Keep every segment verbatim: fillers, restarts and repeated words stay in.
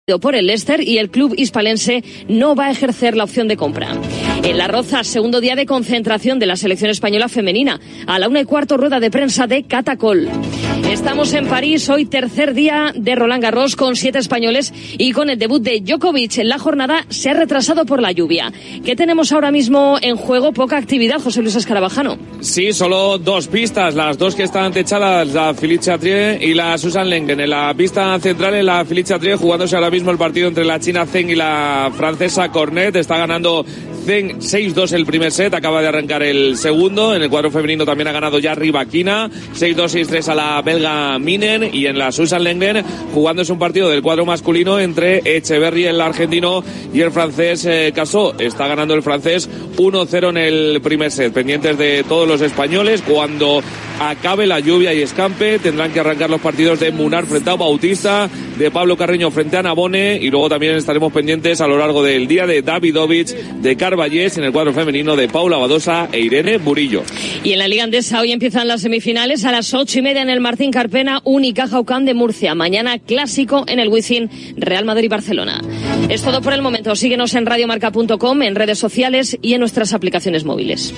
por el Leicester y el club hispalense no va a ejercer la opción de compra. En Las Rozas, segundo día de concentración de la selección española femenina. A la una y cuarto, rueda de prensa de Catacol. Estamos en París, hoy tercer día de Roland Garros con siete españoles y con el debut de Djokovic. La jornada se ha retrasado por la lluvia. ¿Qué tenemos ahora mismo en juego? Poca actividad, José Luis Escarabajano. Sí, solo dos pistas, las dos que están techadas, la Philippe Chatrier y la Susan Lengen. En la pista central, en la Philippe Chatrier, jugándose ahora mismo el partido entre la china Zheng y la francesa Cornet. Está ganando Zheng seis dos el primer set, acaba de arrancar el segundo. En el cuadro femenino también ha ganado ya Rybakina, seis dos, seis tres a la belga Minen. Y en la Susan Lengen, jugándose un partido del cuadro masculino entre Echeverry, el argentino, y el francés eh, Casó. Está ganando el francés uno cero en el primer set. Pendientes de todos los españoles, cuando acabe la lluvia y escampe, tendrán que arrancar los partidos de Munar frente a Bautista, de Pablo Carreño frente a Nabone, y luego también estaremos pendientes a lo largo del día de Davidovich, de Carballés, en el cuadro femenino de Paula Badosa e Irene Burillo. Y en la Liga Andesa hoy empiezan las semifinales a las ocho y media en el Martín Carpena, Unicaja Ucán de Murcia. Mañana clásico en el Wizzing, Real Madrid-Barcelona. Es todo por el momento. Síguenos en radiomarca punto com, en redes sociales y en nuestras aplicaciones móviles.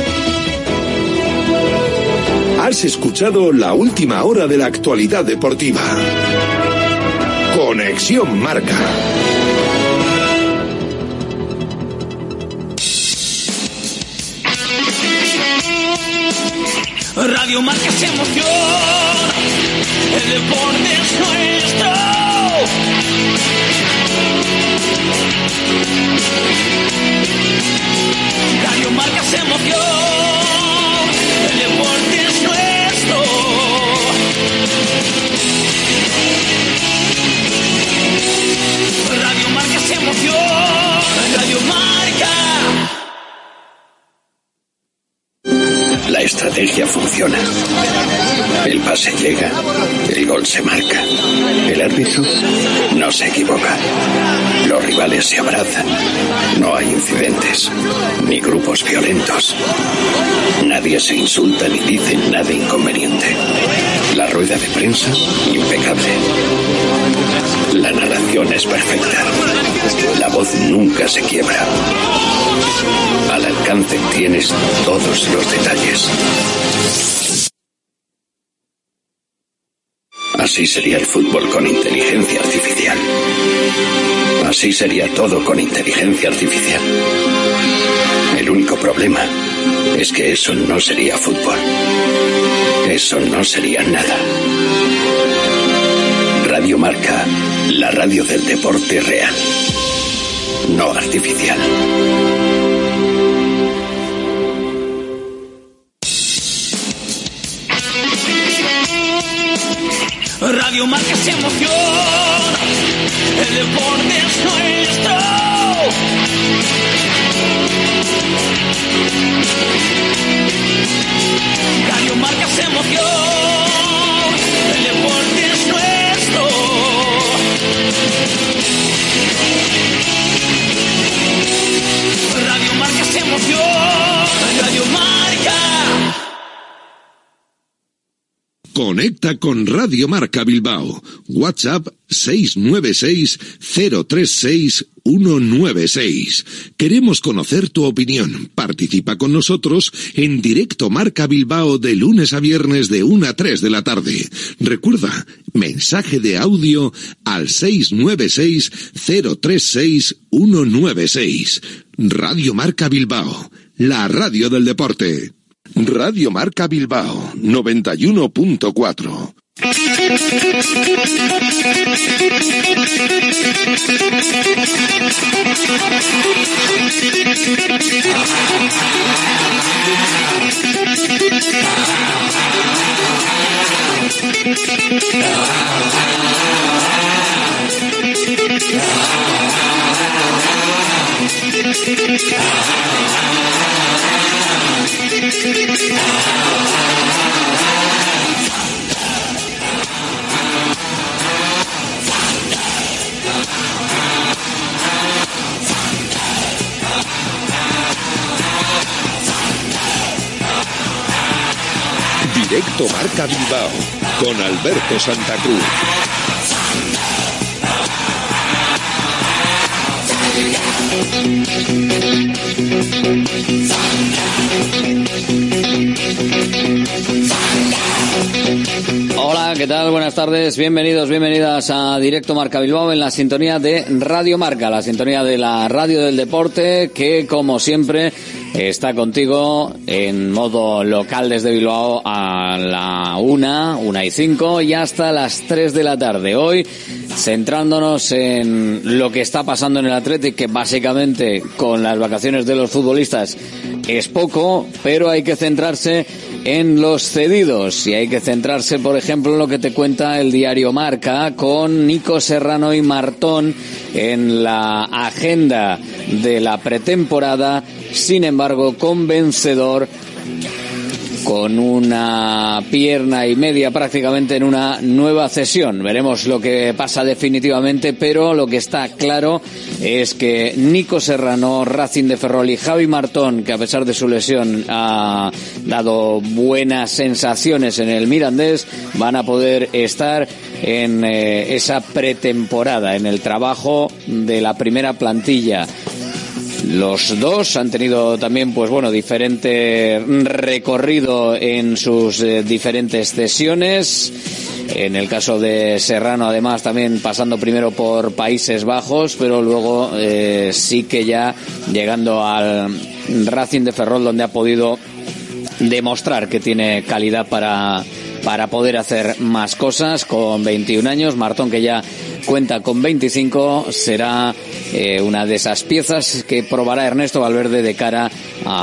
Has escuchado la última hora de la actualidad deportiva. Conexión Marca. Radio Marca es emoción, el deporte es nuestro. Radio Marca es emoción, el deporte es nuestro. Radio Marca es emoción, Radio Marca. La estrategia funciona. El pase llega, el gol se marca. El árbitro no se equivoca. Los rivales se abrazan. No hay incidentes, ni grupos violentos. Nadie se insulta ni dice nada inconveniente. La rueda de prensa, impecable. La narración es perfecta. La voz nunca se quiebra. Al alcance tienes todos los detalles. Así sería el fútbol con inteligencia artificial. Así sería todo con inteligencia artificial. El único problema es que eso no sería fútbol. Eso no sería nada. Radio Marca, la radio del deporte real, no artificial. Radio Marca es emoción, el deporte es nuestro. Radio Marca es emoción, el deporte es nuestro. Radio Marca es emoción, Radio Marca. Conecta con Radio Marca Bilbao. WhatsApp seis nueve seis cero tres seis uno nueve seis. Queremos conocer tu opinión. Participa con nosotros en Directo Marca Bilbao de lunes a viernes de una a tres de la tarde. Recuerda, mensaje de audio al seis nueve seis cero tres seis uno nueve seis. Radio Marca Bilbao, la radio del deporte. Radio Marca Bilbao, noventa y uno punto cuatro. Directo Marca Bilbao con Alberto Santa Cruz. Hola, ¿qué tal? Buenas tardes, bienvenidos, bienvenidas a Directo Marca Bilbao en la sintonía de Radio Marca, la sintonía de la radio del deporte que, como siempre, está contigo en modo local desde Bilbao a la una, una y cinco y hasta las tres de la tarde. Hoy, centrándonos en lo que está pasando en el Athletic, que básicamente con las vacaciones de los futbolistas es poco, pero hay que centrarse en los cedidos y hay que centrarse, por ejemplo, en lo que te cuenta el diario Marca con Nico Serrano y Martón en la agenda de la pretemporada, sin embargo convencedor, con una pierna y media prácticamente en una nueva cesión. Veremos lo que pasa definitivamente, pero lo que está claro es que Nico Serrano, Racing de Ferrol y Javi Martón, que a pesar de su lesión ha dado buenas sensaciones en el Mirandés, van a poder estar en eh, esa pretemporada, en el trabajo de la primera plantilla. Los dos han tenido también, pues bueno, diferente recorrido en sus eh, diferentes cesiones. En el caso de Serrano, además, también pasando primero por Países Bajos, pero luego eh, sí que ya llegando al Racing de Ferrol, donde ha podido demostrar que tiene calidad para para poder hacer más cosas con veintiún años. Martón, que ya cuenta con veinticinco, será eh, una de esas piezas que probará Ernesto Valverde de cara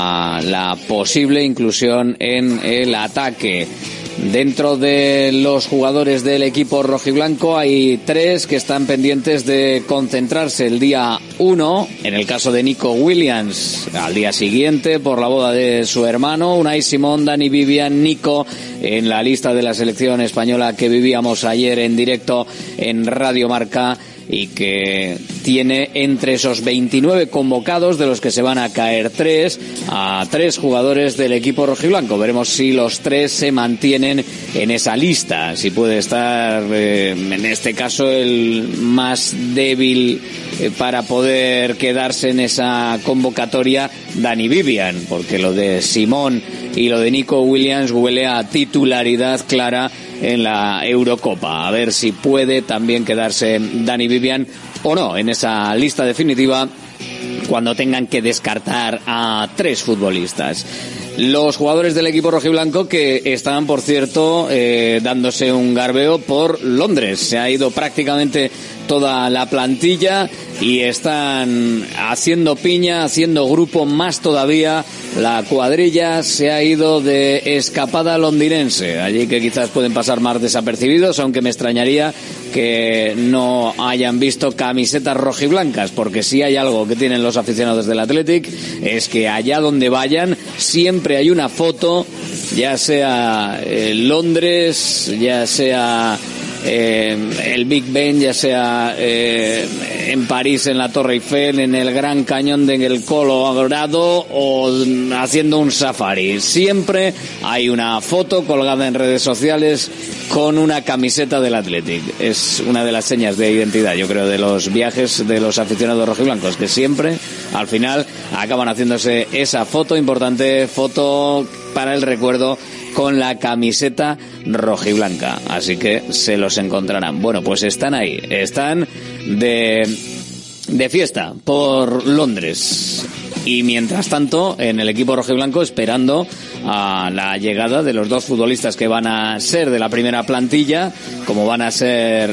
a la posible inclusión en el ataque. Dentro de los jugadores del equipo rojiblanco hay tres que están pendientes de concentrarse el día uno. En el caso de Nico Williams, al día siguiente, por la boda de su hermano. Unai Simón, Dani Vivian, Nico, en la lista de la selección española que vivíamos ayer en directo en Radio Marca, y que tiene entre esos veintinueve convocados, de los que se van a caer tres, a tres jugadores del equipo rojiblanco. Veremos si los tres se mantienen en esa lista, si puede estar eh, en este caso el más débil eh, para poder quedarse en esa convocatoria, Dani Vivian, porque lo de Simón y lo de Nico Williams huele a titularidad clara en la Eurocopa. A ver si puede también quedarse Dani Vivian o no en esa lista definitiva cuando tengan que descartar a tres futbolistas. Los jugadores del equipo rojiblanco que están, por cierto, eh, dándose un garbeo por Londres. Se ha ido prácticamente toda la plantilla y están haciendo piña, haciendo grupo más todavía. La cuadrilla se ha ido de escapada londinense, allí que quizás pueden pasar más desapercibidos, aunque me extrañaría que no hayan visto camisetas rojiblancas, porque si hay algo que tienen los aficionados del Athletic es que allá donde vayan siempre hay una foto, ya sea en Londres, ya sea Eh, el Big Ben, ya sea eh, en París, en la Torre Eiffel, en el Gran Cañón del Colorado o haciendo un safari. Siempre hay una foto colgada en redes sociales con una camiseta del Athletic. Es una de las señas de identidad, yo creo, de los viajes de los aficionados rojiblancos, que siempre, al final, acaban haciéndose esa foto importante, foto para el recuerdo, con la camiseta rojiblanca, así que se los encontrarán. Bueno, pues están ahí, están de, de fiesta por Londres. Y mientras tanto, en el equipo rojiblanco, esperando a la llegada de los dos futbolistas que van a ser de la primera plantilla, como van a ser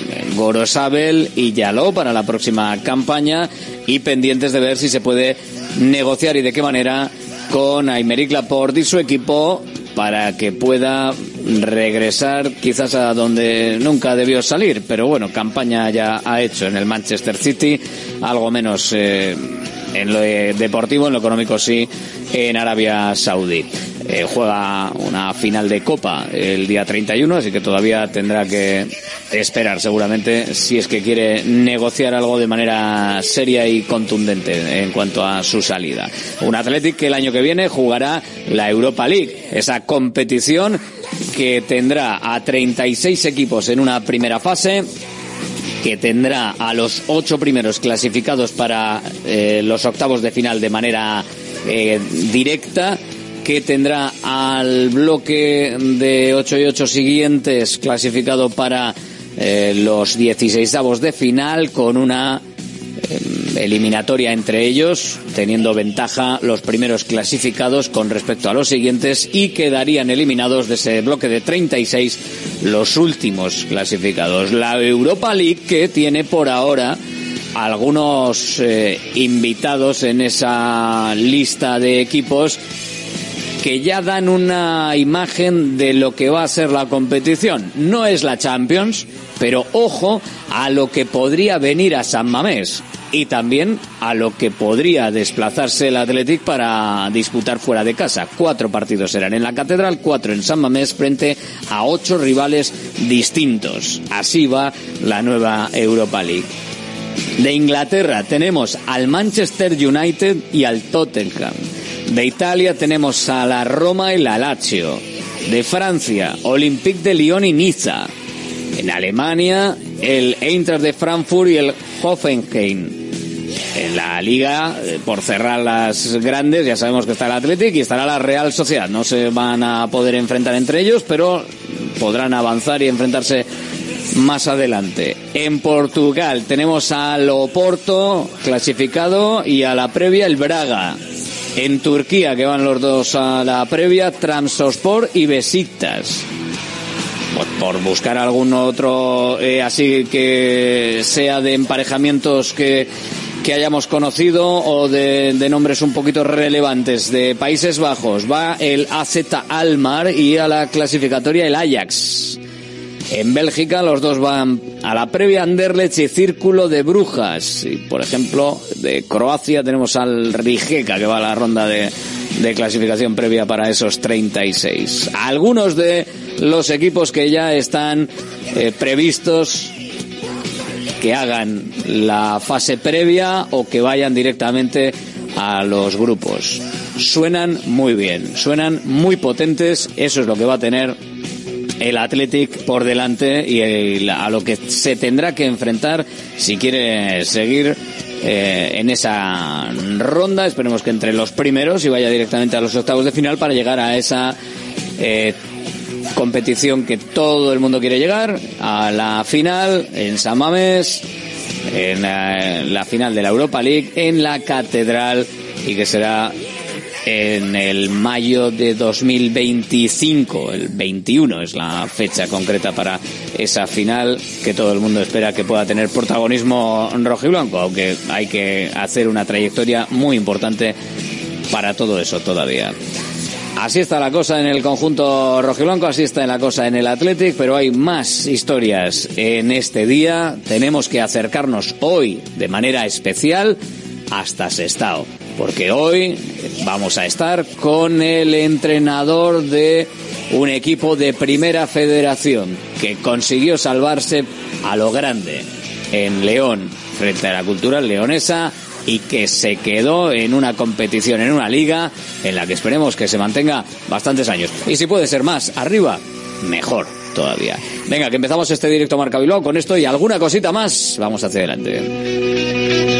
Gorosabel y Yaló para la próxima campaña, y pendientes de ver si se puede negociar y de qué manera con Aymeric Laporte y su equipo, para que pueda regresar quizás a donde nunca debió salir, pero bueno, campaña ya ha hecho en el Manchester City, algo menos eh, en lo deportivo, en lo económico sí, en Arabia Saudí. Eh, juega una final de Copa el día treinta y uno, así que todavía tendrá que esperar seguramente si es que quiere negociar algo de manera seria y contundente en cuanto a su salida. Un Athletic que el año que viene jugará la Europa League, esa competición que tendrá a treinta y seis equipos en una primera fase que tendrá a los ocho primeros clasificados para eh, los octavos de final de manera eh, directa, que tendrá al bloque de ocho y ocho siguientes clasificado para eh, los dieciseisavos de final, con una eh, eliminatoria entre ellos, teniendo ventaja los primeros clasificados con respecto a los siguientes, y quedarían eliminados de ese bloque de treinta y seis los últimos clasificados. La Europa League, que tiene por ahora algunos eh, invitados en esa lista de equipos que ya dan una imagen de lo que va a ser la competición. No es la Champions, pero ojo a lo que podría venir a San Mamés, y también a lo que podría desplazarse el Athletic para disputar fuera de casa. Cuatro partidos serán en la Catedral, cuatro en San Mamés, frente a ocho rivales distintos. Así va la nueva Europa League. De Inglaterra tenemos al Manchester United y al Tottenham. De Italia tenemos a la Roma y la Lazio. De Francia, Olympique de Lyon y Niza. En Alemania, el Eintracht de Frankfurt y el Hoffenheim. En la Liga, por cerrar las grandes, ya sabemos que está el Athletic y estará la Real Sociedad. No se van a poder enfrentar entre ellos, pero podrán avanzar y enfrentarse más adelante. En Portugal tenemos al Oporto clasificado y a la previa el Braga. En Turquía, que van los dos a la previa, Trabzonspor y Besiktas. Por buscar algún otro eh, así que sea de emparejamientos que, que hayamos conocido, o de, de nombres un poquito relevantes. De Países Bajos va el A Z Alkmaar y a la clasificatoria el Ajax. En Bélgica los dos van a la previa, Anderlecht y Círculo de Brujas. Y, por ejemplo, de Croacia tenemos al Rijeka, que va a la ronda de, de clasificación previa para esos treinta y seis. Algunos de los equipos que ya están eh, previstos que hagan la fase previa o que vayan directamente a los grupos. Suenan muy bien, suenan muy potentes. Eso es lo que va a tener el Athletic por delante y el, a lo que se tendrá que enfrentar si quiere seguir eh, en esa ronda. Esperemos que entre los primeros y vaya directamente a los octavos de final para llegar a esa eh, competición que todo el mundo quiere llegar, a la final en San Mamés, en la, la final de la Europa League en la Catedral, y que será en el mayo de dos mil veinticinco, el veintiuno es la fecha concreta para esa final, que todo el mundo espera que pueda tener protagonismo rojiblanco, aunque hay que hacer una trayectoria muy importante para todo eso todavía. Así está la cosa en el conjunto rojiblanco, así está la cosa en el Athletic, pero hay más historias en este día. Tenemos que acercarnos hoy de manera especial hasta Sestao, porque hoy vamos a estar con el entrenador de un equipo de Primera Federación que consiguió salvarse a lo grande en León frente a la Cultural Leonesa, y que se quedó en una competición, en una liga en la que esperemos que se mantenga bastantes años. Y si puede ser más arriba, mejor todavía. Venga, que empezamos este directo Marca Bilbao con esto y alguna cosita más. Vamos hacia adelante.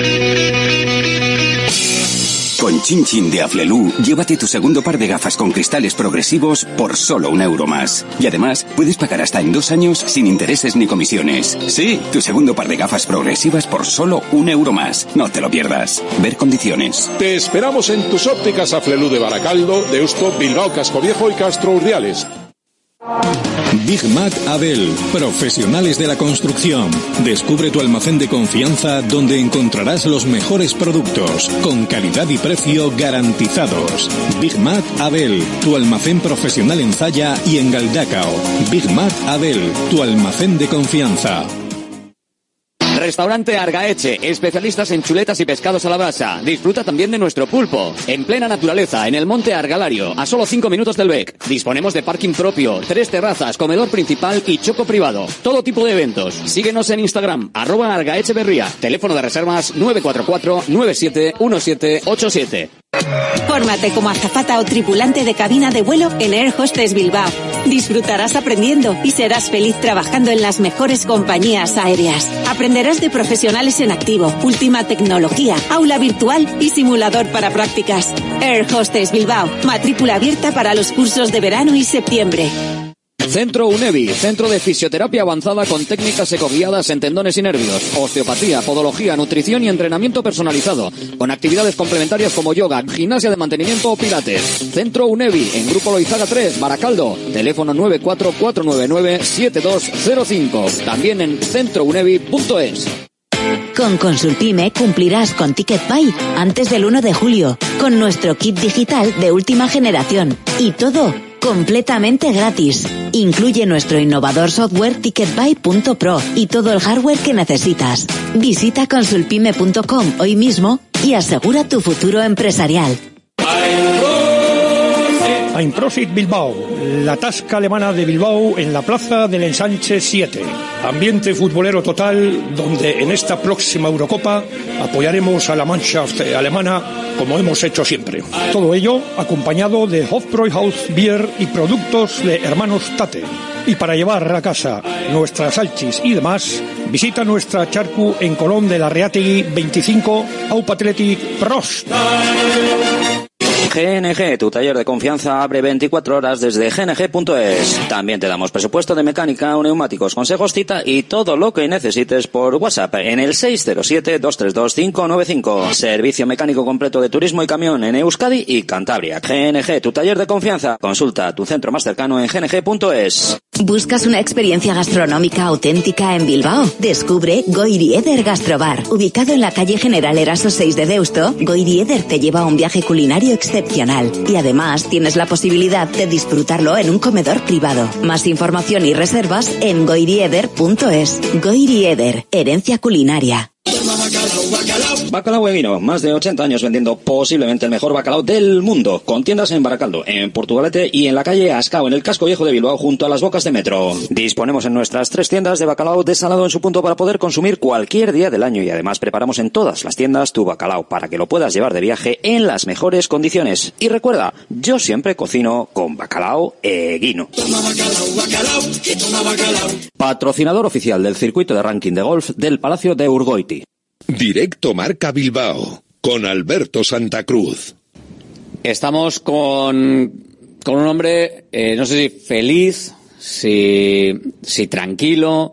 Con Chin Chin de Aflelu, llévate tu segundo par de gafas con cristales progresivos por solo un euro más. Y además, puedes pagar hasta en dos años sin intereses ni comisiones. Sí, tu segundo par de gafas progresivas por solo un euro más. No te lo pierdas. Ver condiciones. Te esperamos en tus ópticas Aflelu de Baracaldo, Deusto, Bilbao, Cascoviejo y Castro Urdiales. Big Mac Abel, profesionales de la construcción. Descubre tu almacén de confianza donde encontrarás los mejores productos, con calidad y precio garantizados. Big Mac Abel, tu almacén profesional en Zalla y en Galdacao. Big Mac Abel, tu almacén de confianza. Restaurante Argaeche, especialistas en chuletas y pescados a la brasa. Disfruta también de nuestro pulpo, en plena naturaleza, en el monte Argalario, a solo cinco minutos del B E C. Disponemos de parking propio, tres terrazas, comedor principal y choco privado. Todo tipo de eventos. Síguenos en Instagram, arroba Argaecheverría. Teléfono de reservas nueve cuatro cuatro, nueve siete uno siete ocho siete. Fórmate como azafata o tripulante de cabina de vuelo en Air Hostess Bilbao. Disfrutarás aprendiendo y serás feliz trabajando en las mejores compañías aéreas. Aprenderás de profesionales en activo, última tecnología, aula virtual y simulador para prácticas. Air Hostess Bilbao, matrícula abierta para los cursos de verano y septiembre. Centro UNEVI, centro de fisioterapia avanzada con técnicas ecoguiadas en tendones y nervios, osteopatía, podología, nutrición y entrenamiento personalizado, con actividades complementarias como yoga, gimnasia de mantenimiento o pilates. Centro UNEVI, en Grupo Loizaga tres, Baracaldo, teléfono nueve cuatro cuatro nueve nueve siete dos cero cinco, también en centro unevi punto es. Con Consulpime cumplirás con Ticket Buy antes del uno de julio, con nuestro kit digital de última generación. Y todo completamente gratis. Incluye nuestro innovador software ticketbuy punto pro y todo el hardware que necesitas. Visita consulpime punto com hoy mismo y asegura tu futuro empresarial. Einprosit Bilbao, la tasca alemana de Bilbao en la plaza del Ensanche siete. Ambiente futbolero total donde en esta próxima Eurocopa apoyaremos a la Mannschaft alemana como hemos hecho siempre. Todo ello acompañado de Hofbräuhaus Bier y productos de Hermanos Tate. Y para llevar a casa nuestras salchis y demás, visita nuestra charcu en Colón de la Reategui veinticinco, Aup Athletic Prost. G N G, tu taller de confianza, abre veinticuatro horas desde g n g punto es. También te damos presupuesto de mecánica, neumáticos, consejos, cita y todo lo que necesites por WhatsApp en el seis cero siete dos tres dos cinco nueve cinco. Servicio mecánico completo de turismo y camión en Euskadi y Cantabria. G N G, tu taller de confianza. Consulta tu centro más cercano en g n g punto es. ¿Buscas una experiencia gastronómica auténtica en Bilbao? Descubre Goiri Eder Gastrobar. Ubicado en la calle General Eraso seis de Deusto, Goiri Eder te lleva a un viaje culinario excepcional. Y además tienes la posibilidad de disfrutarlo en un comedor privado. Más información y reservas en goirieder punto es. Goiri Eder, herencia culinaria. Bacalao Eguino, más de ochenta años vendiendo posiblemente el mejor bacalao del mundo, con tiendas en Baracaldo, en Portugalete y en la calle Ascao, en el casco viejo de Bilbao, junto a las bocas de metro. Disponemos en nuestras tres tiendas de bacalao desalado en su punto para poder consumir cualquier día del año y además preparamos en todas las tiendas tu bacalao para que lo puedas llevar de viaje en las mejores condiciones. Y recuerda, yo siempre cocino con Bacalao Eguino. Patrocinador oficial del circuito de ranking de golf del Palacio de Urgoiti. Directo Marca Bilbao, con Alberto Santa Cruz. Estamos con, con un hombre, eh, no sé si feliz, si, si tranquilo,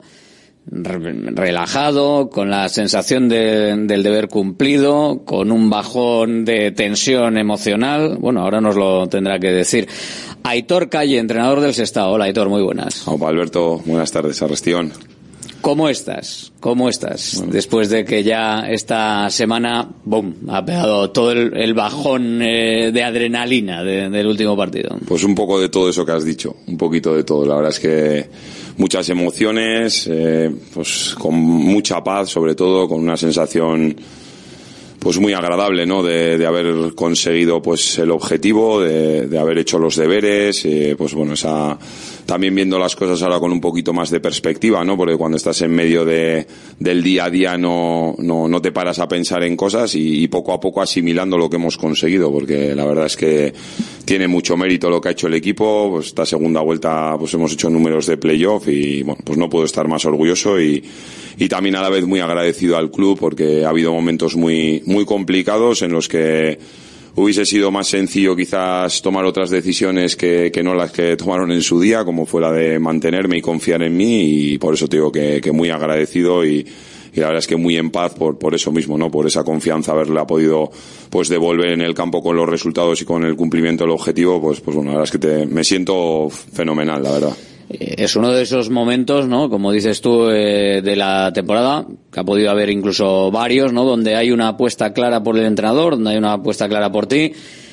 re, relajado, con la sensación de, del deber cumplido, con un bajón de tensión emocional. Bueno, ahora nos lo tendrá que decir. Aitor Calle, entrenador del Sestao. Hola, Aitor, muy buenas. Hola, Alberto, buenas tardes, Arrestión. ¿Cómo estás? ¿Cómo estás? Bueno. Después de que ya esta semana, boom, ha pegado todo el, el bajón eh, de adrenalina de, del último partido. Pues un poco de todo eso que has dicho, un poquito de todo. La verdad es que muchas emociones, eh, pues con mucha paz, sobre todo, con una sensación pues muy agradable, ¿no? De, de haber conseguido pues el objetivo, de, de haber hecho los deberes, eh, pues bueno, esa también viendo las cosas ahora con un poquito más de perspectiva, ¿no? Porque cuando estás en medio de del día a día no no no te paras a pensar en cosas y, y poco a poco asimilando lo que hemos conseguido, porque la verdad es que tiene mucho mérito lo que ha hecho el equipo. Pues esta segunda vuelta pues hemos hecho números de playoff y bueno, pues no puedo estar más orgulloso y y también a la vez muy agradecido al club porque ha habido momentos muy muy complicados en los que hubiese sido más sencillo quizás tomar otras decisiones que, que no las que tomaron en su día, como fue la de mantenerme y confiar en mí, y por eso te digo que, que muy agradecido y, y la verdad es que muy en paz por, por eso mismo, ¿no? Por esa confianza, haberla podido pues devolver en el campo con los resultados y con el cumplimiento del objetivo, pues, pues bueno, la verdad es que te, me siento fenomenal, la verdad. Es uno de esos momentos, ¿no? Como dices tú, eh, de la temporada, que ha podido haber incluso varios, ¿no? Donde hay una apuesta clara por el entrenador, donde hay una apuesta clara por ti.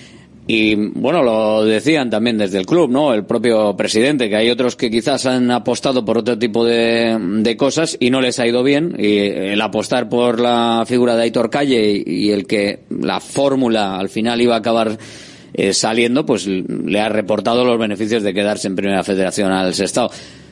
Y, bueno, lo decían también desde el club, ¿no? El propio presidente, que hay otros que quizás han apostado por otro tipo de, de cosas y no les ha ido bien. Y el apostar por la figura de Aitor Calle y el que la fórmula al final iba a acabar Eh, saliendo, pues le ha reportado los beneficios de quedarse en Primera Federación al Sestao.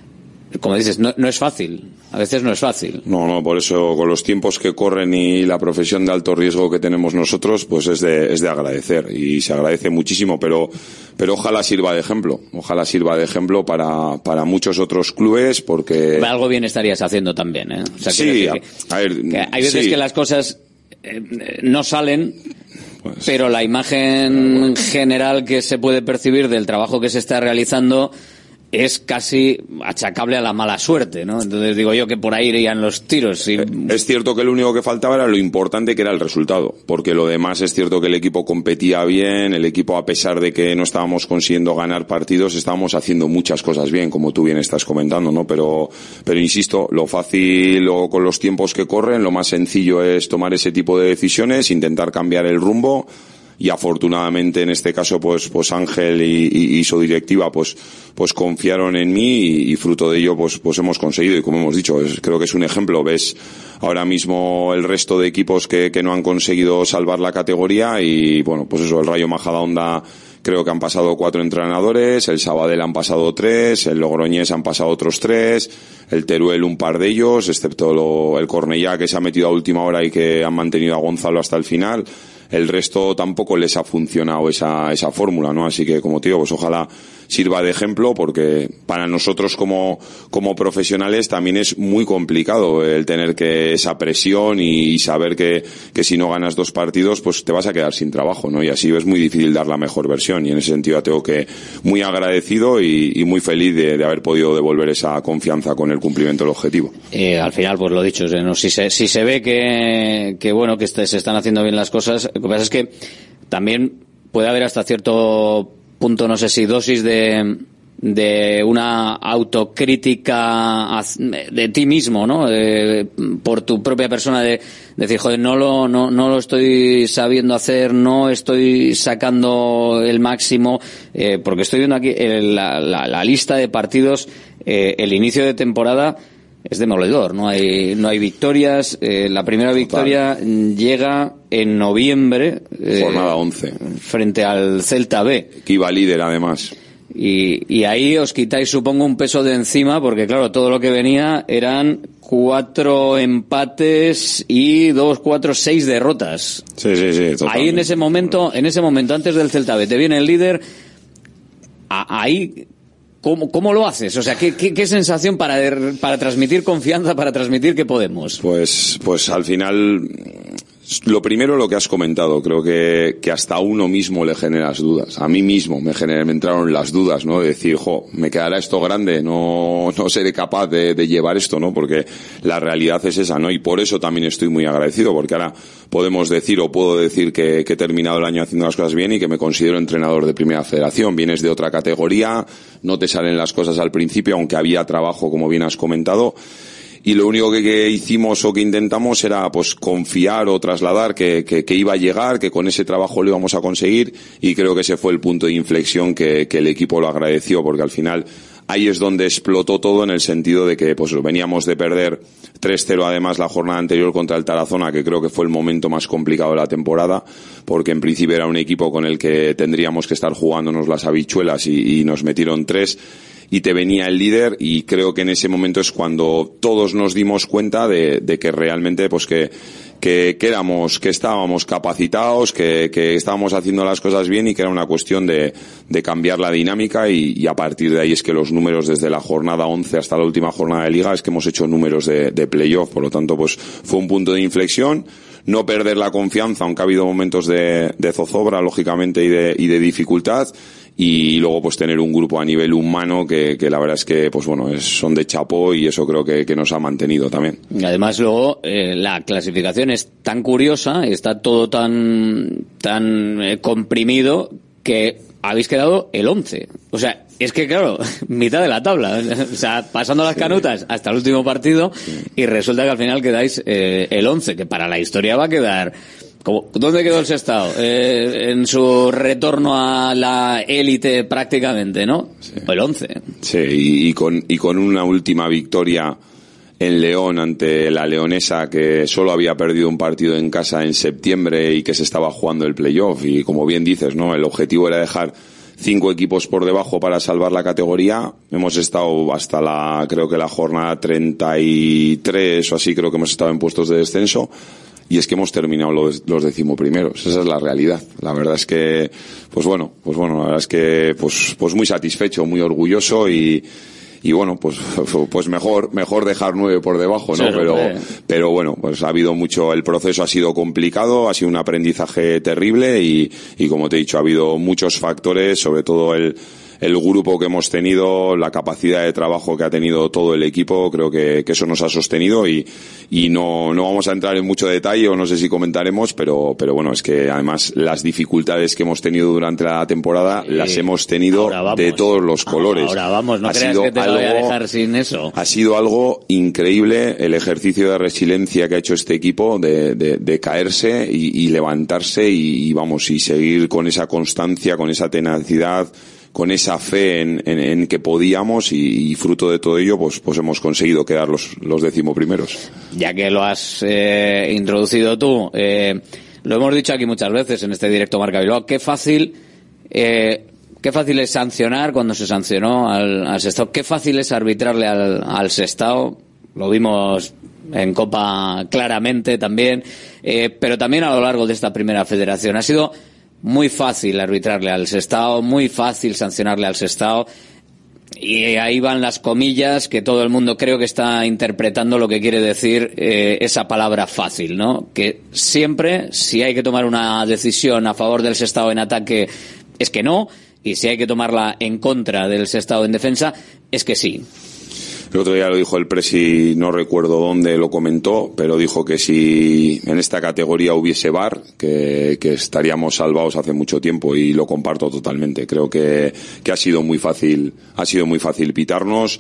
como dices, no, no es fácil. A veces no es fácil. No, no, por eso con los tiempos que corren y la profesión de alto riesgo que tenemos nosotros, pues es de, es de agradecer y se agradece muchísimo, pero, pero ojalá sirva de ejemplo, ojalá sirva de ejemplo para, para muchos otros clubes, porque... Algo bien estarías haciendo también, ¿eh? O sea, sí, que, a, a ver, que hay veces sí. que las cosas eh, no salen, pues, pero la imagen general que se puede percibir del trabajo que se está realizando es casi achacable a la mala suerte, ¿no? Entonces digo yo que por ahí irían los tiros. Y... Es cierto que lo único que faltaba era lo importante que era el resultado, porque lo demás es cierto que el equipo competía bien, el equipo, a pesar de que no estábamos consiguiendo ganar partidos, estábamos haciendo muchas cosas bien, como tú bien estás comentando, ¿no? Pero, pero insisto, lo fácil o con los tiempos que corren, lo más sencillo es tomar ese tipo de decisiones, intentar cambiar el rumbo. Y afortunadamente en este caso pues pues Ángel y, y, y su directiva pues pues confiaron en mí y, y fruto de ello pues pues hemos conseguido, y como hemos dicho es, creo que es un ejemplo. Ves ahora mismo el resto de equipos que, que no han conseguido salvar la categoría y bueno, pues eso, el Rayo Majadahonda creo que han pasado cuatro entrenadores, el Sabadell han pasado tres, el Logroñés han pasado otros tres, el Teruel un par de ellos, excepto lo, el Cornellá que se ha metido a última hora y que han mantenido a Gonzalo hasta el final. El resto tampoco les ha funcionado esa, esa fórmula, ¿no? Así que, como te digo, pues ojalá sirva de ejemplo, porque para nosotros como, como profesionales también es muy complicado el tener que esa presión y, y saber que, que si no ganas dos partidos, pues te vas a quedar sin trabajo, ¿no? Y así es muy difícil dar la mejor versión, y en ese sentido tengo que muy agradecido y, y muy feliz de, de haber podido devolver esa confianza con el cumplimiento del objetivo. Eh, al final, pues lo dicho, ¿no? si se, si se ve que, que bueno, que este, se están haciendo bien las cosas. Lo que pasa es que también puede haber hasta cierto punto, no sé si dosis de, de una autocrítica de ti mismo, ¿no? De, por tu propia persona, de, de decir, joder, no lo, no, no lo estoy sabiendo hacer, no estoy sacando el máximo, eh, porque estoy viendo aquí el, la, la, la lista de partidos, eh, el inicio de temporada es demoledor, no hay no hay victorias. Eh, la primera victoria Total. llega en noviembre, eh, jornada once, frente al Celta B, que iba líder además. Y, y ahí os quitáis, supongo, un peso de encima, porque claro, todo lo que venía eran cuatro empates y dos, cuatro, seis derrotas. Sí, sí, sí. Totalmente. Ahí en ese momento, en ese momento antes del Celta B, te viene el líder. A, ahí ¿Cómo, ¿Cómo lo haces? O sea, ¿qué, qué, qué sensación para, para transmitir confianza, para transmitir que podemos? Pues, pues al final, lo primero lo que has comentado, creo que, que hasta a uno mismo le generas dudas. A mí mismo me, gener, me entraron las dudas, ¿no? De decir, jo, me quedará esto grande, no, no seré capaz de, de llevar esto, ¿no? Porque la realidad es esa, ¿no? Y por eso también estoy muy agradecido, porque ahora podemos decir o puedo decir que, que he terminado el año haciendo las cosas bien y que me considero entrenador de primera federación. Vienes de otra categoría, no te salen las cosas al principio, aunque había trabajo, como bien has comentado. Y lo único que, que hicimos o que intentamos era pues confiar o trasladar que, que, que iba a llegar, que con ese trabajo lo íbamos a conseguir, y creo que ese fue el punto de inflexión que, que el equipo lo agradeció, porque al final ahí es donde explotó todo, en el sentido de que pues veníamos de perder tres cero además la jornada anterior contra el Tarazona, que creo que fue el momento más complicado de la temporada, porque en principio era un equipo con el que tendríamos que estar jugándonos las habichuelas y, y nos metieron tres. Y te venía el líder, y creo que en ese momento es cuando todos nos dimos cuenta de, de que realmente pues que, que, que éramos, que estábamos capacitados, que, que estábamos haciendo las cosas bien, y que era una cuestión de, de cambiar la dinámica, y, y a partir de ahí es que los números desde la jornada once hasta la última jornada de liga es que hemos hecho números de, de playoff. Por lo tanto, pues fue un punto de inflexión. No perder la confianza, aunque ha habido momentos de, de zozobra, lógicamente, y de, y de dificultad. Y luego pues tener un grupo a nivel humano que, que la verdad es que pues bueno, es, son de chapó, y eso creo que, que nos ha mantenido también. Y además luego eh, la clasificación es tan curiosa, está todo tan tan eh, comprimido, que habéis quedado el once. O sea, es que claro, mitad de la tabla, o sea, pasando las canutas hasta el último partido, y resulta que al final quedáis eh, el once, que para la historia va a quedar... ¿Cómo? ¿Dónde quedó el Sestao? Eh, en su retorno a la élite prácticamente, ¿no? Sí. El once. Sí, y, y con y con una última victoria en León ante la Leonesa, que solo había perdido un partido en casa en septiembre y que se estaba jugando el playoff. Y como bien dices, ¿no? El objetivo era dejar cinco equipos por debajo para salvar la categoría. Hemos estado hasta la, creo que la jornada treinta y tres o así, creo que hemos estado en puestos de descenso. Y es que hemos terminado los, los decimoprimeros. Esa es la realidad. La verdad es que, pues bueno, pues bueno, la verdad es que, pues, pues muy satisfecho, muy orgulloso y, y bueno, pues, pues mejor, mejor dejar nueve por debajo, ¿no? Sí, pero, eh. pero bueno, pues ha habido mucho, el proceso ha sido complicado, ha sido un aprendizaje terrible y, y como te he dicho, ha habido muchos factores, sobre todo el, el grupo que hemos tenido, la capacidad de trabajo que ha tenido todo el equipo, creo que, que eso nos ha sostenido y, y no, no vamos a entrar en mucho detalle o no sé si comentaremos, pero, pero bueno, es que además las dificultades que hemos tenido durante la temporada sí, las hemos tenido de todos los colores. Ahora vamos, no ha creas que te algo, voy a dejar sin eso. Ha sido algo increíble el ejercicio de resiliencia que ha hecho este equipo de, de, de caerse y, y levantarse y, y vamos, y seguir con esa constancia, con esa tenacidad, con esa fe en, en, en que podíamos y, y fruto de todo ello pues pues hemos conseguido quedar los, los decimoprimeros. Ya que lo has eh, introducido tú, eh, lo hemos dicho aquí muchas veces en este directo Marca Bilbao, qué fácil eh, qué fácil es sancionar cuando se sancionó al, al Sestao, qué fácil es arbitrarle al, al Sestao, lo vimos en Copa claramente también, eh, pero también a lo largo de esta primera federación ha sido muy fácil arbitrarle al Sestao, muy fácil sancionarle al Sestao, y ahí van las comillas que todo el mundo creo que está interpretando lo que quiere decir eh, esa palabra fácil, ¿no? Que siempre, si hay que tomar una decisión a favor del Sestao en ataque, es que no, y si hay que tomarla en contra del Sestao en defensa, es que sí. El otro día lo dijo el presi, no recuerdo dónde lo comentó, pero dijo que si en esta categoría hubiese V A R, que, que estaríamos salvados hace mucho tiempo, y lo comparto totalmente. Creo que, que ha sido muy fácil, ha sido muy fácil pitarnos.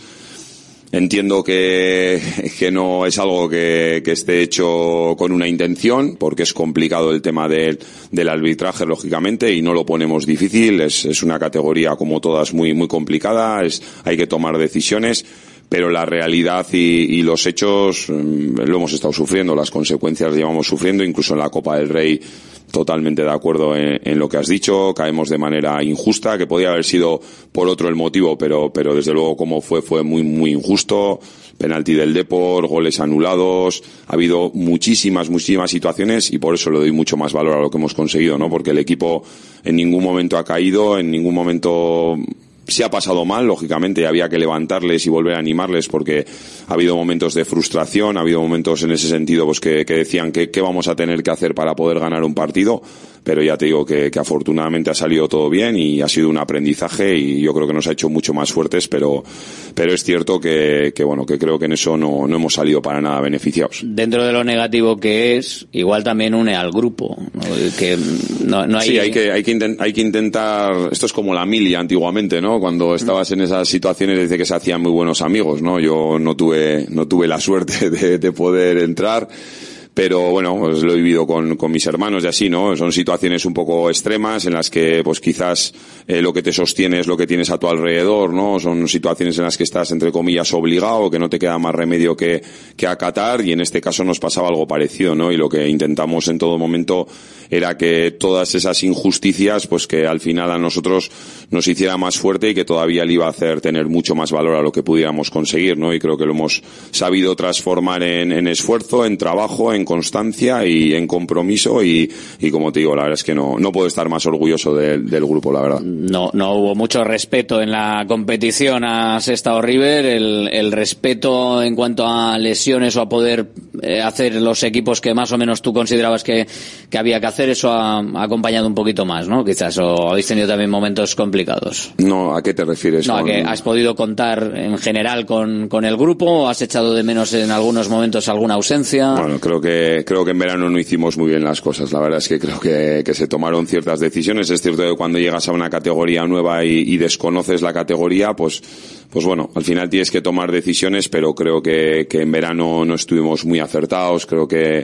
Entiendo que, que no es algo que, que esté hecho con una intención, porque es complicado el tema del, del arbitraje, lógicamente, y no lo ponemos difícil. Es, es una categoría, como todas, muy, muy complicada. Es, hay que tomar decisiones. Pero la realidad y, y los hechos mmm, lo hemos estado sufriendo, las consecuencias las llevamos sufriendo, incluso en la Copa del Rey, totalmente de acuerdo en, en lo que has dicho, caemos de manera injusta, que podía haber sido por otro el motivo, pero, pero desde luego como fue, fue muy, muy injusto. Penalti del Depor, goles anulados, ha habido muchísimas, muchísimas situaciones y por eso le doy mucho más valor a lo que hemos conseguido, ¿no? Porque el equipo en ningún momento ha caído, en ningún momento se ha pasado mal, lógicamente, y había que levantarles y volver a animarles porque ha habido momentos de frustración, ha habido momentos en ese sentido pues que, que decían que qué vamos a tener que hacer para poder ganar un partido, pero ya te digo que, que afortunadamente ha salido todo bien y ha sido un aprendizaje y yo creo que nos ha hecho mucho más fuertes, pero pero es cierto que, que bueno, que creo que en eso no, no hemos salido para nada beneficiados. Dentro de lo negativo que es, igual también une al grupo, ¿no? Que no, no hay... Sí, hay que, hay que, intent, hay que intentar, esto es como la mili antiguamente, ¿no? Cuando estabas en esas situaciones desde que se hacían muy buenos amigos, ¿no? Yo no tuve, no tuve la suerte de, de poder entrar, pero bueno, pues lo he vivido con, con mis hermanos y así, ¿no? Son situaciones un poco extremas en las que pues quizás eh, lo que te sostiene es lo que tienes a tu alrededor, ¿no? Son situaciones en las que estás entre comillas obligado, que no te queda más remedio que, que acatar, y en este caso nos pasaba algo parecido, ¿no? Y lo que intentamos en todo momento era que todas esas injusticias pues que al final a nosotros nos hiciera más fuerte y que todavía le iba a hacer tener mucho más valor a lo que pudiéramos conseguir, ¿no? Y creo que lo hemos sabido transformar en, en esfuerzo, en trabajo, en constancia y en compromiso y, y como te digo, la verdad es que no, no puedo estar más orgulloso de, del grupo, la verdad. No, no hubo mucho respeto en la competición a Sestao River, el, el respeto en cuanto a lesiones o a poder eh, hacer los equipos que más o menos tú considerabas que, que había que hacer, eso ha, ha acompañado un poquito más, ¿no? Quizás, o habéis tenido también momentos complicados. No, ¿a qué te refieres? No, con... a que has podido contar en general con, con el grupo, o has echado de menos en algunos momentos alguna ausencia. Bueno, creo que, creo que en verano no hicimos muy bien las cosas. La verdad es que creo que, que se tomaron ciertas decisiones. Es cierto que cuando llegas a una categoría nueva y, y desconoces la categoría, pues, pues bueno, al final tienes que tomar decisiones, pero creo que, que en verano no estuvimos muy acertados. Creo que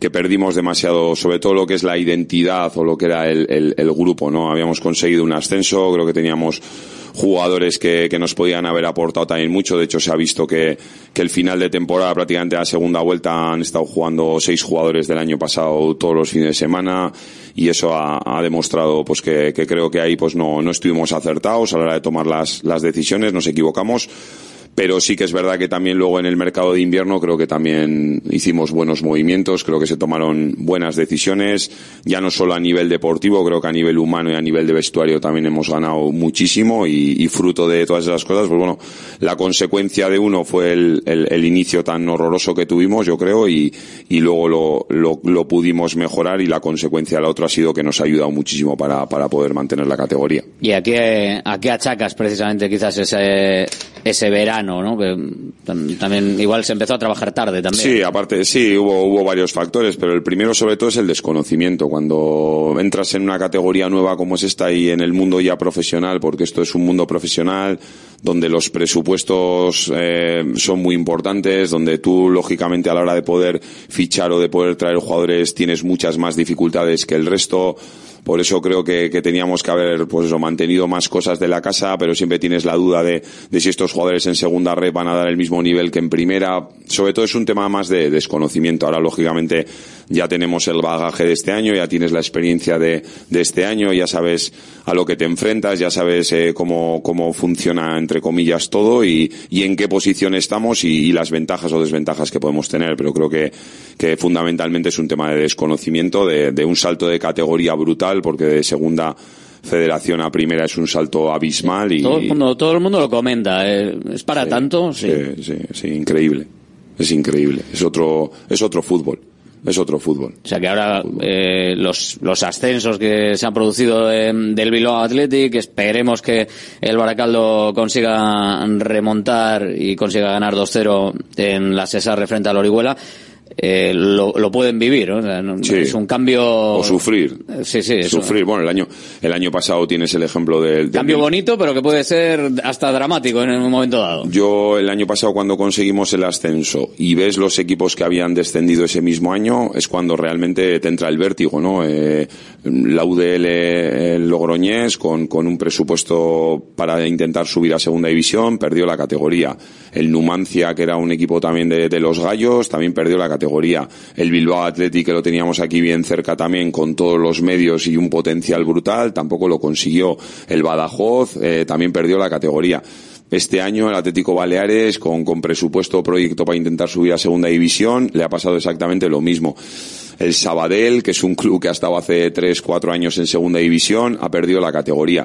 que perdimos demasiado, sobre todo lo que es la identidad o lo que era el, el, el grupo, ¿no? Habíamos conseguido un ascenso, creo que teníamos jugadores que, que nos podían haber aportado también mucho. De hecho, se ha visto que, que el final de temporada, prácticamente la segunda vuelta, han estado jugando seis jugadores del año pasado todos los fines de semana, y eso ha, ha demostrado pues que, que creo que ahí pues no, no estuvimos acertados a la hora de tomar las, las decisiones, nos equivocamos. Pero sí que es verdad que también luego en el mercado de invierno creo que también hicimos buenos movimientos, creo que se tomaron buenas decisiones, ya no solo a nivel deportivo, creo que a nivel humano y a nivel de vestuario también hemos ganado muchísimo, y, y fruto de todas esas cosas, pues bueno, la consecuencia de uno fue el, el, el inicio tan horroroso que tuvimos, yo creo, y, y luego lo, lo, lo pudimos mejorar, y la consecuencia de la otra ha sido que nos ha ayudado muchísimo para, para poder mantener la categoría. ¿Y a qué, a qué achacas precisamente quizás ese, ese verano? ¿No? Que también igual se empezó a trabajar tarde también. Sí, aparte, sí, hubo, hubo varios factores, pero el primero sobre todo es el desconocimiento. Cuando entras en una categoría nueva como es esta y en el mundo ya profesional, porque esto es un mundo profesional donde los presupuestos eh, son muy importantes, donde tú lógicamente a la hora de poder fichar o de poder traer jugadores tienes muchas más dificultades que el resto. Por eso creo que, que teníamos que haber, pues eso, mantenido más cosas de la casa, pero siempre tienes la duda de, de si estos jugadores en segunda red van a dar el mismo nivel que en primera. Sobre todo es un tema más de desconocimiento. Ahora, lógicamente, ya tenemos el bagaje de este año, ya tienes la experiencia de, de este año, ya sabes a lo que te enfrentas, ya sabes eh, cómo, cómo funciona, entre comillas, todo y, y en qué posición estamos y, y las ventajas o desventajas que podemos tener. Pero creo que, que fundamentalmente es un tema de desconocimiento, de, de un salto de categoría brutal, porque de segunda federación a primera es un salto abismal. Y todo el mundo, todo el mundo lo comenta, ¿eh? ¿Es para sí, tanto? Sí. Sí, sí, sí, increíble. Es increíble. Es otro, es otro fútbol. Es otro fútbol. O sea que ahora eh, los los ascensos que se han producido eh, del Bilbao Athletic, esperemos que el Baracaldo consiga remontar y consiga ganar dos cero en la Cesarre frente al Orihuela. Eh, lo, lo pueden vivir, ¿no? O sea, no, sí. Es un cambio... O sufrir. Sí, sí. Sufrir. Eso. Bueno, el año el año pasado tienes el ejemplo del... del cambio bonito, pero que puede ser hasta dramático en un momento dado. Yo, el año pasado, cuando conseguimos el ascenso y ves los equipos que habían descendido ese mismo año, es cuando realmente te entra el vértigo, ¿no? Eh, la U D L, el Logroñés, con, con un presupuesto para intentar subir a segunda división, perdió la categoría. El Numancia, que era un equipo también de, de los Gallos, también perdió la categoría. El Bilbao Athletic, que lo teníamos aquí bien cerca también, con todos los medios y un potencial brutal, tampoco lo consiguió. El Badajoz eh, también perdió la categoría. Este año el Atlético Baleares, con, con presupuesto o proyecto para intentar subir a segunda división, le ha pasado exactamente lo mismo. El Sabadell, que es un club que ha estado hace tres, cuatro años en segunda división, ha perdido la categoría.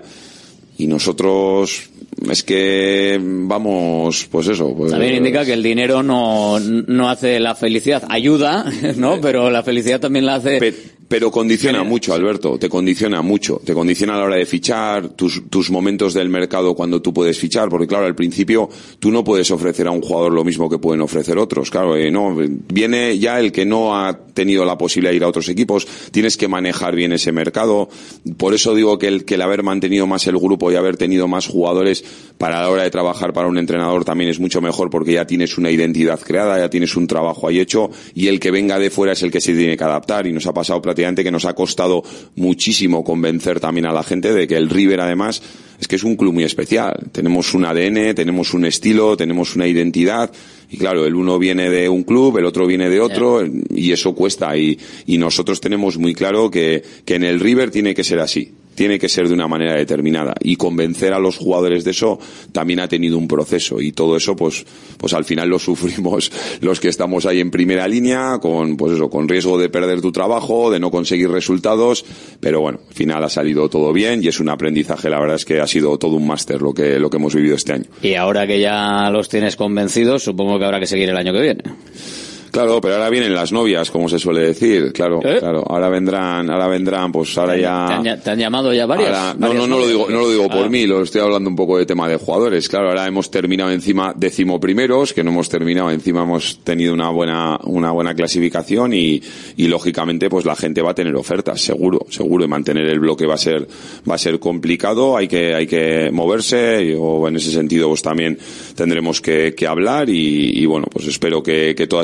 Y nosotros, es que vamos, pues eso. Pues, también indica que el dinero no, no hace la felicidad. Ayuda, ¿no? Pero la felicidad también la hace... Pero, pero condiciona mucho, Alberto, te condiciona mucho. Te condiciona a la hora de fichar, tus, tus momentos del mercado cuando tú puedes fichar, porque claro, al principio tú no puedes ofrecer a un jugador lo mismo que pueden ofrecer otros. Claro, eh, no, viene ya el que no ha tenido la posibilidad de ir a otros equipos, tienes que manejar bien ese mercado. Por eso digo que el, que el haber mantenido más el grupo y haber tenido más jugadores para la hora de trabajar para un entrenador también es mucho mejor, porque ya tienes una identidad creada, ya tienes un trabajo ahí hecho, y el que venga de fuera es el que se tiene que adaptar. Y nos ha pasado prácticamente que nos ha costado muchísimo convencer también a la gente de que el River, además, es que es un club muy especial. Tenemos un A D N, tenemos un estilo, tenemos una identidad. Y claro, el uno viene de un club, el otro viene de otro, y eso cuesta. Y, y nosotros tenemos muy claro que, que en el River tiene que ser así. Tiene que ser de una manera determinada, y convencer a los jugadores de eso también ha tenido un proceso, y todo eso pues pues al final lo sufrimos los que estamos ahí en primera línea, con pues eso, con riesgo de perder tu trabajo, de no conseguir resultados, pero bueno, al final ha salido todo bien y es un aprendizaje. La verdad es que ha sido todo un máster lo que lo que hemos vivido este año. Y ahora que ya los tienes convencidos, supongo que habrá que seguir el año que viene. Claro, pero ahora vienen las novias, como se suele decir, claro, ¿Eh? claro, ahora vendrán, ahora vendrán, pues ahora ya... ¿Te han, te han llamado ya varias? Ahora, no, varias no, no lo digo, no lo digo por ah. mí, lo estoy hablando un poco de tema de jugadores. Claro, ahora hemos terminado encima decimoprimeros, que no hemos terminado, encima hemos tenido una buena, una buena clasificación y, y lógicamente pues la gente va a tener ofertas, seguro, seguro, y mantener el bloque va a ser, va a ser complicado, hay que, hay que moverse, o en ese sentido pues también tendremos que, que hablar y, y bueno, pues espero que, que todas estas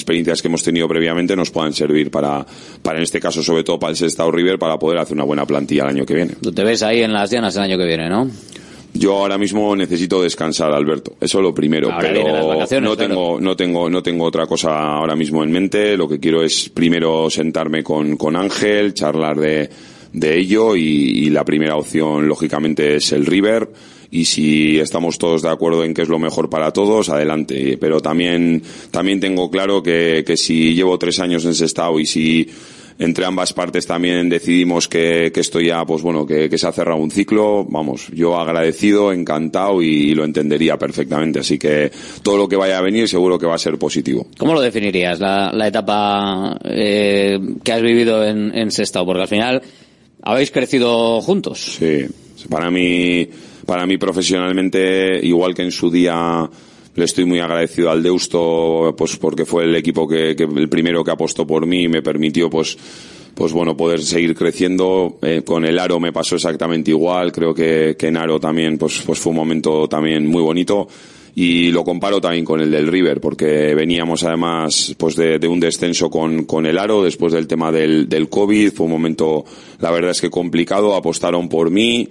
experiencias que hemos tenido previamente nos puedan servir para, para en este caso, sobre todo para el Sestao River, para poder hacer una buena plantilla el año que viene. Tú te ves ahí en las Llanas el año que viene, ¿no? Yo ahora mismo necesito descansar, Alberto. Eso es lo primero. Ahora pero vienen las vacaciones, no tengo, claro. no tengo, no tengo otra cosa ahora mismo en mente. Lo que quiero es primero sentarme con, con Ángel, charlar de, de ello y, y la primera opción, lógicamente, es el River. Y si estamos todos de acuerdo en que es lo mejor para todos, adelante. Pero también, también tengo claro que, que si llevo tres años en Sestao y si entre ambas partes también decidimos que, que esto ya, pues bueno, que, que se ha cerrado un ciclo, vamos, yo agradecido, encantado y, y lo entendería perfectamente. Así que todo lo que vaya a venir seguro que va a ser positivo. ¿Cómo lo definirías, la, la etapa eh, que has vivido en, en Sestao? Porque al final habéis crecido juntos. Sí, para mí, para mí profesionalmente, igual que en su día, le estoy muy agradecido al Deusto, pues porque fue el equipo que, que el primero que apostó por mí y me permitió, pues, pues bueno, poder seguir creciendo. Eh, con el Aro me pasó exactamente igual. Creo que, que en Aro también, pues, pues fue un momento también muy bonito. Y lo comparo también con el del River, porque veníamos además, pues de, de un descenso con, con el Aro después del tema del, del COVID. Fue un momento, la verdad es que complicado. Apostaron por mí.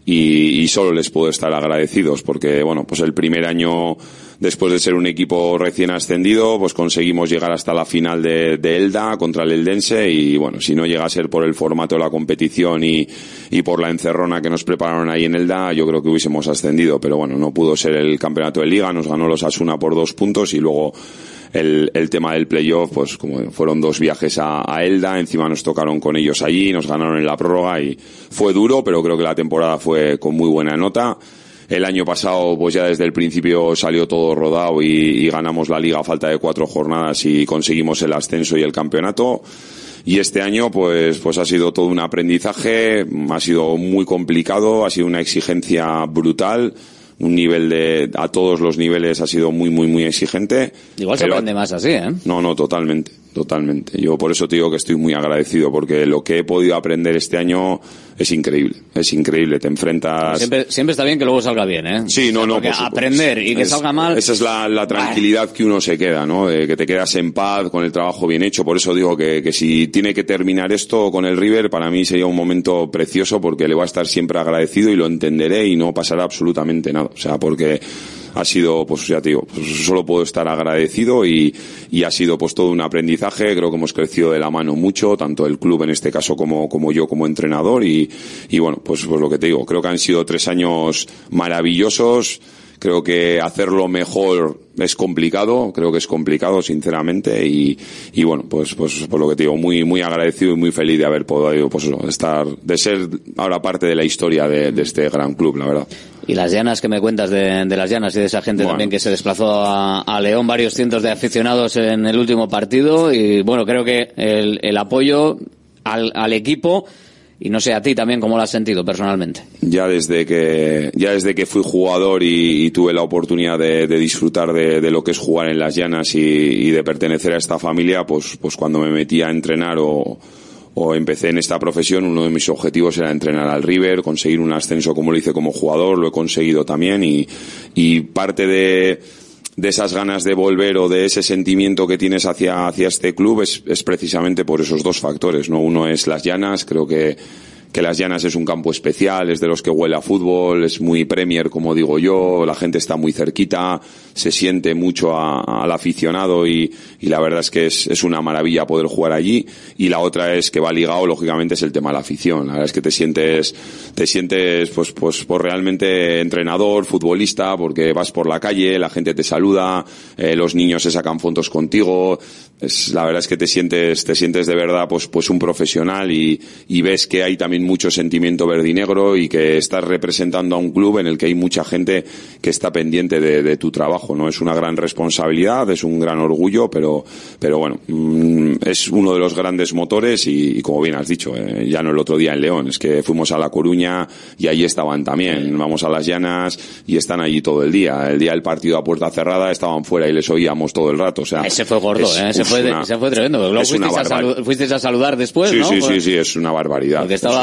Y, y solo les puedo estar agradecidos porque, bueno, pues el primer año, después de ser un equipo recién ascendido, pues conseguimos llegar hasta la final de, de Elda contra el Eldense y, bueno, si no llega a ser por el formato de la competición y, y por la encerrona que nos prepararon ahí en Elda, yo creo que hubiésemos ascendido, pero bueno, no pudo ser el campeonato de Liga, nos ganó los Asuna por dos puntos y luego El, el tema del playoff, pues como fueron dos viajes a, a Elda, encima nos tocaron con ellos allí, nos ganaron en la prórroga y fue duro, pero creo que la temporada fue con muy buena nota. El año pasado, pues ya desde el principio salió todo rodado y, y ganamos la Liga a falta de cuatro jornadas y conseguimos el ascenso y el campeonato. Y este año, pues, pues ha sido todo un aprendizaje, ha sido muy complicado, ha sido una exigencia brutal. Un nivel de, a todos los niveles ha sido muy, muy, muy exigente. Igual se aprende más así, ¿eh? No, no, totalmente, totalmente. Yo por eso te digo que estoy muy agradecido, porque lo que he podido aprender este año es increíble, es increíble. Te enfrentas... Siempre, siempre está bien que luego salga bien, ¿eh? Sí, no, no, porque por supuesto. Aprender y que es, salga mal... Esa es la, la tranquilidad que uno se queda, ¿no? De que te quedas en paz con el trabajo bien hecho. Por eso digo que, que si tiene que terminar esto con el River, para mí sería un momento precioso, porque le voy a estar siempre agradecido y lo entenderé y no pasará absolutamente nada. O sea, porque ha sido, pues ya te digo, pues solo puedo estar agradecido y, y ha sido pues todo un aprendizaje. Creo que hemos crecido de la mano mucho, tanto el club en este caso como, como yo como entrenador y, y bueno, pues, pues lo que te digo, creo que han sido tres años maravillosos. Creo que hacerlo mejor es complicado, creo que es complicado, sinceramente, y, y bueno, pues, pues, por lo que te digo, muy, muy agradecido y muy feliz de haber podido, pues eso, estar, de ser ahora parte de la historia de, de este gran club, la verdad. Y las Llanas que me cuentas de, de las Llanas y de esa gente bueno. también que se desplazó a, a León, varios cientos de aficionados en el último partido, y bueno, creo que el, el apoyo al, al equipo. Y no sé a ti también cómo lo has sentido personalmente. Ya desde que ya desde que fui jugador y, y tuve la oportunidad de, de disfrutar de, de lo que es jugar en las Llanas y, y de pertenecer a esta familia, pues pues cuando me metí a entrenar o, o empecé en esta profesión, uno de mis objetivos era entrenar al River, conseguir un ascenso como lo hice como jugador, lo he conseguido también y, y parte de de esas ganas de volver o de ese sentimiento que tienes hacia, hacia este club es, es precisamente por esos dos factores, ¿no? Uno es las Llanas, creo que, que las Llanas es un campo especial, es de los que huele a fútbol, es muy Premier, como digo yo, la gente está muy cerquita, se siente mucho a, al aficionado y, y la verdad es que es, es una maravilla poder jugar allí. Y la otra es que va ligado, lógicamente, es el tema de la afición. La verdad es que te sientes, te sientes, pues, pues, pues realmente entrenador, futbolista, porque vas por la calle, la gente te saluda, eh, los niños se sacan fotos contigo. Es, la verdad es que te sientes, te sientes de verdad, pues, pues un profesional y, y ves que hay también mucho sentimiento verdinegro y que estás representando a un club en el que hay mucha gente que está pendiente de, de tu trabajo, ¿no? Es una gran responsabilidad, es un gran orgullo, pero, pero bueno, mmm, es uno de los grandes motores y, y como bien has dicho, eh, ya no el otro día en León, es que fuimos a La Coruña y allí estaban también, vamos a las Llanas y están allí todo el día. El día del partido a puerta cerrada estaban fuera y les oíamos todo el rato, o sea. Ese fue gordo, es, eh, ese fue, una, ese fue tremendo, luego fuisteis a, salu- fuisteis a saludar después, sí, ¿no? Sí, pues, sí, sí, es una barbaridad. Porque estaba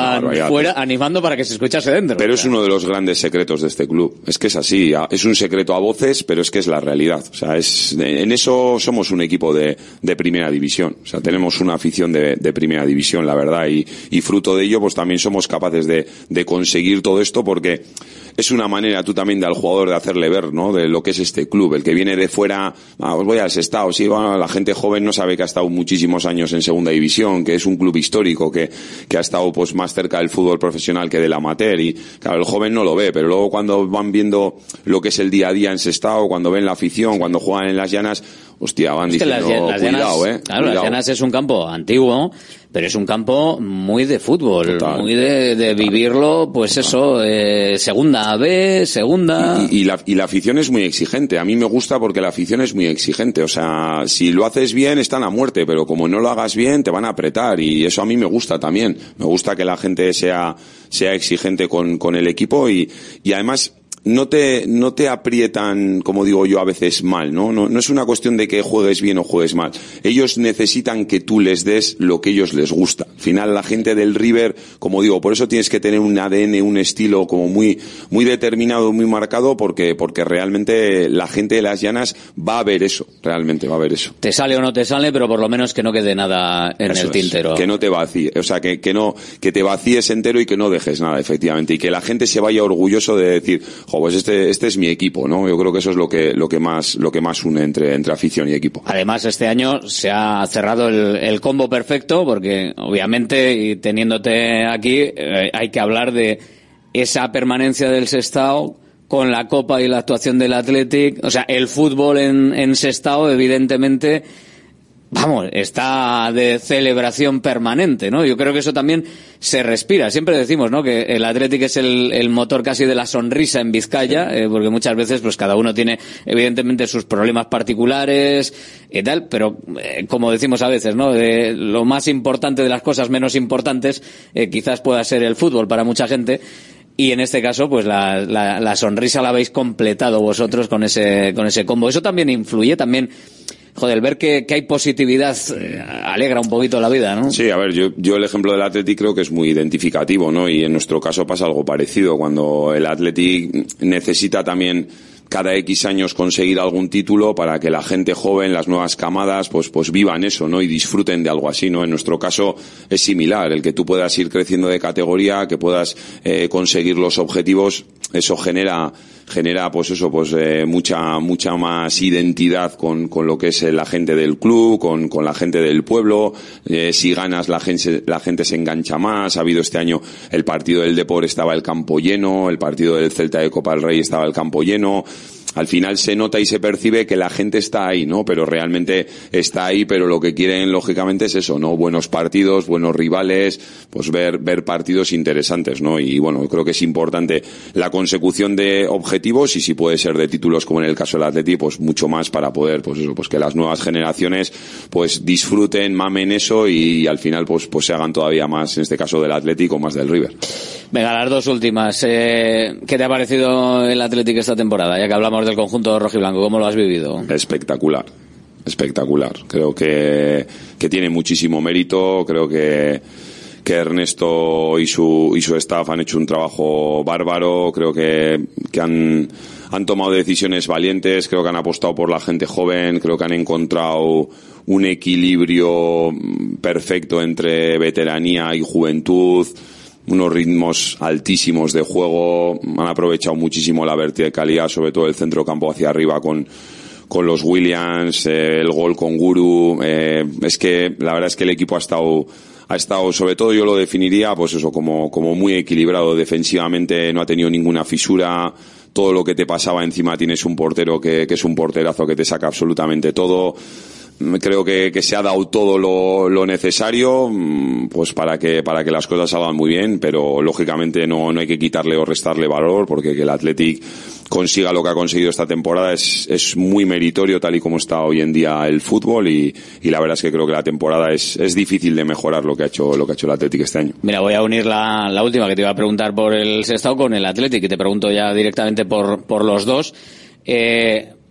estaban fuera animando para que se escuchase dentro. Pero es uno de los grandes secretos de este club. Es que es así, es un secreto a voces, pero es que es la realidad. O sea, es, en eso somos un equipo de, de primera división. O sea, tenemos una afición de, de primera división, la verdad, y, y fruto de ello, pues también somos capaces de, de conseguir todo esto, porque es una manera tú también al jugador de hacerle ver, ¿no?, de lo que es este club. El que viene de fuera, ah, pues voy al Sestao, sí, bueno, la gente joven no sabe que ha estado muchísimos años en segunda división, que es un club histórico, que, que ha estado pues más cerca del fútbol profesional que del amateur, y claro, el joven no lo ve, pero luego cuando van viendo lo que es el día a día en Sestao, cuando ven la afición, cuando juegan en las llanas, hostia, van diciendo, las, las cuidado, llanas, eh. Claro, cuidado. las llanas es un campo antiguo, pero es un campo muy de fútbol, Total. muy de, de vivirlo, pues Total. eso, eh, segunda B, segunda... Y, y, la, y la afición es muy exigente. A mí me gusta porque la afición es muy exigente. O sea, si lo haces bien, están a muerte, pero como no lo hagas bien, te van a apretar, y eso a mí me gusta también. Me gusta que la gente sea, sea exigente con, con el equipo, y, y además... no te, no te aprietan, como digo yo, a veces mal, ¿no? No, no es una cuestión de que juegues bien o juegues mal. Ellos necesitan que tú les des lo que ellos les gusta. Al final, la gente del River, como digo, por eso tienes que tener un A D N, un estilo como muy, muy determinado, muy marcado, porque, porque realmente la gente de las llanas va a ver eso, realmente va a ver eso. Te sale o no te sale, pero por lo menos que no quede nada en eso el tintero. Es, que no te vacíe, o sea, que, que no, que te vacíes entero y que no dejes nada, efectivamente, y que la gente se vaya orgulloso de decir, pues este, este es mi equipo, ¿no? Yo creo que eso es lo que, lo que más, lo que más une entre, entre afición y equipo. Además, este año se ha cerrado el, el combo perfecto, porque obviamente, y teniéndote aquí, eh, hay que hablar de esa permanencia del Sestao con la Copa y la actuación del Athletic. O sea, el fútbol en, en Sestao, evidentemente, vamos, está de celebración permanente, ¿no? Yo creo que eso también se respira. Siempre decimos, ¿no?, que el Athletic es el, el motor casi de la sonrisa en Vizcaya, eh, porque muchas veces pues cada uno tiene evidentemente sus problemas particulares y tal, pero eh, como decimos a veces, ¿no?, de lo más importante de las cosas menos importantes, eh, quizás pueda ser el fútbol para mucha gente. Y en este caso, pues la, la, la sonrisa la habéis completado vosotros con ese, con ese combo. Eso también influye, también... Joder, ver que, que hay positividad eh, alegra un poquito la vida, ¿no? Sí, a ver, yo, yo el ejemplo del Athletic creo que es muy identificativo, ¿no? Y en nuestro caso pasa algo parecido, cuando el Athletic necesita también cada X años conseguir algún título para que la gente joven, las nuevas camadas, pues, pues vivan eso, ¿no? Y disfruten de algo así, ¿no? En nuestro caso es similar, el que tú puedas ir creciendo de categoría, que puedas eh, conseguir los objetivos, eso genera genera pues eso pues eh, mucha mucha más identidad con con lo que es la gente del club, con con la gente del pueblo. Eh, si ganas, la gente la gente se engancha más. Ha habido este año el partido del Depor, estaba el campo lleno, el partido del Celta de Copa del Rey estaba el campo lleno. Al final se nota y se percibe que la gente está ahí, ¿no? Pero realmente está ahí, pero lo que quieren, lógicamente, es eso, ¿no? Buenos partidos, buenos rivales, pues ver, ver partidos interesantes, ¿no? Y bueno, creo que es importante la consecución de objetivos, y si puede ser de títulos, como en el caso del Atleti, pues mucho más, para poder, pues eso, pues que las nuevas generaciones, pues disfruten, mamen eso, y, y al final, pues, pues se hagan todavía más, en este caso del Atleti, o más del River. Venga, las dos últimas. Eh, ¿Qué te ha parecido el Athletic esta temporada? Ya que hablamos del conjunto rojiblanco, ¿cómo lo has vivido? Espectacular, espectacular. Creo que, que tiene muchísimo mérito. Creo que, que Ernesto y su, y su staff han hecho un trabajo bárbaro. Creo que, que han, han tomado decisiones valientes. Creo que han apostado por la gente joven. Creo que han encontrado un equilibrio perfecto entre veteranía y juventud. Unos ritmos altísimos de juego, han aprovechado muchísimo la verticalidad, sobre todo el centro campo hacia arriba con, con los Williams, eh, el gol con Guru. Eh, es que la verdad es que el equipo ha estado, ha estado, sobre todo yo lo definiría, pues eso, como, como muy equilibrado defensivamente, no ha tenido ninguna fisura. Todo lo que te pasaba encima, tienes un portero que, que es un porterazo que te saca absolutamente todo. Creo que, que se ha dado todo lo, lo necesario, pues para que para que las cosas salgan muy bien, pero lógicamente no, no hay que quitarle o restarle valor, porque que el Athletic consiga lo que ha conseguido esta temporada es, es muy meritorio, tal y como está hoy en día el fútbol, y, y la verdad es que creo que la temporada es, es difícil de mejorar lo que ha hecho lo que ha hecho el Athletic este año. Mira, voy a unir la, la última que te iba a preguntar por el Sestao con el Athletic, y te pregunto ya directamente por, por los dos. Eh,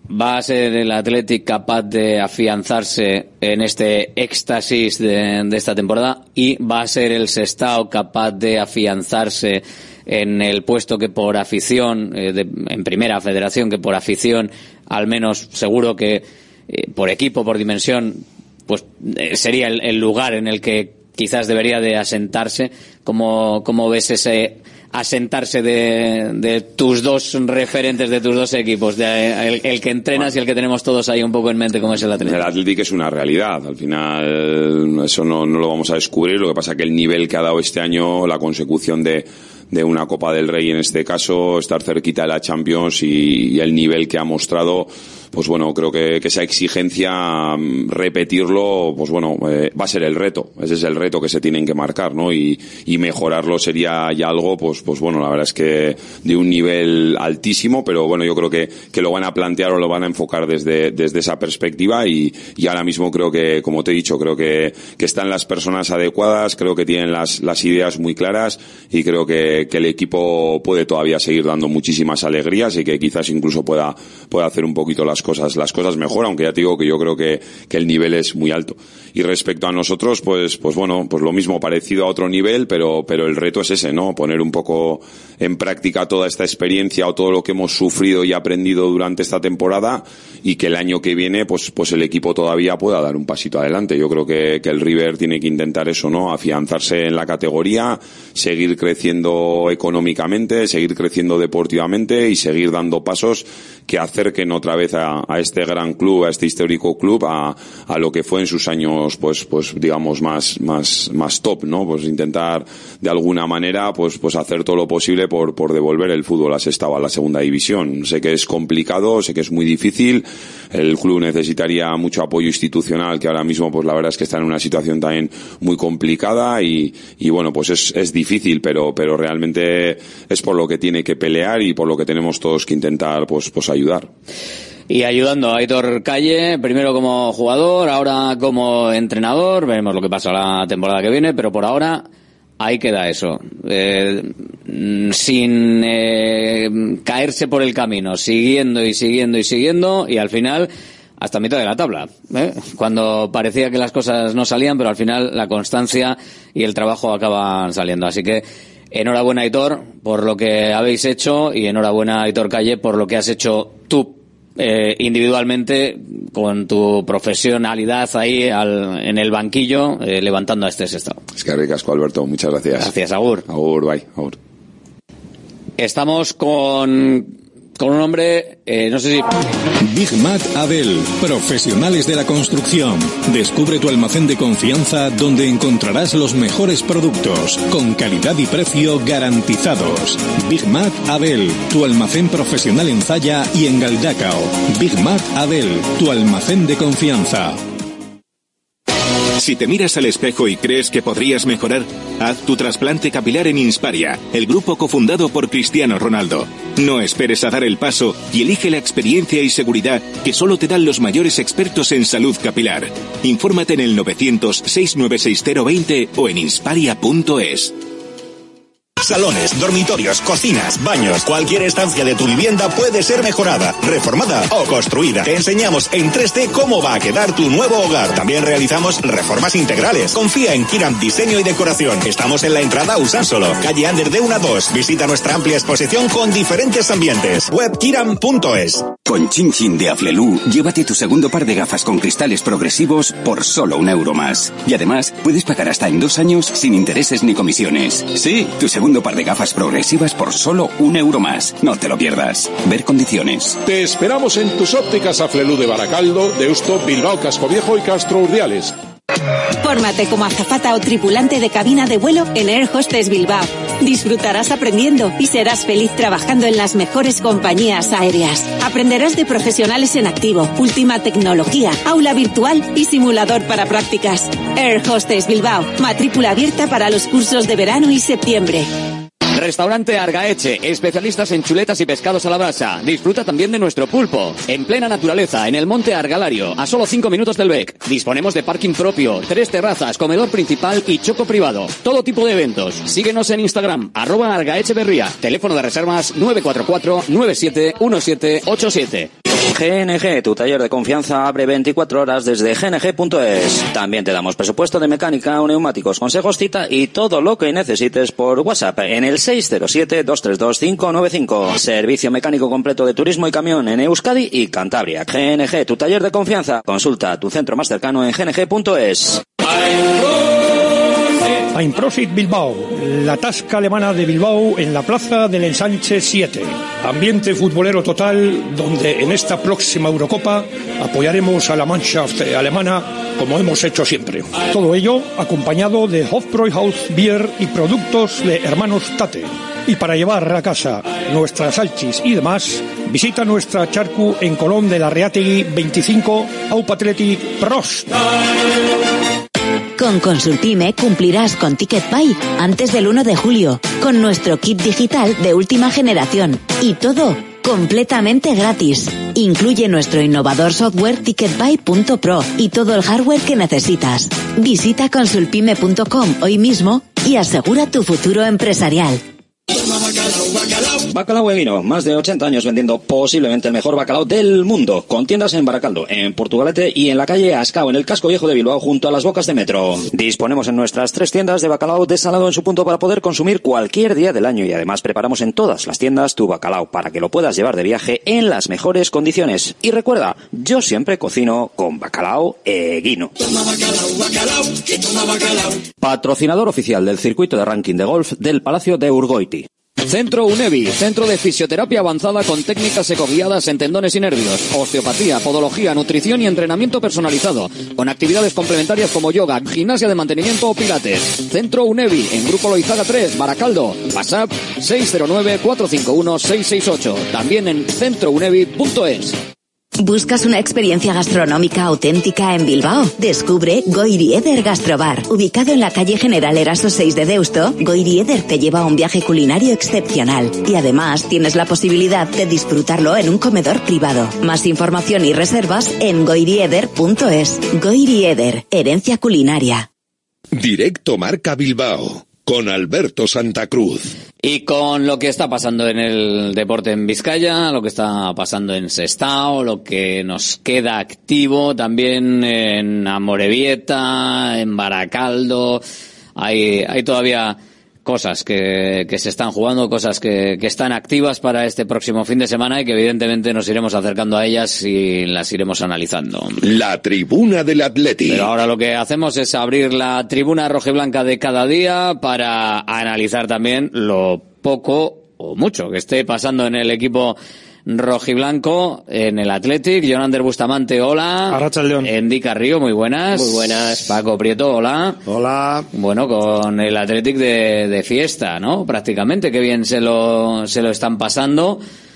¿Va a ser el Athletic capaz de afianzarse en este éxtasis de, de esta temporada? ¿Y va a ser el Sestao capaz de afianzarse en el puesto que por afición, eh, de, en primera federación, que por afición, al menos seguro que eh, por equipo, por dimensión, pues eh, sería el, el lugar en el que quizás debería de asentarse? ¿Cómo, cómo ves ese asentarse de, de tus dos referentes, de tus dos equipos, de el, el que entrenas y el que tenemos todos ahí un poco en mente, como es el Atlético? El Atlético es una realidad, al final eso no, no lo vamos a descubrir, lo que pasa que el nivel que ha dado este año, la consecución de de una Copa del Rey en este caso, estar cerquita de la Champions y, y el nivel que ha mostrado, pues bueno, creo que, que esa exigencia, repetirlo, pues bueno, eh, va a ser el reto. Ese es el reto que se tienen que marcar, ¿no? Y, y mejorarlo sería ya algo, pues, pues bueno, la verdad es que de un nivel altísimo, pero bueno, yo creo que, que lo van a plantear o lo van a enfocar desde, desde esa perspectiva y, y ahora mismo creo que, como te he dicho, creo que, que están las personas adecuadas, creo que tienen las, las ideas muy claras y creo que, que el equipo puede todavía seguir dando muchísimas alegrías y que quizás incluso pueda, pueda hacer un poquito las cosas, las cosas mejor, aunque ya te digo que yo creo que, que el nivel es muy alto. Y respecto a nosotros, pues, pues bueno, pues lo mismo, parecido a otro nivel, pero, pero el reto es ese, ¿no? Poner un poco en práctica toda esta experiencia o todo lo que hemos sufrido y aprendido durante esta temporada y que el año que viene, pues, pues el equipo todavía pueda dar un pasito adelante. Yo creo que, que el River tiene que intentar eso, ¿no? Afianzarse en la categoría, seguir creciendo económicamente, seguir creciendo deportivamente y seguir dando pasos que acerquen otra vez a, a este gran club, a este histórico club, a, a lo que fue en sus años, pues, pues digamos más, más, más top, ¿no? Pues intentar de alguna manera, pues, pues hacer todo lo posible por, por devolver el fútbol a Sestao, a la segunda división. Sé que es complicado, sé que es muy difícil. El club necesitaría mucho apoyo institucional, que ahora mismo, pues la verdad es que está en una situación también muy complicada y, y bueno, pues es, es difícil, pero, pero realmente es por lo que tiene que pelear y por lo que tenemos todos que intentar, pues, pues ayudar. Y ayudando a Aitor Calle, primero como jugador, ahora como entrenador, veremos lo que pasa la temporada que viene, pero por ahora ahí queda eso, eh, sin eh, caerse por el camino, siguiendo y siguiendo y siguiendo y al final hasta mitad de la tabla, ¿eh? Cuando parecía que las cosas no salían, pero al final la constancia y el trabajo acaban saliendo, así que enhorabuena Aitor por lo que habéis hecho y enhorabuena Aitor Calle por lo que has hecho tú eh, individualmente con tu profesionalidad ahí al, en el banquillo eh, levantando a este Sestao. Es que ricasco, Alberto, muchas gracias. Gracias, agur. Agur, bye, agur. Estamos con con un hombre, eh, no sé si... Big Mat Abel, profesionales de la construcción. Descubre tu almacén de confianza donde encontrarás los mejores productos, con calidad y precio garantizados. Big Mat Abel, tu almacén profesional en Zalla y en Galdacao. Big Mat Abel, tu almacén de confianza. Si te miras al espejo y crees que podrías mejorar, haz tu trasplante capilar en Insparia, el grupo cofundado por Cristiano Ronaldo. No esperes a dar el paso y elige la experiencia y seguridad que solo te dan los mayores expertos en salud capilar. Infórmate en el novecientos, seiscientos noventa y seis cero veinte o en insparia punto es. Salones, dormitorios, cocinas, baños, cualquier estancia de tu vivienda puede ser mejorada, reformada o construida. Te enseñamos en tres D cómo va a quedar tu nuevo hogar. También realizamos reformas integrales. Confía en Kiram Diseño y Decoración. Estamos en la entrada Usánsolo, calle Ander de uno a dos. Visita nuestra amplia exposición con diferentes ambientes. Web kiram punto es. Con Chin Chin de Aflelu, llévate tu segundo par de gafas con cristales progresivos por solo un euro más. Y además, puedes pagar hasta en dos años sin intereses ni comisiones. Sí, tu segundo par de gafas progresivas por solo un euro más. No te lo pierdas. Ver condiciones. Te esperamos en tus ópticas Aflelu de Baracaldo, Deusto, Bilbao, Cascoviejo y Castro Urdiales. Fórmate como azafata o tripulante de cabina de vuelo en Air Hostess Bilbao. Disfrutarás aprendiendo y serás feliz trabajando en las mejores compañías aéreas. Aprenderás de profesionales en activo, última tecnología, aula virtual y simulador para prácticas. Air Hostess Bilbao, matrícula abierta para los cursos de verano y septiembre. Restaurante Argaeche, especialistas en chuletas y pescados a la brasa. Disfruta también de nuestro pulpo. En plena naturaleza, en el monte Argalario, a solo cinco minutos del Bec. Disponemos de parking propio, tres terrazas, comedor principal y choco privado. Todo tipo de eventos. Síguenos en Instagram, arroba Argaeche Berría. Teléfono de reservas nueve cuatro cuatro, nueve siete uno siete ocho siete. G N G, tu taller de confianza, abre veinticuatro horas desde g n g punto es. También te damos presupuesto de mecánica, neumáticos, consejos, cita y todo lo que necesites por WhatsApp en el seis cero siete, dos tres dos, cinco nueve cinco. Servicio mecánico completo de turismo y camión en Euskadi y Cantabria. G N G, tu taller de confianza. Consulta tu centro más cercano en g n g punto es. Einprosit Bilbao, la tasca alemana de Bilbao en la plaza del Ensanche siete. Ambiente futbolero total donde en esta próxima Eurocopa apoyaremos a la Mannschaft alemana como hemos hecho siempre. Todo ello acompañado de Hofbräuhaus Bier y productos de Hermanos Tate. Y para llevar a casa nuestras salchis y demás, visita nuestra charcu en Colón de la Reategui veinticinco, Aupa Athletic Prost. Con Consultime cumplirás con Ticket Buy antes del uno de julio, con nuestro kit digital de última generación. Y todo completamente gratis. Incluye nuestro innovador software ticketbuy punto pro y todo el hardware que necesitas. Visita consultime punto com hoy mismo y asegura tu futuro empresarial. Bacalao Eguino, más de ochenta años vendiendo posiblemente el mejor bacalao del mundo, con tiendas en Baracaldo, en Portugalete y en la calle Ascao, en el casco viejo de Bilbao, junto a las bocas de metro. Disponemos en nuestras tres tiendas de bacalao desalado en su punto para poder consumir cualquier día del año, y además preparamos en todas las tiendas tu bacalao para que lo puedas llevar de viaje en las mejores condiciones. Y recuerda, yo siempre cocino con Bacalao Eguino. Patrocinador oficial del circuito de ranking de golf del Palacio de Urgoiti. Centro UNEVI, centro de fisioterapia avanzada con técnicas ecoguiadas en tendones y nervios, osteopatía, podología, nutrición y entrenamiento personalizado, con actividades complementarias como yoga, gimnasia de mantenimiento o pilates. Centro UNEVI, en Grupo Loizaga tres, Baracaldo. WhatsApp seis cero nueve, cuatro cinco uno, seis seis ocho. También en centro unevi punto es. ¿Buscas una experiencia gastronómica auténtica en Bilbao? Descubre Goirieder Gastrobar. Ubicado en la calle General Eraso seis de Deusto, Goirieder te lleva a un viaje culinario excepcional. Y además tienes la posibilidad de disfrutarlo en un comedor privado. Más información y reservas en goirieder punto es. Goirieder, herencia culinaria. Directo Marca Bilbao, con Alberto Santa Cruz. Y con lo que está pasando en el deporte en Vizcaya, lo que está pasando en Sestao, lo que nos queda activo también en Amorebieta, en Baracaldo, hay, hay todavía cosas que, que se están jugando, cosas que, que están activas para este próximo fin de semana y que evidentemente nos iremos acercando a ellas y las iremos analizando. La tribuna del Atleti. Pero ahora lo que hacemos es abrir la tribuna rojiblanca de cada día para analizar también lo poco o mucho que esté pasando en el equipo rojiblanco, en el Athletic. Jonander Bustamante, hola. Arratsaldeon. Endy Carrillo, muy buenas. Muy buenas. Paco Prieto, hola. Hola. Bueno, con el Athletic de, de fiesta, ¿no? Prácticamente, qué bien se lo, se lo están pasando.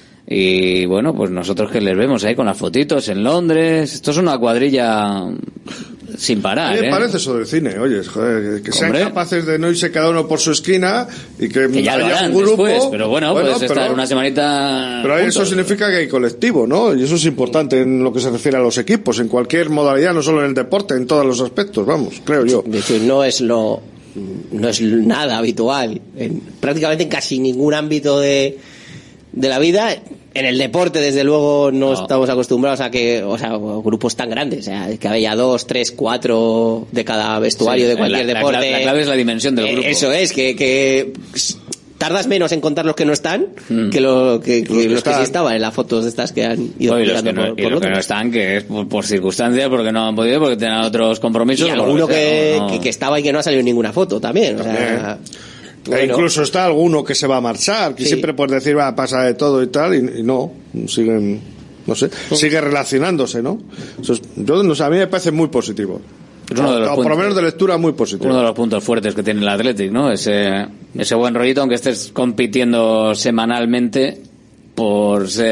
Y bueno, pues nosotros que les vemos ahí con las fotitos en Londres. Esto es una cuadrilla sin parar, A mí me ¿eh? parece eso del cine, oye, joder, que sean Hombre. capaces de no irse cada uno por su esquina y que, Que ya lo haya harán un grupo. después, pero bueno, puedes pero- estar una semanita Pero eso juntos. significa que hay colectivo, ¿no? Y eso es importante en lo que se refiere a los equipos, en cualquier modalidad, no solo en el deporte, en todos los aspectos, vamos, creo yo. De hecho, no es lo no es nada habitual en, prácticamente en casi ningún ámbito de, de la vida. En el deporte, desde luego, no, No. estamos acostumbrados a que, o sea, grupos tan grandes, o sea, que haya dos, tres, cuatro de cada vestuario Sí, de cualquier la- la deporte. cla- la clave es la dimensión del Eh, grupo. Eso es, que, que tardas menos en contar los que no están que, lo, que, que Los que los que sí están. estaban en las fotos de estas que han ido Bueno, y los publicando que no, por, y por los que no Londres. están, que es por, por circunstancias, porque no han podido, porque tienen otros compromisos. Y o por alguno lo sea, que, no, no. que, que estaba y que no ha salido en ninguna foto también. O sea, E bueno. incluso está alguno que se va a marchar, que Sí. siempre puedes decir, va, pasa de todo y tal, y, y no, siguen, no sé, sigue relacionándose, ¿no? Eso es- yo, no sé, a mí me parece muy positivo. Es uno de los o, o por lo puntos. menos de lectura muy positiva. Uno de los puntos fuertes que tiene el Athletic, ¿no? Ese, ese buen rollito, aunque estés compitiendo semanalmente por ser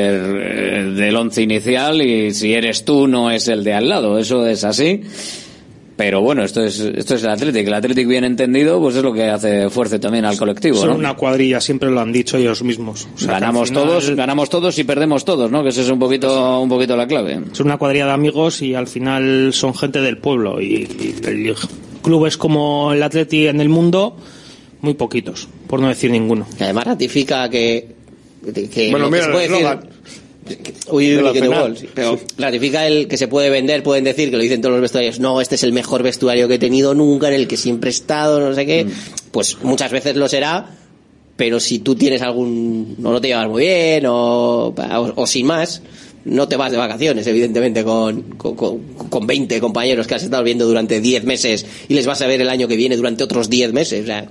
eh, del once inicial, y si eres tú no es el de al lado, eso es así. Pero bueno, esto es esto es el Athletic. El Athletic bien entendido, pues es lo que hace fuerza también al colectivo, Son ¿no? una cuadrilla, siempre lo han dicho ellos mismos. O sea, que Ganamos al final todos, ganamos todos y perdemos todos, ¿no? Que esa es un poquito un poquito la clave. Son una cuadrilla de amigos y al final son gente del pueblo. Y, y el- clubes como el Atleti en el mundo, muy poquitos, por no decir ninguno. Que además ratifica que, que Bueno, lo que mira se puede el decir, eslogan. Uy, de uy, la que final. igual, sí. Pero ratifica el que se puede vender, pueden decir que lo dicen todos los vestuarios. No, este es el mejor vestuario que he tenido nunca, en el que siempre he estado, no sé qué. Mm. Pues muchas veces lo será, pero si tú tienes algún, o no te llevas muy bien, o, o, o sin más, no te vas de vacaciones, evidentemente, con, con, con veinte compañeros que has estado viendo durante diez meses y les vas a ver el año que viene durante otros diez meses. O sea,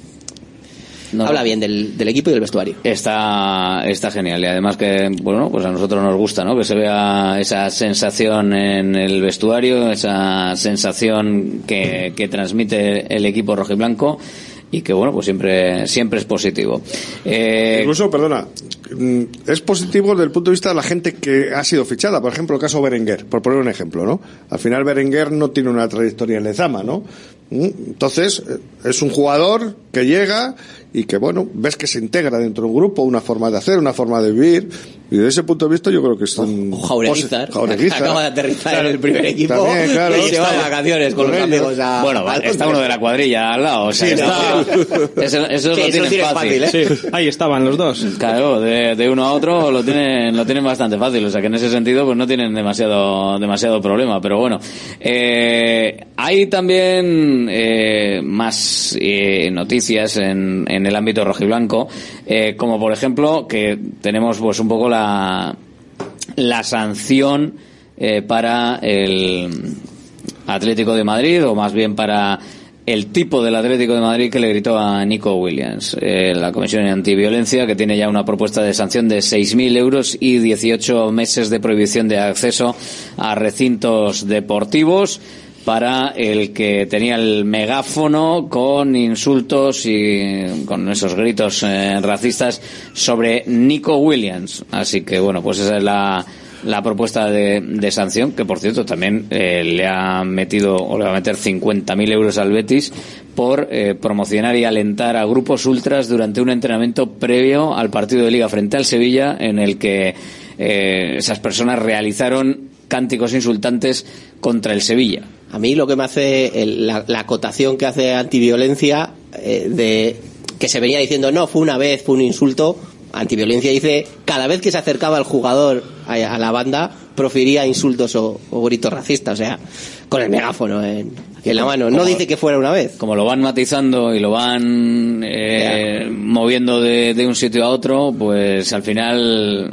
no. Habla bien del, del equipo y del vestuario. Está, está genial, y además que, bueno, pues a nosotros nos gusta, ¿no? Que se vea esa sensación en el vestuario, esa sensación que, que transmite el equipo rojiblanco, y que, bueno, pues siempre siempre es positivo. Eh... Incluso, perdona, es positivo desde el punto de vista de la gente que ha sido fichada. Por ejemplo, el caso Berenguer, por poner un ejemplo, ¿no? Al final Berenguer no tiene una trayectoria en Lezama, ¿no? Entonces, es un jugador que llega y que, bueno, ves que se integra dentro de un grupo, una forma de hacer, una forma de vivir, y desde ese punto de vista yo creo que es un... Jaureguizar, acaba de aterrizar claro, en el primer equipo también, claro, y se va de vacaciones con, con los amigos a... Bueno, a está uno de la cuadrilla al lado, o sea, sí, está... eso, eso sí, lo tienen tiene fácil, fácil ¿eh? Sí, ahí estaban los dos. Claro, de, de uno a otro lo tienen lo tienen bastante fácil, o sea que en ese sentido pues no tienen demasiado demasiado problema, pero bueno, eh, hay también eh, más eh, noticias en, en el ámbito rojiblanco, eh, como por ejemplo que tenemos pues un poco la la sanción eh, para el Atlético de Madrid, o más bien para el tipo del Atlético de Madrid que le gritó a Nico Williams. Eh, la Comisión Antiviolencia, que tiene ya una propuesta de sanción de seis mil euros y dieciocho meses de prohibición de acceso a recintos deportivos para el que tenía el megáfono con insultos y con esos gritos eh, racistas sobre Nico Williams. Así que, bueno, pues esa es la la propuesta de, de sanción, que por cierto también eh, le ha metido o le va a meter cincuenta mil euros al Betis por eh, promocionar y alentar a grupos ultras durante un entrenamiento previo al partido de Liga frente al Sevilla, en el que eh, esas personas realizaron cánticos insultantes contra el Sevilla. A mí lo que me hace el, la, la acotación que hace Antiviolencia, eh, de que se venía diciendo no, fue una vez, fue un insulto. Antiviolencia dice cada vez que se acercaba el jugador a, a la banda profería insultos o, o gritos racistas, o sea, con el megáfono en, en la mano. No como, dice que fuera una vez. Como lo van matizando y lo van eh, moviendo de, de un sitio a otro, pues al final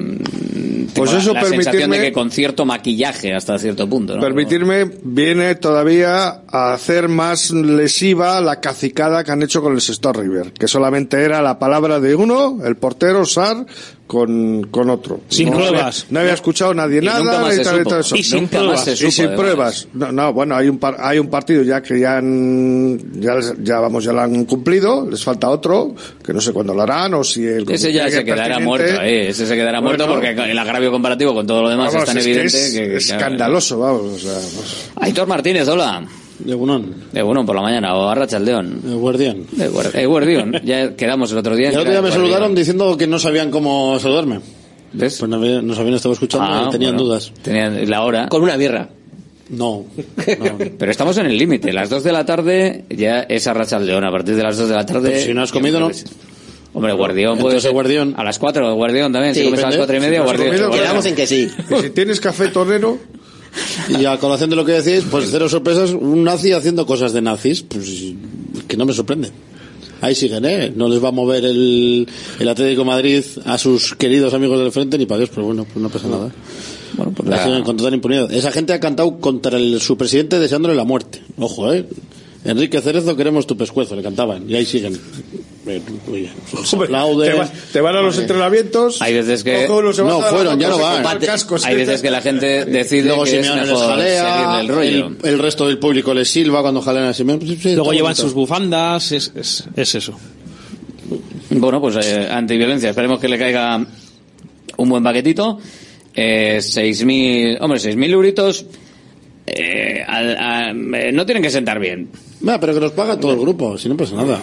pues eso, la sensación de que con cierto maquillaje hasta cierto punto, ¿no? Permitirme viene todavía a hacer más lesiva la cacicada que han hecho con el Sestao River, que solamente era la palabra de uno, el portero Sar, con, con otro. Sin no pruebas. Había, no había escuchado nadie y nada. Nunca más y, se tal, supo. Y, tal, eso. y sin pruebas. Se supo, y sin además. pruebas. No, no, bueno, hay un par, hay un partido ya que ya han, ya, ya vamos, ya lo han cumplido. Les falta otro, que no sé cuándo lo harán o si el... Ese ya se quedará muerto, eh. Ese se quedará bueno, muerto porque el agravio comparativo con todo lo demás vamos, es tan es evidente que es que... escandaloso, vamos. O sea, pues. Aitor Martínez, hola. De Bunón. De Bunón por la mañana, o Arrachaldeón. De Guardián. De Guardián. Ya quedamos el otro día. El otro día me saludaron diciendo que no sabían cómo saludarme. ¿Ves? Pues nos habían estado escuchando ah, y tenían bueno, dudas. Tenían la hora. Con una birra. No, no. Pero estamos en el límite. Las dos de la tarde ya es Arrachaldeón. A partir de las dos de la tarde. Pero si no has comido, ¿no? Hombre, Guardión puede ser. Guardión. A las cuatro, Guardión también. Sí, si comes a las cuatro y media, si Guardión. Comido, quedamos en que sí. Y si tienes café tornero. Y a colación de lo que decís, pues cero sorpresas, un nazi haciendo cosas de nazis, pues que no me sorprende. Ahí siguen, ¿eh? No les va a mover el, el Atlético de Madrid a sus queridos amigos del frente ni para Dios, pero bueno, pues no pasa nada. Bueno, pues la siguen con total impunidad. Esa gente ha cantado contra el, su presidente deseándole la muerte. Ojo, ¿eh? Enrique Cerezo, queremos tu pescuezo, le cantaban. Y ahí siguen. Muy bien. Te, va, te van a los entrenamientos. Hay veces que ojo, no, no fueron, ya no van. Cascos, hay veces que la gente decide luego que Simeone es les mejor jalea, el, rollo. El, el resto del público les silba cuando jalean a Simeone. Sí, sí, luego llevan bonito. sus bufandas, es, es, es eso. Bueno, pues eh, antiviolencia, esperemos que le caiga un buen paquetito. Eh, seis mil, hombre, seis mil euritos. Eh, a, a, eh, no tienen que sentar bien. Nah, pero que los paga todo el grupo, si no pasa nada.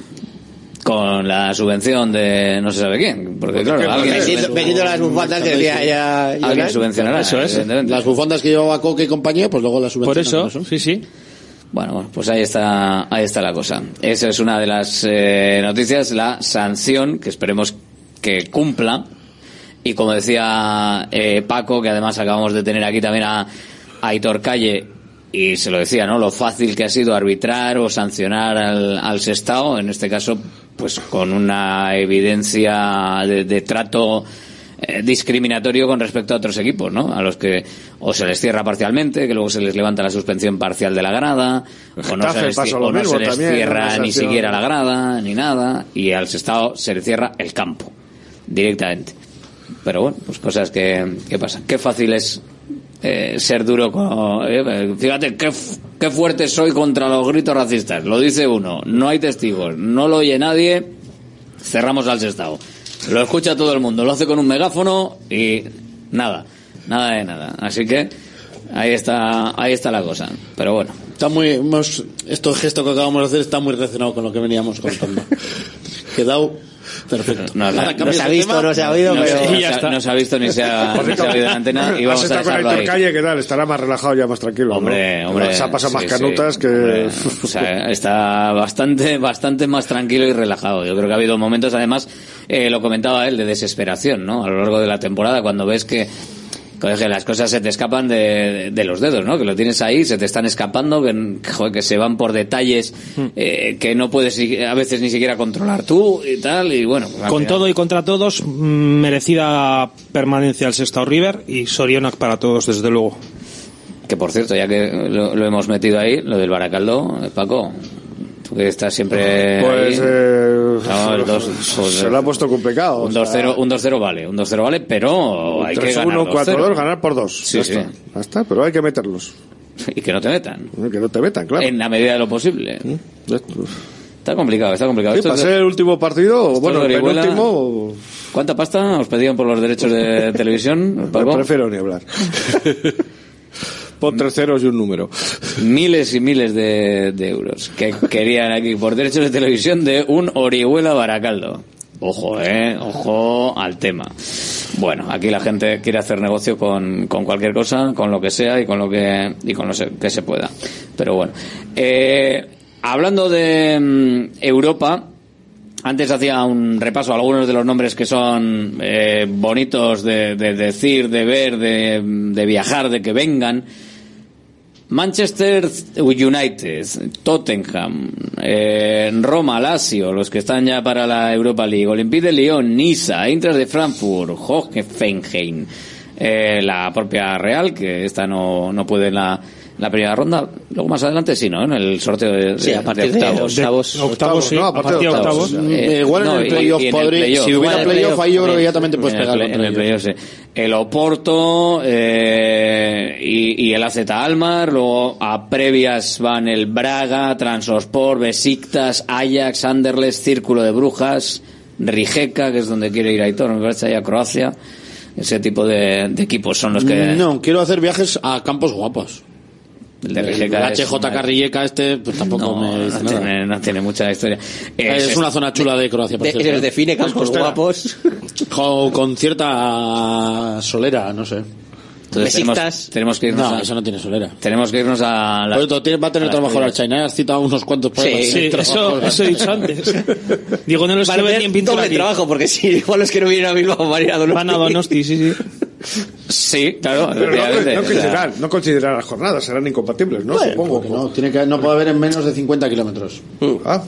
Con la subvención de no se sabe quién, porque claro, alguien vendiendo las bufandas que decía ya, ya alguien subvencionará, eso es. Las bufandas que llevaba Coque y compañía, pues luego las subvencionan. Por eso, sí, sí. Bueno, pues ahí está, ahí está la cosa. Esa es una de las eh, noticias, la sanción que esperemos que cumpla Y como decía eh, Paco, que además acabamos de tener aquí también a, a Aitor Calle, y se lo decía, ¿no? Lo fácil que ha sido arbitrar o sancionar al, al Sestao, en este caso, pues con una evidencia de, de trato eh, discriminatorio con respecto a otros equipos, ¿no? A los que o se les cierra parcialmente, que luego se les levanta la suspensión parcial de la grada, o no se les, o no se les cierra ni siquiera la grada, ni nada, y al Sestao se le cierra el campo, directamente. Pero bueno, pues cosas que, que pasan. Qué fácil es eh, ser duro con... Eh, fíjate, qué, qué fuerte soy contra los gritos racistas. Lo dice uno, no hay testigos, no lo oye nadie, cerramos al Sestao. Lo escucha todo el mundo, lo hace con un megáfono y nada, nada de nada. Así que ahí está, ahí está la cosa. Pero bueno. Está muy, hemos, estos gestos que acabamos de hacer está muy relacionado con lo que veníamos contando. Quedado perfecto. No, no, no se ha visto, tema, no se ha oído, no, pero no, se, ha, no se ha visto ni se ha, ni se ha oído en antena y vamos a dejarlo ahí. Calle, ¿qué tal? Estará más relajado, ya más tranquilo, hombre, ¿no? hombre, se ha pasado sí, más canutas sí, que hombre, o sea, está bastante bastante más tranquilo y relajado. Yo creo que ha habido momentos, además, eh, lo comentaba él, de desesperación, ¿no? A lo largo de la temporada, cuando ves que que las cosas se te escapan de, de los dedos, ¿no? Que lo tienes ahí, se te están escapando, que, joder, que se van por detalles eh, que no puedes a veces ni siquiera controlar tú y tal, y bueno. Con todo y contra todos, merecida permanencia al Sestao River y Sorionak para todos, desde luego. Que por cierto, ya que lo, lo hemos metido ahí, lo del Baracaldo, Paco, tú que estás siempre pues ahí, eh, no, el dos, pues, se lo ha puesto complicado. Un dos cero, un dos cero vale, un dos cero vale, pero hay que ganar uno, cuatro dos, ganar por dos. Sí, ya sí. está. Ya está, pero hay que meterlos. Y que no te metan. Que no te metan, claro. En la medida de lo posible. ¿Mm? Está complicado, está complicado. Sí, para ser el último partido, bueno, el penúltimo. ¿Cuánta pasta os pedían por los derechos de televisión, Paco? Prefiero ni hablar. Pon tres ceros y un número. Miles y miles de, de euros que querían aquí por derechos de televisión de un Orihuela Baracaldo. Ojo, eh, ojo al tema. Bueno, aquí la gente quiere hacer negocio con, con cualquier cosa, con lo que sea y con lo que y con lo que se pueda. Pero bueno, eh, hablando de um, Europa, antes hacía un repaso a algunos de los nombres que son eh, bonitos de, de decir, de ver, de, de viajar, de que vengan. Manchester United, Tottenham, eh, Roma, Lazio, los que están ya para la Europa League, Olympique de Lyon, Niza, Eintracht de Frankfurt, Hoffenheim, eh, la propia Real, que esta no, no puede en la, la primera ronda, luego más adelante sí, ¿no? En el sorteo de, de, sí, a partir de octavos. De octavos, octavos, octavos sí, no, a partir de octavos. Eh, igual no, en el playoff podría, play si hubiera playoff ahí yo creo que ya también te puedes pegar en el playoff, sí. El Oporto eh, y, y el A Z Almar, luego a previas van el Braga, Transospor, Besiktas, Ajax, Anderlecht, Círculo de Brujas, Rijeka, que es donde quiere ir Aitor, me parece, a Croacia. Ese tipo de, de equipos son los que... No, quiero hacer viajes a campos guapos. El de Rijeka, el H J K Rijeka este pues tampoco no, me dice no nada. Tiene, no tiene mucha historia. Es, es una zona chula de Croacia, por de, cierto. Se define campos guapos. Con, con cierta solera, no sé. Entonces tenemos, tenemos que irnos no, a... eso no tiene solera. Tenemos que irnos a... La, pues va a tener trabajo la China, has citado unos cuantos problemas. Sí, sí eso, eso he dicho antes. Digo, no los vale, que en pintura doble trabajo, porque si igual los que no vienen a Bilbao van a ir a Donosti. Van a Donosti, sí, sí. Sí, claro. Pero no, no, considerar, no considerar las jornadas, serán incompatibles, ¿no? Bueno, supongo. Que no, tiene que, no puede haber en menos de cincuenta kilómetros. Uh, ah,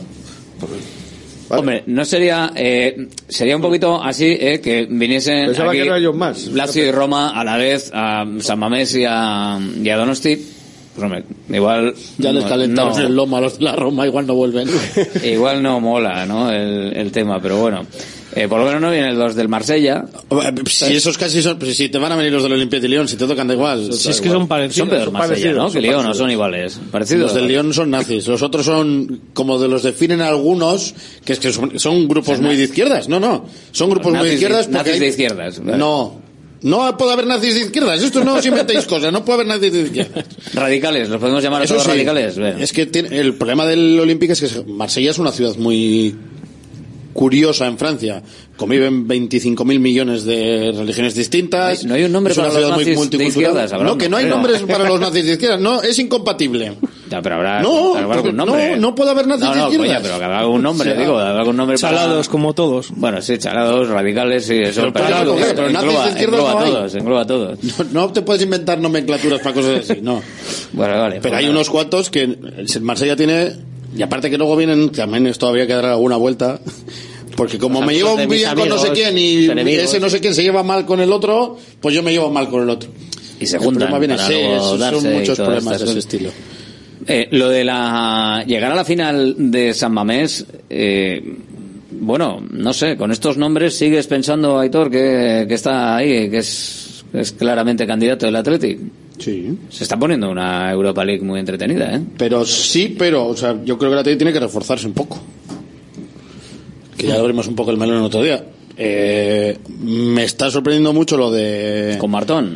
vale. Hombre, no sería eh, sería un poquito así eh, que viniesen Pensaba aquí que no ellos más. Lazio y Roma a la vez, a San Mamés y a, y a Donosti. Pues hombre, igual ya les calentaron no, el lomo a los de la Roma, igual no vuelven. Igual no mola, ¿no? El, el tema, pero bueno. Eh, por lo menos no vienen los del Marsella. Si esos casi son, pues si te van a venir los del Olympique de Lyon, si te tocan da igual. Si es que son parecidos. Son peor Marsella, ¿no? Que Lyon no son iguales. Parecidos. Los del Lyon son nazis. Los otros son como de los definen algunos, que es que son, son grupos muy de izquierdas. No, no. Son grupos muy de izquierdas. Nazis hay... de izquierdas. ¿Vale? No. No puede haber nazis de izquierdas. Esto no os inventéis cosas. No puede haber nazis de izquierdas. Radicales. ¿Los podemos llamar a todos sí. radicales? Bueno. Es que tiene, el problema del Olympique es que Marsella es una ciudad muy curiosa en Francia. Conviven veinticinco mil millones de religiones distintas. No hay un nombre es una para ciudad los nazis muy multicultural. De izquierdas, no, que no hay nombres para los nazis de izquierdas. No, es incompatible. Ya, pero habrá, no, habrá algún nombre. No, no puede haber nazis no, de no, izquierdas. coña, pero que habrá algún nombre, Sí, digo, habrá algún nombre Chalados, para... como todos. Bueno, sí, chalados, radicales, sí, eso. Pero, claro, pero, pero nazis engloba, de izquierdas engloba no hay. todos, engloba todos. No, no te puedes inventar nomenclaturas para cosas así, no. Bueno, vale. Pero pues hay nada. unos cuantos que el Marsella tiene, y aparte que luego vienen, también esto habría que dar alguna vuelta, porque como Los me llevo amigos de bien mis con no sé amigos, quién y enemigos. ese no sé quién se lleva mal con el otro, pues yo me llevo mal con el otro. Y se El juntan problema viene, para sí, luego esos darse son y muchos todas problemas estas de ese cosas. estilo. Eh, lo de la llegar a la final de San Mamés, eh, bueno, no sé, con estos nombres sigues pensando, Aitor, que, que está ahí, que es, es claramente candidato del Athletic. Sí. Se está poniendo una Europa League muy entretenida, ¿eh? Pero sí, pero, o sea, yo creo que el Athletic tiene que reforzarse un poco. Que ya abrimos un poco el melón el otro día. Eh, me está sorprendiendo mucho lo de... Con Martón.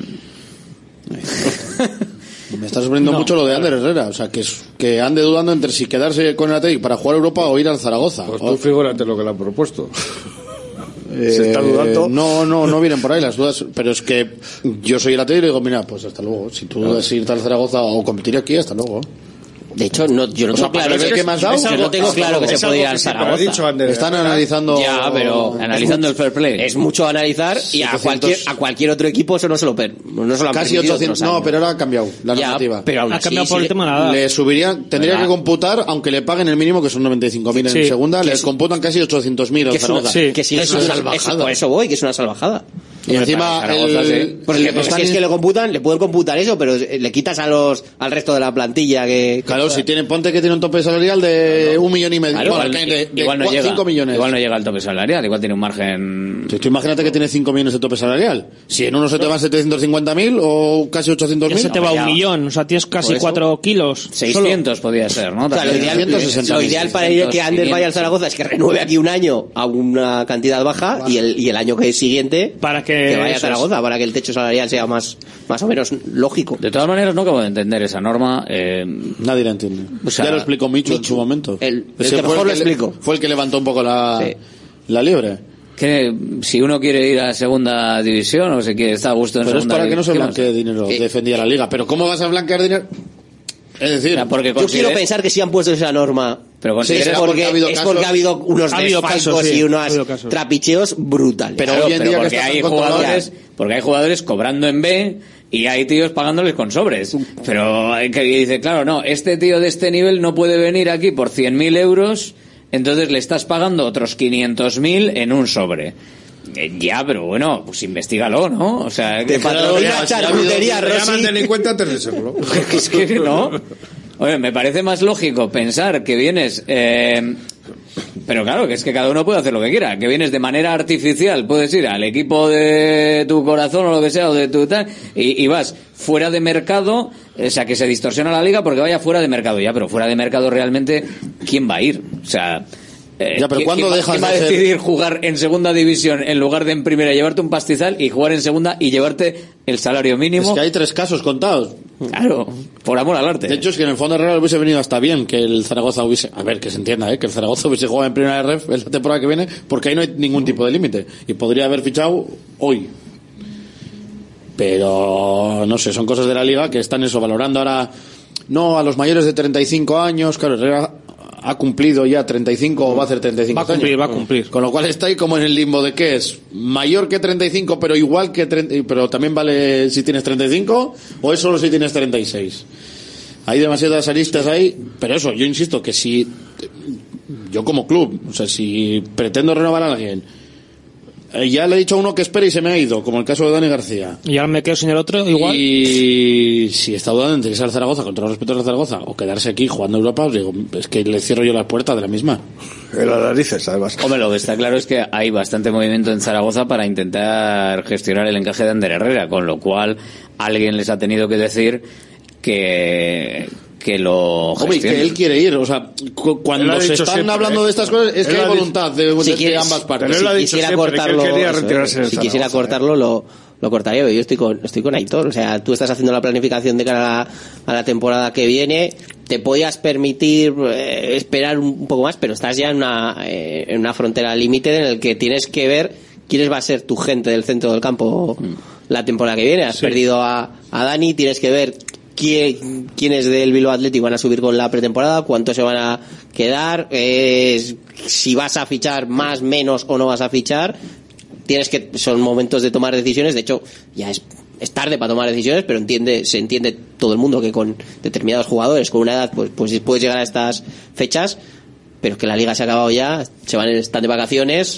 Me está sorprendiendo No, mucho lo de Ander Herrera, o sea, que, es- que ande dudando entre si quedarse con el Athletic para jugar Europa o ir al Zaragoza. Pues O- tú figúrate lo que le han propuesto. eh, Se está dudando. No, no, no vienen por ahí las dudas, pero es que yo soy el Athletic y digo, mira, pues hasta luego. Si tú dudas irte al Zaragoza o competir aquí, hasta luego. De hecho, no, yo no O sea, tengo claro para ver que, qué me has dado, yo no tengo hasta claro que luego. se podía ir al Zaragoza. Están analizando... Ya, pero analizando el fair play. Es mucho analizar y a setecientos cualquier a cualquier otro equipo eso no se lo per, no se lo han Casi permitido ochocientos, otros no, años. pero ahora ha cambiado la Ya, normativa. pero aún Ha así, cambiado por sí, el tema de la edad. Le subirían, tendría ¿Verdad? que computar, aunque le paguen el mínimo, que son noventa y cinco mil en Sí. segunda, Que les es- computan casi ochocientos mil al que es una, Zaragoza. Sí. que sí, Eso es es una salvajada. es- por eso voy, que es una salvajada. Y encima, para Zaragoza, el, sí. Porque el- pues, están es que in- le computan, le pueden computar eso, pero le quitas a los al resto de la plantilla que Claro, si tiene, ponte que tiene un tope salarial de un millón y medio, Claro, bueno, igual, de, de igual no cua- llega, cinco millones. igual no llega al tope salarial, igual tiene un margen. Si tú imagínate que tiene cinco millones de tope salarial. Si en uno se te van setecientos cincuenta mil o casi ochocientos Ya mil. se te va ya. un millón, o sea, tienes casi Por eso. cuatro kilos. seiscientos podía ser, ¿no? Claro, lo También. ideal, ciento sesenta lo mil, ideal para ir que Ander vaya al Zaragoza es que renueve aquí un año a una cantidad baja y el y el año que siguiente Para que, que vaya a eso es. Zaragoza para que el techo salarial sea más más o menos lógico. De todas maneras, no acabo de entender esa norma. Eh, Nadie la entiende. O sea, ya lo explicó Micho, en su momento. El- el Ese que fue mejor lo le- explicó. Fue el que levantó un poco la, Sí. la liebre. que si uno quiere ir a segunda división o se quiere estar a gusto en Pero es segunda para que no se ¿qué blanquee dinero, Eh, defendía la liga. Pero ¿cómo vas a blanquear dinero? Es decir, Ya, porque Yo quiero considera- pensar que si han puesto esa norma Pero es, considera- porque, porque ha habido es casos- porque ha habido unos Ha habido desfalcos casos, sí, y ha unos habido casos. trapicheos brutales. Pero Claro, hoy en pero día que porque está hay tan controlado- jugadores, porque hay jugadores cobrando en B y hay tíos pagándoles con sobres. Pero hay que y dice, claro, no, este tío de este nivel no puede venir aquí por cien mil euros, entonces le estás pagando otros quinientos mil en un sobre. Eh, ya, pero bueno, pues investigalo, ¿no? O sea, que patrocina charcutería, Te llaman Rossi. delincuente antes de serlo. es que no. Oye, me parece más lógico pensar que vienes, eh, pero claro, que es que cada uno puede hacer lo que quiera, que vienes de manera artificial, puedes ir al equipo de tu corazón o lo que sea, o de tu tal, y, y vas fuera de mercado, o sea, que se distorsiona la liga porque vaya fuera de mercado ya, pero fuera de mercado realmente, ¿quién va a ir? O sea... Eh, Ya, pero ¿quién- ¿cuándo quién va- dejas quién va a de ser- decidir jugar en segunda división en lugar de en primera, llevarte un pastizal y jugar en segunda y llevarte el salario mínimo? Es que hay tres casos contados. Claro, por amor al arte. De hecho, es que en el fondo Herrera le hubiese venido hasta bien que el Zaragoza hubiese... A ver, que se entienda, ¿eh? Que el Zaragoza hubiese jugado en primera ref en la temporada que viene, porque ahí no hay ningún tipo de límite. Y podría haber fichado hoy. Pero, no sé, son cosas de la liga que están eso, valorando ahora... No, a los mayores de treinta y cinco años, claro, Herrera ha cumplido ya treinta y cinco o va a hacer treinta y cinco Va a cumplir, años. va a cumplir. Con lo cual está ahí como en el limbo de que es mayor que treinta y cinco, pero igual que treinta, pero también vale si tienes treinta y cinco o es solo si tienes treinta y seis. Hay demasiadas aristas ahí, pero eso, yo insisto que si yo como club, o sea, si pretendo renovar a alguien, eh, ya le he dicho a uno que espere y se me ha ido, como el caso de Dani García. Y ahora me quedo sin el otro, igual. Y si está dudando entre irse al Zaragoza, con todo respeto al Zaragoza, o quedarse aquí jugando Europa, os digo, es que le cierro yo las puertas de la misma. En las narices, además. Hombre, lo que está claro es que hay bastante movimiento en Zaragoza para intentar gestionar el encaje de Ander Herrera, con lo cual alguien les ha tenido que decir que que lo Hombre, y que gestione. él quiere ir, o sea, cu- Él cuando ha se dicho están siempre, hablando ¿eh? de estas cosas, es Él que hay ha voluntad de, Si de quieres- ambas partes. Pero él ha si dicho quisiera siempre que él cortarlo, quería eso, retirarse del si quisiera Zaragoza, cortarlo lo, lo cortaría, pero yo estoy con estoy con Aitor, o sea, tú estás haciendo la planificación de cara a la, a la temporada que viene, te podías permitir eh, esperar un poco más, pero estás ya en una eh, en una frontera límite en el que tienes que ver quiénes va a ser tu gente del centro del campo la temporada que viene. Has Sí. perdido a, a Dani, tienes que ver quién, quiénes del Bilbao Athletic van a subir con la pretemporada, cuántos se van a quedar, eh, si vas a fichar más, menos o no vas a fichar. Tienes que, son momentos de tomar decisiones. De hecho, ya es, es tarde para tomar decisiones, pero entiende, se entiende todo el mundo que con determinados jugadores, con una edad, pues, pues puedes llegar a estas fechas, pero que la liga se ha acabado ya, se van, están de vacaciones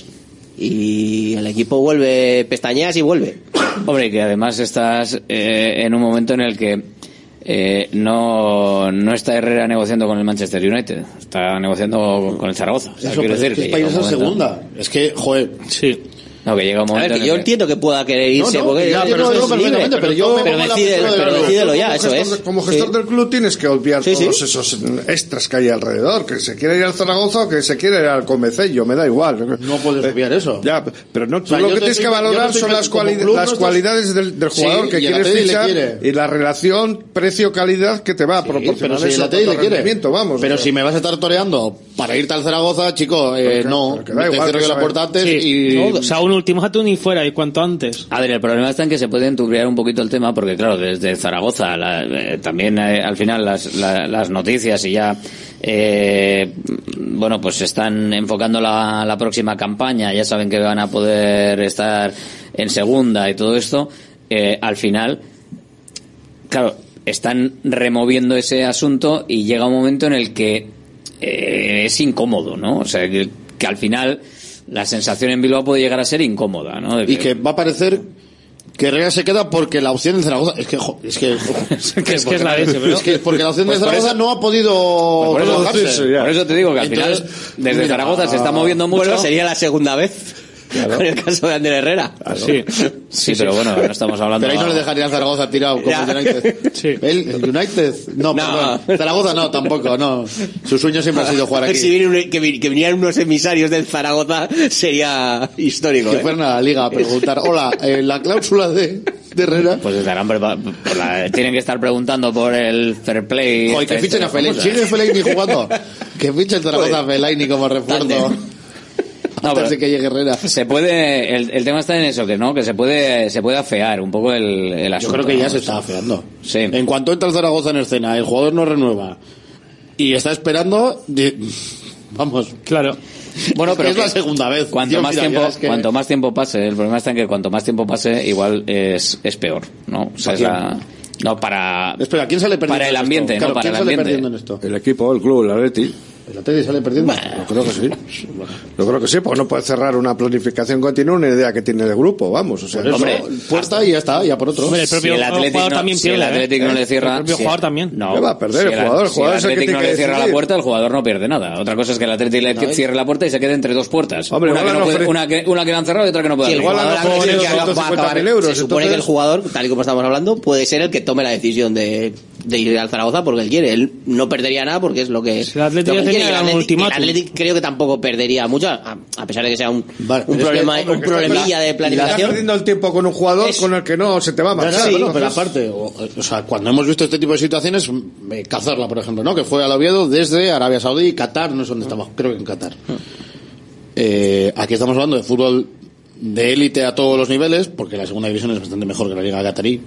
y el equipo vuelve, pestañeas y vuelve. Hombre, que además estás eh, en un momento en el que eh, no, no está Herrera negociando con el Manchester United, está negociando con el Zaragoza. O sea, Eso, quiero pero decir es que que es para irse a momento... segunda. Es que, joder. Sí. No, que llega un momento. A ver, que en yo el entiendo que pueda querer irse, No, no, porque ya, yo pero no eso es lo libre, perfectamente, pero yo me pero pongo la decide, postura de pero Bilbao. decídelo ya, como eso gestor, es. de- como gestor Sí. del club tienes que obviar Sí, todos sí. esos extras que hay alrededor, que se quiere ir al Zaragoza o que se quiere ir al Comecello, me da igual. No puedes obviar eso. Ya, pero no, tú O sea, lo yo que te tienes estoy- que valorar yo te son estoy- las, como cuali- club no las estás- cualidades del, del Sí, jugador que y el quieres Atleti le fichar quiere. y la relación precio-calidad que te va a Sí, proporcionar pero si eso el Atleti con le quiere. rendimiento, vamos. Pero o sea. si me vas a estar toreando para irte al Zaragoza, chico, eh, Porque- no. porque da Te igual cierro que yo la sabe- puerta antes Sí. y... No, o sea, un ultimátum y fuera, y cuanto antes. A ver, el problema está en que se puede enturbiar un poquito el tema, porque claro, desde Zaragoza, la, eh, también eh, al final las, la, las noticias y ya, eh, bueno, pues están enfocando la, la próxima campaña, ya saben que van a poder estar en segunda y todo esto, eh, al final, claro, están removiendo ese asunto y llega un momento en el que eh, es incómodo, ¿no? O sea, que, que al final la sensación en Bilbao puede llegar a ser incómoda, ¿no? De que- Y que va a parecer que Herrera se queda porque la opción de Zaragoza... Es que, jo, es que... Es que es la leche, pero... Es que porque la opción Pues de por Zaragoza eso- no ha podido por, eso, trabajarse. por eso te digo que al Entonces, final desde mira, Zaragoza se está moviendo mucho. Bueno, sería la segunda vez. Con el caso de Ander Herrera. Sí. Sí, pero bueno, no estamos hablando... Pero ahí no le dejaría a Zaragoza tirado como Ya. el United. Sí. ¿El, el United? No, No. perdón. Zaragoza no, tampoco, no. Su sueño siempre ha sido jugar aquí. Si viene un- que, vi- que vinieran unos emisarios del Zaragoza sería histórico. Que ¿eh? fueran a la liga a preguntar, hola, eh, la cláusula de, de Herrera... Pues estarán prepa- por la- tienen que estar preguntando por el fair play. Joder, que este- fichen a este- Fellaini. ¿Sigue Fellaini jugando? Que fiche el Zaragoza a Fellaini como refuerzo. No, Antes pero de que llegue Herrera. se puede, el, el tema está en eso, que no, que se puede, se puede afear un poco el, el Yo asunto. creo que ya ¿no? se está afeando. Sí. En cuanto entra el Zaragoza en escena, el jugador no renueva y está esperando, di- vamos. Claro. Bueno, Es pero que es la que segunda vez. Cuanto Tío, más mira, tiempo, ya es que- cuanto más tiempo pase, el problema está en que cuanto más tiempo pase, igual es, es peor, ¿no? O sea, es la, no para, Espera, ¿quién sale perdiendo para el en esto? ambiente, Claro, no para ¿quién el sale ambiente. perdiendo en esto? El equipo, el club, el Atleti. ¿El Atleti sale perdiendo? Yo creo que sí. Yo creo que sí, porque no puede cerrar una planificación continua, una idea que tiene el grupo, vamos. O sea, Por eso, Hombre, puerta y ya está, ya por otro. Hombre, el propio Si el Athletic jugador no- también si pierde. el Athletic ¿eh? no le cierra- El propio si- jugador también. No, ¿Qué va a perder el si jugador? El si jugador es el que Athletic tiene no le que cierra la decidir. puerta, el jugador no pierde nada. Otra cosa es que el Athletic le No, cierre la puerta y se quede entre dos puertas. Hombre, una, que igual no han puede- ofre- una, que, una que le han cerrado y otra que no puede Si el abrir. igual jugador han antes de ofrecido que haga- va a ciento cincuenta mil acabar, euros, se supone entonces- que el jugador, tal y como estamos hablando, puede ser el que tome la decisión de, de ir al Zaragoza porque él quiere. Él no perdería nada porque es lo que, Si el Athletic lo que ya quiere. tenía El un Athletic- ultimátum. el Athletic creo que tampoco perdería mucho, a, a pesar de que sea un, Vale, un pero es que, problema, hombre, un que está problemilla perdi- de Estás planificación. perdiendo el tiempo con un jugador Es- con el que no se te va a No, no, marchar. no, ¿no? pero Entonces- aparte, o, o sea, cuando hemos visto este tipo de situaciones, eh, Cazorla, por ejemplo, ¿no? Que fue al Oviedo desde Arabia Saudí, Qatar, no sé dónde estaba, creo que en Qatar. Eh, aquí estamos hablando de fútbol de élite a todos los niveles, porque la segunda división es bastante mejor que la Liga Qatarí.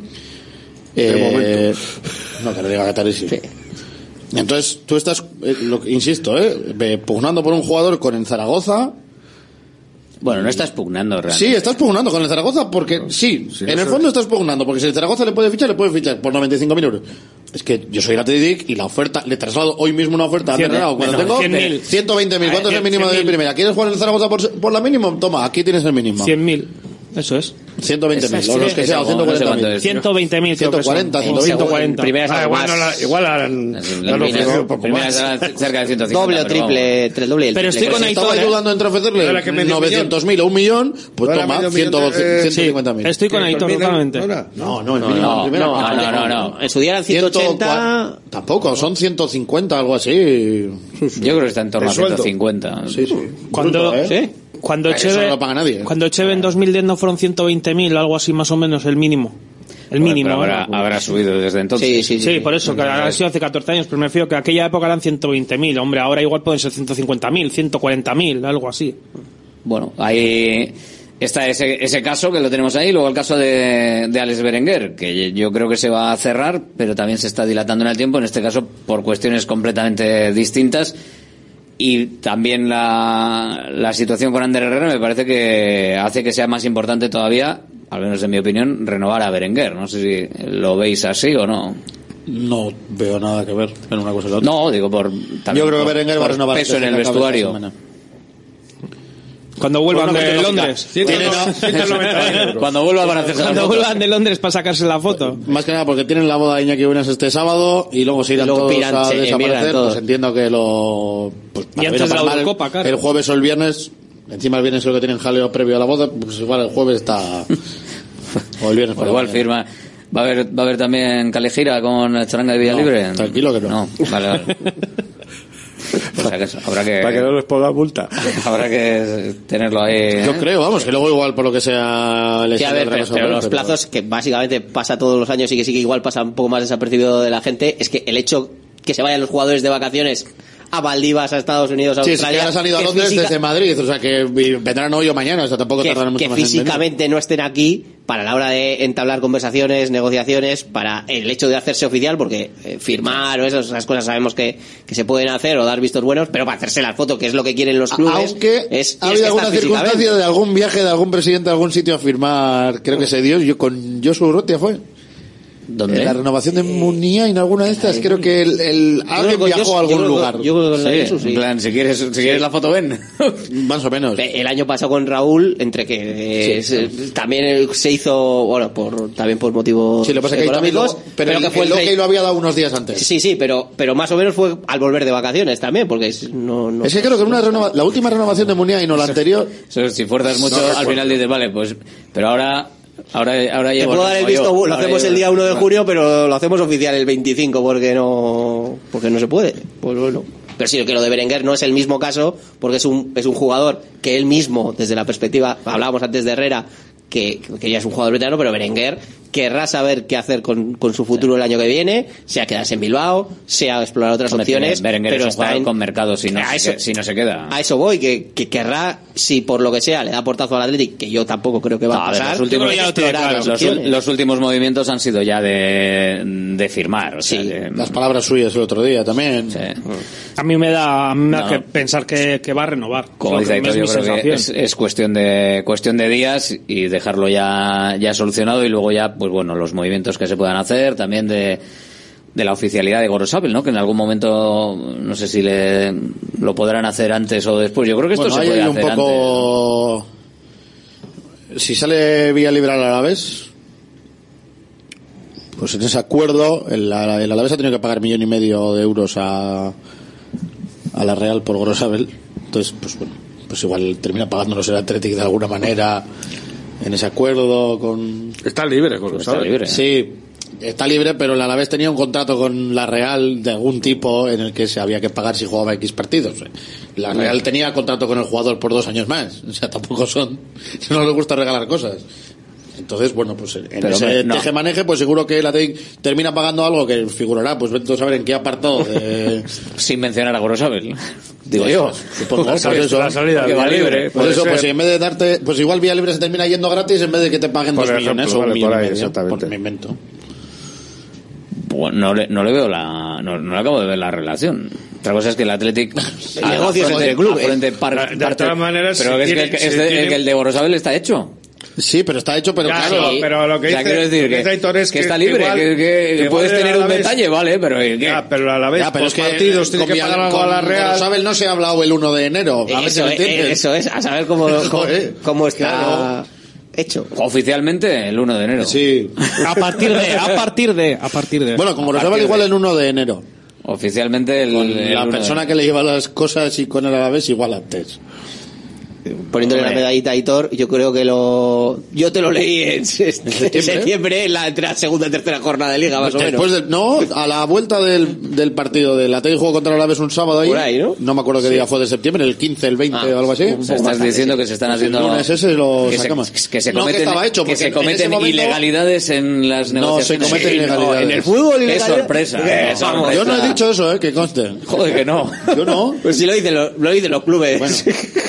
Eh, momento. No, que la Liga Qatarí sí. Entonces, tú estás, eh, lo que- insisto, eh, eh, pugnando por un jugador con el Zaragoza. Bueno, no estás pugnando realmente. Sí, estás pugnando con el Zaragoza porque sí, en el eso- fondo estás pugnando porque si el Zaragoza le puede fichar, le puede fichar por noventa y cinco mil euros. Es que yo soy el Athletic y la oferta, le traslado hoy mismo una oferta a Cien- Bernardo cuando no, tengo cien mil. ciento veinte mil. ¿Cuánto es el Eh, mínimo cien de mil. primera? ¿Quieres jugar en el Zaragoza por, por la mínimo? Toma, aquí tienes el mínimo. cien mil. Eso es. ciento veinte mil, Esa o sí, los que esa sea, o no- ciento no sé cuarenta cuánto mil. es. ciento veinte mil. ciento cuarenta, En ciento cuarenta. primeras Ah, algo igual, no más. la- igual han, Las le han primeras- ofrecido un poco primeras más. eran cerca de ciento cincuenta. Doble o pero vamos. triple, entre el doble y el Pero triple. estoy con Si estaba Aitor, ¿eh? ayudando entre ofrecerle Ahora que medio novecientos mil o un millón, pues Ahora toma, medio cien, millón de- ciento cincuenta mil. Estoy con Aitor totalmente. ¿Ahora? No, no, el No, mínimo no, en primera. no, no, no, no, no. En su día eran ciento ochenta. Tampoco, son ciento cincuenta, algo así. Yo creo que está en torno El a sueldo. ciento cincuenta. Sí, sí. Cuando, Bruto, ¿eh? cuando Eso Cheve, no lo paga nadie, ¿eh? cuando Cheve en dos mil diez no fueron ciento veinte mil, algo así más o menos, el mínimo. El Bueno, mínimo. pero habrá, ¿no? habrá subido desde entonces. Sí, sí, Sí, por eso, que ha sido hace catorce años, pero me refiero que aquella época eran ciento veinte mil. Hombre, ahora igual pueden ser ciento cincuenta mil, ciento cuarenta mil, algo así. Bueno, hay está ese, ese caso que lo tenemos ahí, luego el caso de, de Alex Berenguer, que yo creo que se va a cerrar, pero también se está dilatando en el tiempo, en este caso por cuestiones completamente distintas. Y también la, la situación con Ander Herrera me parece que hace que sea más importante todavía, al menos en mi opinión, renovar a Berenguer. No sé si lo veis así o no. No veo nada que ver en una cosa y la otra. No, digo por... Yo creo que Berenguer va a renovar peso en el vestuario. Cuando vuelvan Bueno, de Londres. Tiene, no. Cuando vuelvan para hacerse la Cuando foto. vuelvan de Londres para sacarse la foto. Más que nada porque tienen la boda de Iñaki Buenas este sábado y luego se irán luego todos piran, a se desaparecer. todos. Pues entiendo que lo... Pues, Y para bien antes o de la para mal, Eurocopa, claro. el jueves o el viernes, encima el viernes creo que tienen jaleo previo a la boda, pues igual el jueves está... o el viernes. Pues igual firma. ¿Va a haber, va a haber también Calejira con el Charanga de Villalibre? No, tranquilo que no. No, vale, vale. O sea que eso, habrá que... Para que no les ponga multa. Habrá que tenerlo ahí. Yo ¿eh? creo, vamos, que luego igual por lo que sea... Sí, a ver, pero, pero los plazos, que básicamente pasa todos los años y que sí que igual pasa un poco más desapercibido de la gente, es que el hecho que se vayan los jugadores de vacaciones a Maldivas, a Estados Unidos, a Sí, Australia... sí, que ahora han ido a que Londres física- desde Madrid, o sea que vendrán hoy o mañana, o sea tampoco que, tardarán mucho que más en venir. físicamente no estén aquí para la hora de entablar conversaciones, negociaciones, para el hecho de hacerse oficial, porque eh, firmar o esas, esas cosas sabemos que, que se pueden hacer o dar vistos buenos, pero para hacerse la foto, que es lo que quieren los clubes, Aunque es, ha tienes habido que alguna estar circunstancia físicamente. de algún viaje de algún presidente a algún sitio a firmar, creo que se dio, yo con Josu Urrutia fue. ¿Dónde? En la renovación de Munía en alguna de estas, creo que el, el alguien creo que viajó yo- a algún yo creo que- lugar. yo creo que la Sí, Jesús, sí. en plan, si quieres, si quieres la foto, ven. Más o menos. El año pasado con Raúl, entre que eh, se- también eh, se hizo, bueno, por también por motivos Sí, lo que pasa es que ahí también económicos, lo- pero el- que fue el el OK lo había dado unos días antes. Sí, sí, pero pero más o menos fue al volver de vacaciones también, porque es- no, no Es que creo que en una renova- la última renovación de Munía y no la anterior. Eso, si fuerzas mucho, No al recuerdo. final dices, vale, pues, pero ahora, ahora, ahora Te llevo puedo dar el ritmo visto, yo, bu- lo ahora hacemos llevo- el día uno de junio, pero lo hacemos oficial el veinticinco porque no porque no se puede. Pues bueno. Pero sí, que lo de Berenguer no es el mismo caso, porque es un es un jugador que él mismo, desde la perspectiva, hablábamos antes de Herrera, que, que ya es un jugador veterano, pero Berenguer querrá saber qué hacer con, con su futuro el año que viene, sea quedarse en Bilbao, sea explorar otras Hombre, opciones, Berenguer pero es un está jugador en, con mercado si no, a se eso- que- si no se queda. a eso voy, que, que querrá, si por lo que sea le da portazo al Athletic, que yo tampoco creo que va No, a a ver, pasar, los últimos, explorar las los, opciones. los últimos movimientos han sido ya de, de firmar. O sea, que- Las palabras suyas el otro día también. A mí me da, a mí me da No. que pensar que, que va a renovar. Como Es dice lo que- Aitor, es yo mi creo que sensación. es, es cuestión de cuestión de días y dejarlo ya ya solucionado y luego ya, pues bueno, los movimientos que se puedan hacer también de de la oficialidad de Gorosabel, ¿no? Que en algún momento no sé si le lo podrán hacer antes o después. Yo creo que esto Bueno, se ahí puede hay hacer un poco... Si sale vía libre al Alavés, pues en ese acuerdo el, el Alavés ha tenido que pagar millón y medio de euros a a la Real por Gorosabel. Entonces, pues bueno, pues igual termina pagándonos el Athletic de alguna manera en ese acuerdo con... Está libre, Gorosabel. Sí, está libre, pero el Alavés tenía un contrato con la Real de algún tipo en el que se había que pagar si jugaba X partidos. La Real tenía contrato con el jugador por dos años más. O sea, tampoco son... No les gusta regalar cosas. Entonces, bueno, pues en Pero, ese hombre, no. teje-maneje, pues seguro que el Athletic termina pagando algo que figurará, pues vete a saber en qué apartado de... sin mencionar a Gorosabel. Digo yo. Supongo, pues eso. La salida Porque va vía libre. Pues puede eso, ser. pues si en vez de darte, pues igual vía libre se termina yendo gratis en vez de que te paguen Por dos ejemplo, millones o vale, un millón por y ahí, medio. exactamente. Pues me invento. Bueno, no le, no le veo la no, no le acabo de ver la relación. Otra cosa es que el Athletic El negocio es entre clubes. afronte par- De parte- todas maneras, pero si es tiene- que, el, si es de- tiene- el que el de Gorosabel está hecho. Sí, pero está hecho, pero Ya, claro. no, pero lo que O sea, dice, quiero decir lo que que, dice Aitor es que que está libre, igual- que, que- que igual puedes el tener un Alavés- detalle, vale, pero ¿y qué? Ya, pero a la vez, Ya, pero por es que partidos tiene con que Vial- pagar algo a la con Real. Gorosabel no se ha hablado el uno de enero. A ver si Eso, me es, entiendes. eso es, a saber cómo, cómo, Joder. cómo está Claro. hecho. Oficialmente el uno de enero. Sí. A partir de, a partir de, a partir de. Bueno, con A Gorosabel partir igual de- el uno de enero. Oficialmente el, Con el la uno de persona enero. que le lleva las cosas y con el Alavés igual antes. Poniéndole la Hombre. medallita a Aitor, yo creo que lo... Yo te lo leí en, en septiembre, en la, entre la segunda y tercera jornada de Liga, más o menos. Después del, no, a la vuelta del, del partido del Atlético jugó contra el Alavés un sábado ahí. Por ahí, ¿no? me acuerdo qué día fue de septiembre, el quince, el veinte Ah, o algo así. O sea, estás diciendo que se están Pues el haciendo lunes ese lo que, se, sacamos. que se No, que cometen, estaba hecho, que porque se en cometen ese momento- ilegalidades en las No, negociaciones. se cometen Sí, no, ilegalidades. En el fútbol, Qué ilegalidad. sorpresa. Eh, Qué vamos. sorpresa. Yo no he dicho eso, eh, que conste. Joder, que no. Yo no. Pues si lo dicen los, lo dicen los clubes. Bueno,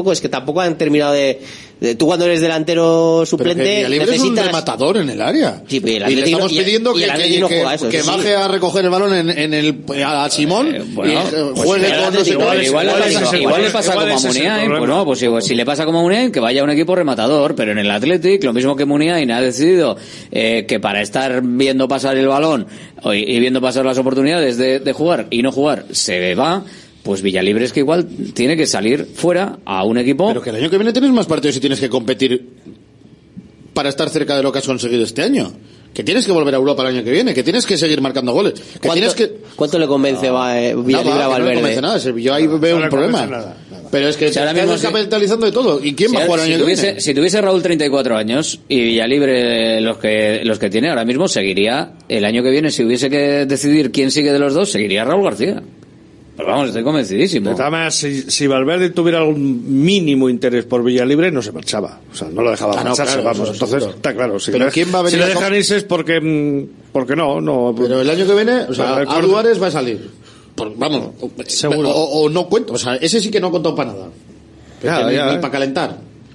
tampoco, es que tampoco han terminado de, Tú cuando eres delantero suplente pero que necesitas... es un rematador en el área. Sí, el y le estamos pidiendo y, que, que, no que, eso, que baje sí. a recoger el balón en, en el a Simón eh, bueno, y eh, pues juegue con no sé igual, igual, igual, igual, igual le pasa como a Muniain, pues no, pues igual, si le pasa como a Muniain, que vaya a un equipo rematador, pero en el Athletic lo mismo que Muniain ha decidido eh, que para estar viendo pasar el balón y, y viendo pasar las oportunidades de, de jugar y no jugar se va. Pues Villalibre es que igual tiene que salir fuera a un equipo. Pero que el año que viene tienes más partidos y tienes que competir para estar cerca de lo que has conseguido este año. Que tienes que volver a Europa el año que viene, que tienes que seguir marcando goles. Que ¿Cuánto, tienes que... ¿Cuánto le convence no, va, eh, Villalibre nada, a Valverde? No le convence nada, yo ahí veo no un problema. Nada, nada. Pero es que si te estás descapitalizando de todo. ¿Y quién si va a jugar el año si que tuviese, viene? Si tuviese Raúl treinta y cuatro años y Villalibre los que los que tiene ahora mismo, seguiría el año que viene, si hubiese que decidir quién sigue de los dos, seguiría Raúl García. Pues vamos, estoy convencidísimo. De todas maneras, si, si Valverde tuviera algún mínimo interés por Villalibre, no se marchaba. O sea, no lo dejaba ah, marcharse, no, claro, vamos. Entonces, seguro. Está claro. Si pero le, ¿quién va a venir si le dejan irse es porque, porque no, no. Pero el año que viene, o sea, a Duárez va a salir. Por, vamos, seguro. O, o no cuento. O sea, ese sí que no ha contado para nada. Ya, ni, ya, ni eh. para calentar.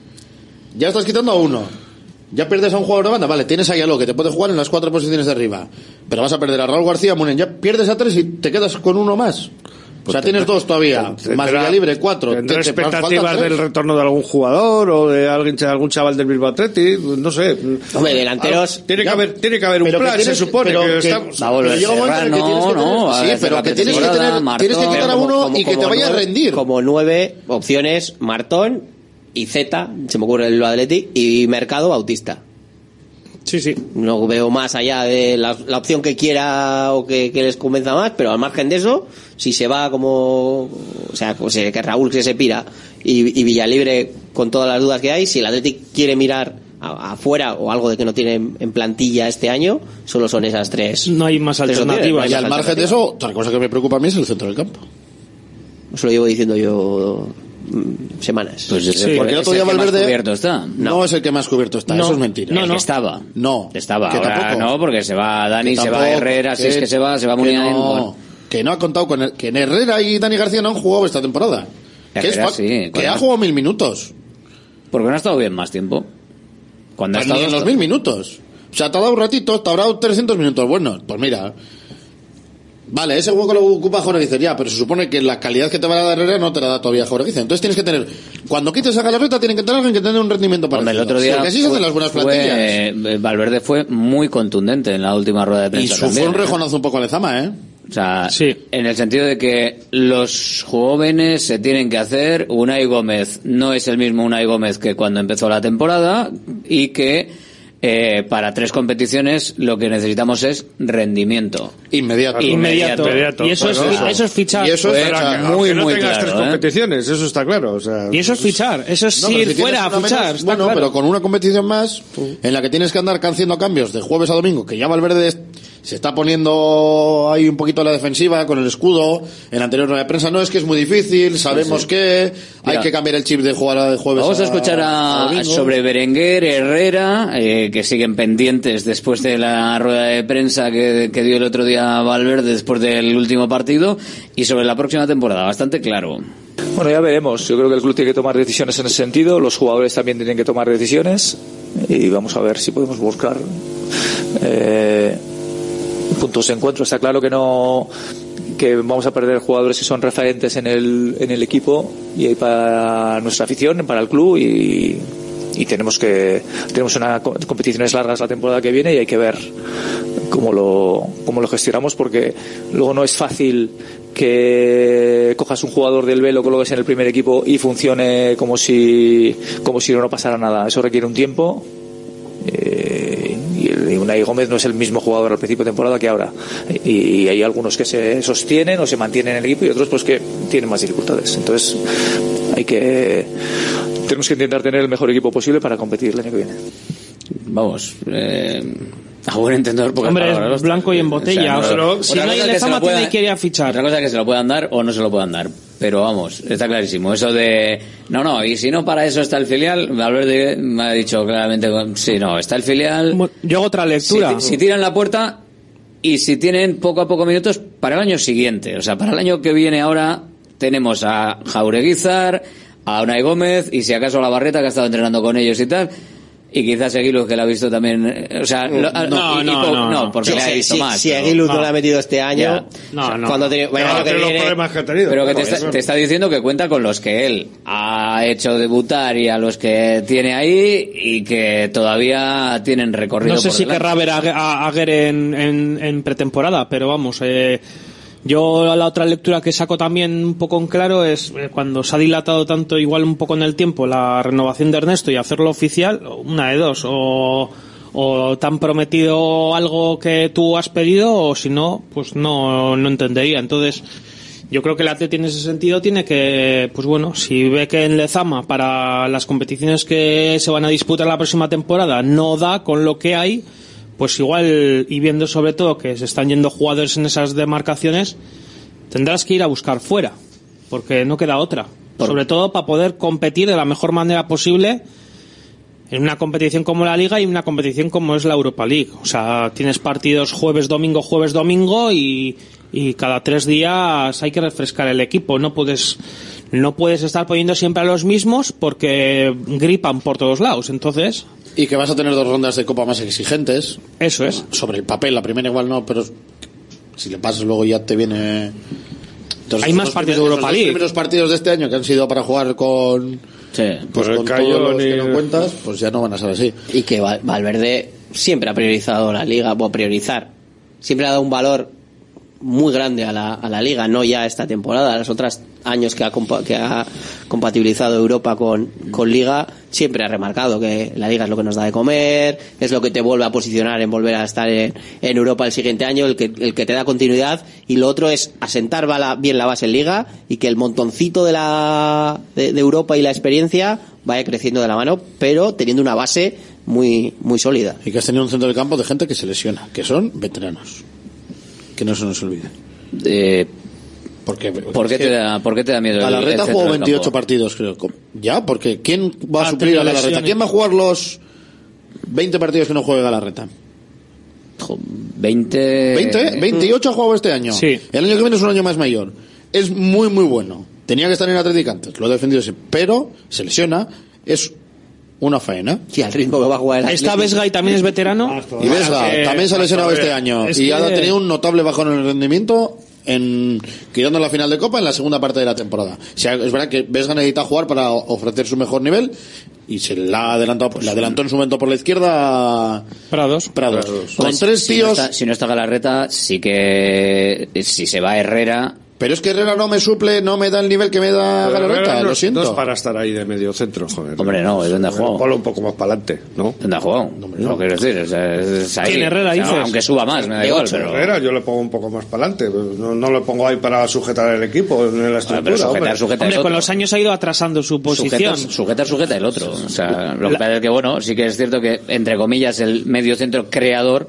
Ya estás quitando a uno. Ya pierdes a un jugador de banda, vale, tienes ahí a lo que te puede jugar en las cuatro posiciones de arriba. Pero vas a perder a Raúl García, Munen. Ya pierdes a tres y te quedas con uno más. Pues o sea, tienes dos todavía, tendrá, más Villalibre, cuatro. ¿Tendrá expectativas del retorno de algún jugador o de alguien, algún chaval del Bilbao Athletic? No sé. Hombre, delanteros... Ah, tiene, que haber, tiene que haber un plan, se supone. Pero que que, está, va a volver Serrano, no, no, sí, pero que tienes que tener, Martón, tienes que quitar a uno como, y que te vaya nueve, a rendir. Como nueve opciones, Martón y Z, se me ocurre el Bilbao Athletic, y Mercado Bautista. Sí, sí. No veo más allá de la, la opción que quiera o que, que les convenza más, pero al margen de eso, si se va como, o sea, o sea que Raúl que se pira y, y Villalibre con todas las dudas que hay, si el Athletic quiere mirar a, afuera o algo de que no tiene en plantilla este año, solo son esas tres. No hay más alternativas. Y al margen de eso, otra cosa que me preocupa a mí es el centro del campo. Eso lo llevo diciendo yo semanas. Pues sí, porque el otro día Valverde cubierto está. No. no es el que más cubierto está, no. Eso es mentira. No, no. El que estaba. No. Estaba. Que Ahora tampoco. No, porque se va Dani, que se tampoco, va Herrera, que, si es que se va, se va Muniain. No. Bueno. Que no ha contado con el, que en Herrera y Dani García no han jugado esta temporada. Herrera, que es, sí, que ha jugado mil minutos. Porque no ha estado bien más tiempo. Cuando pues ha estado ni en los mil minutos. O sea, te ha dado un ratito, te ha dado trescientos minutos buenos. Pues mira. Vale, ese hueco lo ocupa Jorge ya, pero se supone que la calidad que te va a dar Herrera no te la da todavía Jorge. Entonces tienes que tener, cuando quites a Galarreta, tiene que tener alguien que tenga un rendimiento para el otro día. Porque así se hacen las buenas fue, plantillas. Valverde fue muy contundente en la última rueda de prensa. Y sufrió un ¿eh? rejonazo un poco a Lezama, ¿eh? O sea, sí. En el sentido de que los jóvenes se tienen que hacer. Unai Gómez no es el mismo Unai Gómez que cuando empezó la temporada y que Eh, para tres competiciones lo que necesitamos es rendimiento inmediato inmediato, inmediato. Y eso, bueno, es, eso. eso es fichar y eso es fichar, muy no muy tengas claro, tres ¿eh? competiciones, eso está claro, o sea, y eso es fichar, eso es no, ir si fuera a fichar menos, bueno, claro. Pero con una competición más en la que tienes que andar haciendo cambios de jueves a domingo, que ya Valverde se está poniendo ahí un poquito a la defensiva con el escudo. En la anterior rueda de prensa no es que es muy difícil, sabemos sí, sí. que Mira, hay que cambiar el chip de jugar de jueves. Vamos a, a escuchar a, a sobre Berenguer, Herrera, eh, que siguen pendientes después de la rueda de prensa que, que dio el otro día Valverde después del último partido, y sobre la próxima temporada, bastante claro. Bueno, ya veremos. Yo creo que el club tiene que tomar decisiones en ese sentido, los jugadores también tienen que tomar decisiones, y vamos a ver si podemos buscar eh, puntos de encuentro. Está claro que no que vamos a perder jugadores que son referentes en el en el equipo y para nuestra afición, para el club, y y tenemos que tenemos una competiciones largas la temporada que viene y hay que ver cómo lo cómo lo gestionamos, porque luego no es fácil que cojas un jugador del B, lo coloques en el primer equipo y funcione como si como si no pasara nada. Eso requiere un tiempo. Eh, y Unai Gómez no es el mismo jugador al principio de temporada que ahora, y, y hay algunos que se sostienen o se mantienen en el equipo y otros pues que tienen más dificultades. Entonces hay que tenemos que intentar tener el mejor equipo posible para competir el año que viene. Vamos, eh, a buen entendedor, porque hombre, es blanco y en botella. O sea, no, o sea, si no hay Lezama tiene que ir a fichar. Otra cosa es que se lo puedan dar o no se lo puedan dar, pero vamos, está clarísimo eso de no, no, y si no para eso está el filial. Valverde me ha dicho claramente, sí, no, está el filial. Yo hago otra lectura. Si, si tiran la puerta y si tienen poco a poco minutos para el año siguiente, o sea, para el año que viene ahora tenemos a Jaureguizar, a Unai Gómez y si acaso a la Barreta, que ha estado entrenando con ellos y tal. Y quizás Eguiluz, que la ha visto también, o sea, lo, no, y, no, y, no, no, no, porque sí, le ha visto si, más. Si pero, Eguiluz no, no la ha metido este año, no, no, cuando tiene, bueno, no, que los viene, problemas que ha tenido. pero que te, Pues está, eso. te está diciendo que cuenta con los que él ha hecho debutar y a los que tiene ahí y que todavía tienen recorrido. No sé por si delante. querrá ver a, a, a Guerre en, en, en pretemporada, pero vamos, eh, yo la otra lectura que saco también un poco en claro es eh, cuando se ha dilatado tanto, igual un poco en el tiempo, la renovación de Ernesto y hacerlo oficial, una de dos, o, o te han prometido algo que tú has pedido, o si no, pues no, no entendería. Entonces, yo creo que el Atleti en ese sentido tiene que, pues bueno, si ve que en Lezama para las competiciones que se van a disputar la próxima temporada no da con lo que hay, pues igual, y viendo sobre todo que se están yendo jugadores en esas demarcaciones, tendrás que ir a buscar fuera, porque no queda otra. Por... Sobre todo para poder competir de la mejor manera posible en una competición como la Liga y en una competición como es la Europa League. O sea, tienes partidos jueves, domingo, jueves, domingo y, y cada tres días hay que refrescar el equipo. No puedes, no puedes estar poniendo siempre a los mismos porque gripan por todos lados. Entonces... Y que vas a tener dos rondas de Copa más exigentes. Eso es. Sobre el papel, la primera igual no, pero si le pasas luego ya te viene... Entonces, hay más partidos de Europa League. Los primeros partidos de este año que han sido para jugar con... Sí. Pues con todos los que no cuentas, pues ya no van a ser así. Y que Valverde siempre ha priorizado la Liga, o priorizar. Siempre ha dado un valor muy grande a la, a la Liga, no ya esta temporada, los otros años que ha, compa- que ha compatibilizado Europa con, con Liga, siempre ha remarcado que la Liga es lo que nos da de comer, es lo que te vuelve a posicionar en volver a estar en, en Europa el siguiente año, el que, el que te da continuidad, y lo otro es asentar la, bien la base en Liga y que el montoncito de, la, de, de Europa y la experiencia vaya creciendo de la mano, pero teniendo una base muy, muy sólida. Y que has tenido un centro del campo de gente que se lesiona, que son veteranos. Que no se nos olvide. Eh, ¿Por qué? ¿Por qué te da, ¿por qué te da miedo? Galarreta jugó veintiocho partidos, creo. ¿Ya? Porque ¿quién va a Ah, suplir a Galarreta? lesiones. ¿Quién va a jugar los veinte partidos que no juegue Galarreta? veinte... ¿veinte? veintiocho ha jugado este año. Sí. El año que viene es un año más mayor. Es muy, muy bueno. Tenía que estar en Atlético antes, lo he defendido siempre. Pero se lesiona, es una faena. Y al ritmo que va a jugar el Esta Atlético. Vesga y también es veterano. Y Vesga que- también se ha lesionado este año. Es Y que- ha tenido un notable bajón en el rendimiento en quitando la final de Copa en la segunda parte de la temporada. O sea, es verdad que Vesga necesita jugar para ofrecer su mejor nivel y se la ha adelantado, le adelantó en su momento por la izquierda Prados. Prados. Con Pues, tres si tíos. no está, si no está Galarreta, sí que si se va Herrera. Pero es que Herrera no me suple, no me da el nivel que me da Pero Galarreta, Herrera no- lo siento. No es para estar ahí de medio centro, joder. Hombre, no, ¿es donde ha jugado? Ponlo un poco más para adelante, ¿no? ¿Dónde ha jugado? No, quiero decir, es, es ahí. ¿Quién, Herrera, O sea, dices? aunque suba más, me da igual, pero... Herrera yo le pongo un poco más para adelante. No, no lo pongo ahí para sujetar el equipo en la estructura. pero sujetar, hombre. sujeta Hombre, es con otro. los años ha ido atrasando su posición. Sujeta, sujeta, sujeta el otro. O sea, lo que pasa es que, bueno, sí que es cierto que, entre comillas, el medio centro creador,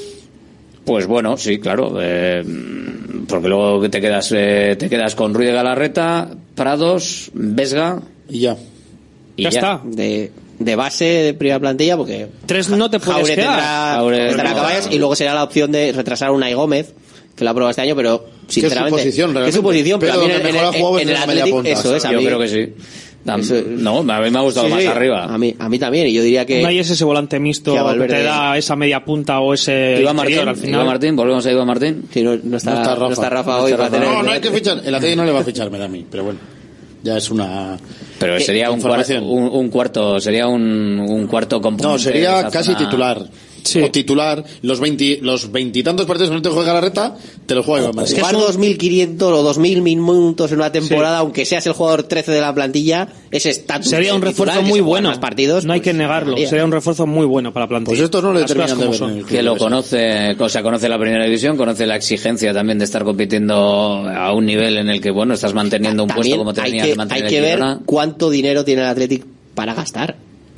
pues bueno, sí, claro, eh, porque luego te quedas eh, te quedas con Ruiz de Galarreta, Prados, Vesga y ya. Y Ya está. De, de base de primera plantilla, porque Tres no te puedes Jaure quedar. tendrá, Jaure- estará no. Caballas, y luego será la opción de retrasar a Unai Gómez, que lo ha probado este año, pero sinceramente Que es su posición, que es realmente. su posición, pero, Pero también donde en, mejor ha en- jugado es en en el la media Athletic punta. eso es, a yo mí, creo que sí. Tam- Eso- no, a mí me ha gustado Sí, más sí, arriba. A mí, a mí también, y yo diría que No hay ese volante mixto que a que Valverde- te da esa media punta o ese Iván interior Martín, al final. Iván Martín, volvemos a Iván Martín. si no, no está, No está Rafa. no está Rafa No hoy está para Rafa. tener No, no hay que fichar. El Atlético no le va a fichar, me da a mí, pero bueno. Ya es una... Pero ¿Qué sería un, cuar- información? un, un cuarto, sería un, un cuarto componente. No, sería de esa casi zona. titular. Sí. O titular. Los veinte, los veintitantos partidos que no te juega Galarreta, te los juega Iván Martín. que jugar es un- dos mil quinientos o dos mil minutos en una temporada, aunque seas el jugador trece de la plantilla, ese estatus Sería un de titular, refuerzo que muy se juega bueno. más partidos, no hay pues, que negarlo. sería. Sería un refuerzo muy bueno para la plantilla. Pues estos no le Las cosas terminan de como ver en son. el Que lo club. conoce, o sea, conoce la primera división, conoce la exigencia también de estar compitiendo a un nivel en el que, bueno, estás manteniendo un puesto También como hay tenías que, de mantener hay el que ver Girona. cuánto dinero tiene el Athletic para gastar.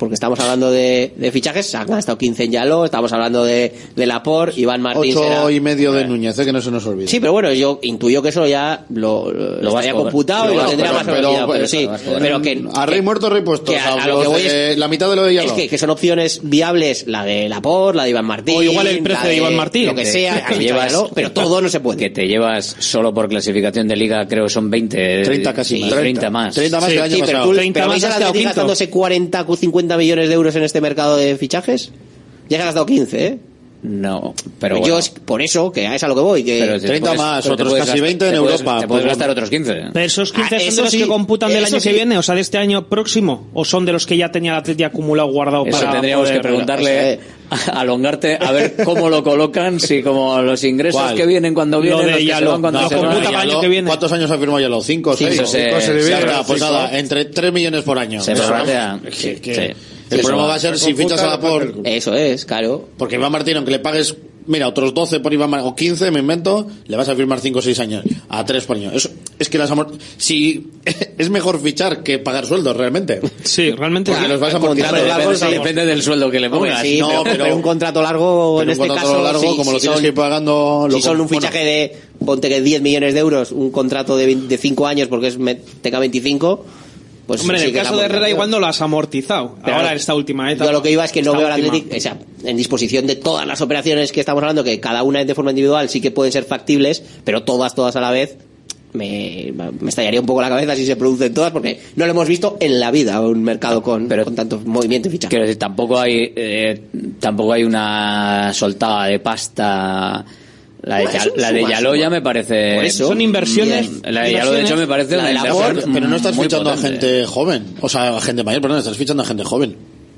porque estamos hablando de, de fichajes, han gastado quince en Yaló, estamos hablando de, de Laporte, Iván Martín ocho será, y medio de Núñez, eh, que no se nos olvide. Sí, pero bueno, yo intuyo que eso ya lo, lo, lo estaría computado lo y lo tendría más pero, olvidado, pero, pero sí, pero, pero que a rey que, muerto, rey puesto, que o sea, a, a lo que voy eh, es, la mitad de lo de Yaló. Es que, que son opciones viables, la de Laporte, la de Iván Martín, o igual el precio de, de Iván Martín, lo que sea, que, que llevas, Yaló, pero todo no se puede. Que te llevas solo por clasificación de liga, creo que son veinte, treinta casi sí, más. treinta más. treinta más sí, que el año sí, pasado. Pero, tú, treinta pero más vais a la Atlético gastándose cuarenta o cincuenta millones de euros en este mercado de fichajes. Ya se ha gastado quince, ¿eh? No, pero pues bueno. yo es por eso que es a lo que voy, que pero treinta puedes, más, pero otros casi gastar, veinte en te puedes, Europa. Te puedes pues, gastar otros quince. Pero esos quince ah, son de los sí, que computan del año sí. que viene, o sea, de este año próximo, o son de los que ya tenía la Atleti acumulado guardado Eso para tendríamos poder, que preguntarle a, a Longarte a ver cómo lo colocan, si como los ingresos ¿Cuál? que vienen cuando vienen, Lo de los que Yaló, se van cuando no, se computa van. para el año Yaló, que viene. ¿cuántos años ha firmado Yaló? ¿Cinco o seis? Cinco, se- Cinco, se divide, se- ya está, pues cinco. nada, entre tres millones por año. Se Eso, prorratea. que- Sí, que- sí. El Eso problema va. va a ser Se si fichas a computa la el por... eso es, claro. Porque Iván Martín, aunque le pagues, mira, otros doce por Iván Martín, o quince, me invento, le vas a firmar cinco o seis años, a tres por año. Eso, es que las amor... Si es mejor fichar que pagar sueldos, realmente. Sí, realmente Porque sí. los vas a Contrato amortizar. largo, Depende, sí. depende del sueldo que le Hombre, pongas. sí, no, pero, pero- pero un contrato largo Pero en un este contrato caso, largo, sí, como lo si tienes son, que ir pagando... si lo son un bueno. fichaje de, ponte que diez millones de euros, un contrato de, veinte de cinco años porque es me- tenga veinticinco, pues Hombre, en sí el que caso la de Herrera amortización. igual no lo has amortizado. Pero ahora en esta última etapa. Yo lo que iba es que no esta veo al última. Athletic, o sea, en disposición de todas las operaciones que estamos hablando, que cada una de forma individual sí que pueden ser factibles, pero todas, todas a la vez, me, me estallaría un poco la cabeza si se producen todas, porque no lo hemos visto en la vida, un mercado con, Pero- con tanto movimiento y fichaje. Quiero decir, tampoco hay eh, tampoco hay una soltada de pasta. La de, Bueno, Yal- eso la de suma, Yaló suma. ya me parece. Por eso. Son inversiones. Bien. La de Yaló, de hecho, me parece La una de la inversión Ford, Pero no estás muy fichando potente. a gente joven, o sea, a gente mayor, perdón, estás fichando a gente joven.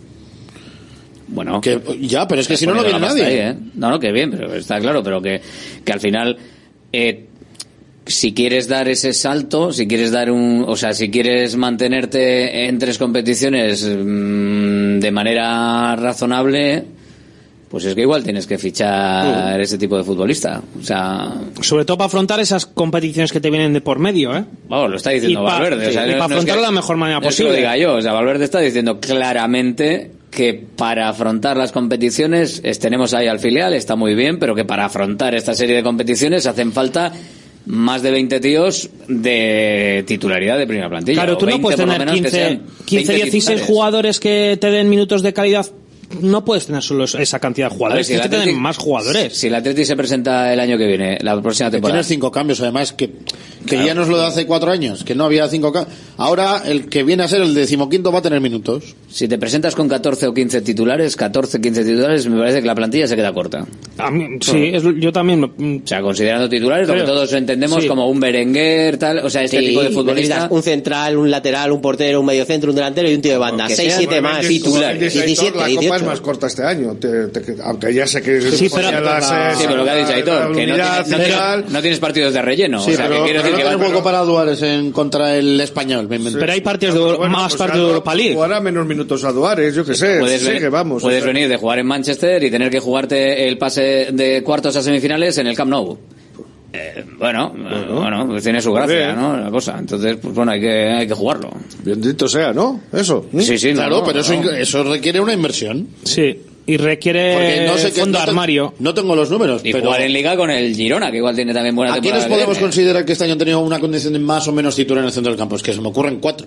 Bueno, Que, ya, pero es que si no, no viene poniendo la nadie. pasta ahí, ¿eh? No, no, que bien, pero está claro, pero que, que al final, eh, si quieres dar ese salto, si quieres dar un, o sea, si quieres mantenerte en tres competiciones mmm, de manera razonable, pues es que igual tienes que fichar ese tipo de futbolista. O sea, Sobre todo para afrontar esas competiciones que te vienen de por medio, ¿eh? vamos, lo está diciendo Y pa- Valverde. O sea, sí, y no- para no es afrontarlo que- de la mejor manera no es que posible. lo diga yo, o sea, Valverde está diciendo claramente que para afrontar las competiciones, es- tenemos ahí al filial, está muy bien, pero que para afrontar esta serie de competiciones hacen falta más de veinte tíos de titularidad de primera plantilla. Claro, o tú no veinte puedes por lo tener menos, que quince, sean quince, veinte dieciséis titulares. jugadores que te den minutos de calidad. No puedes tener solo esa cantidad de A ver, jugadores, si tienes el que tener Atleti- más jugadores. Si el Atleti se presenta el año que viene, la próxima Que temporada. tienes cinco cambios, además, que, que Claro. ya no es lo de hace cuatro años, que no había cinco cambios. Ahora, el que viene a ser el decimoquinto va a tener minutos. Si te presentas con catorce o quince titulares, catorce, quince titulares, me parece que la plantilla se queda corta. A mí, sí, es- yo también. me- O sea, considerando titulares, lo que Creo. todos entendemos Sí. como un Berenguer, tal, o sea, este Sí, tipo de futbolista. necesitas un central, un lateral, un portero, un mediocentro, un delantero y un tío de banda. Que seis, sea- siete más. Titulares. diecisiete, La Copa es dieciocho. más corta este año, te- te- aunque ya sé que Sí, ponía pero- las, eh, Sí, pero lo que ha dicho Aitor, que no, unidad, tienes, no, tienes, central. no tienes partidos de relleno. Sí, o sea, pero, que quiero pero decir que no va- tienes hueco para Duárez en contra el Español, me invento. Pero hay partidos de Bueno, más pues partidos de Alba Europa League. Jugará menos minutos a Duárez, yo que sé. Puedes, sí, venir, que vamos. puedes o sea, venir de jugar en Manchester y tener que jugarte el pase de cuartos a semifinales en el Camp Nou. Eh, bueno, bueno, bueno, pues tiene su gracia, bien. ¿no? La cosa. Entonces, pues bueno, hay que, hay que jugarlo. Bendito sea, ¿no? Eso. Sí, sí, no, Claro, no, pero eso, no. eso requiere una inversión. Sí, y requiere Porque no sé qué, fondo no te- armario. No tengo los números, Y pero jugar en Liga con el Girona, que igual tiene también buena ¿a temporada. quiénes que podemos viene. considerar que este año han tenido una condición de más o menos titular en el centro del campo? Es que se me ocurren cuatro.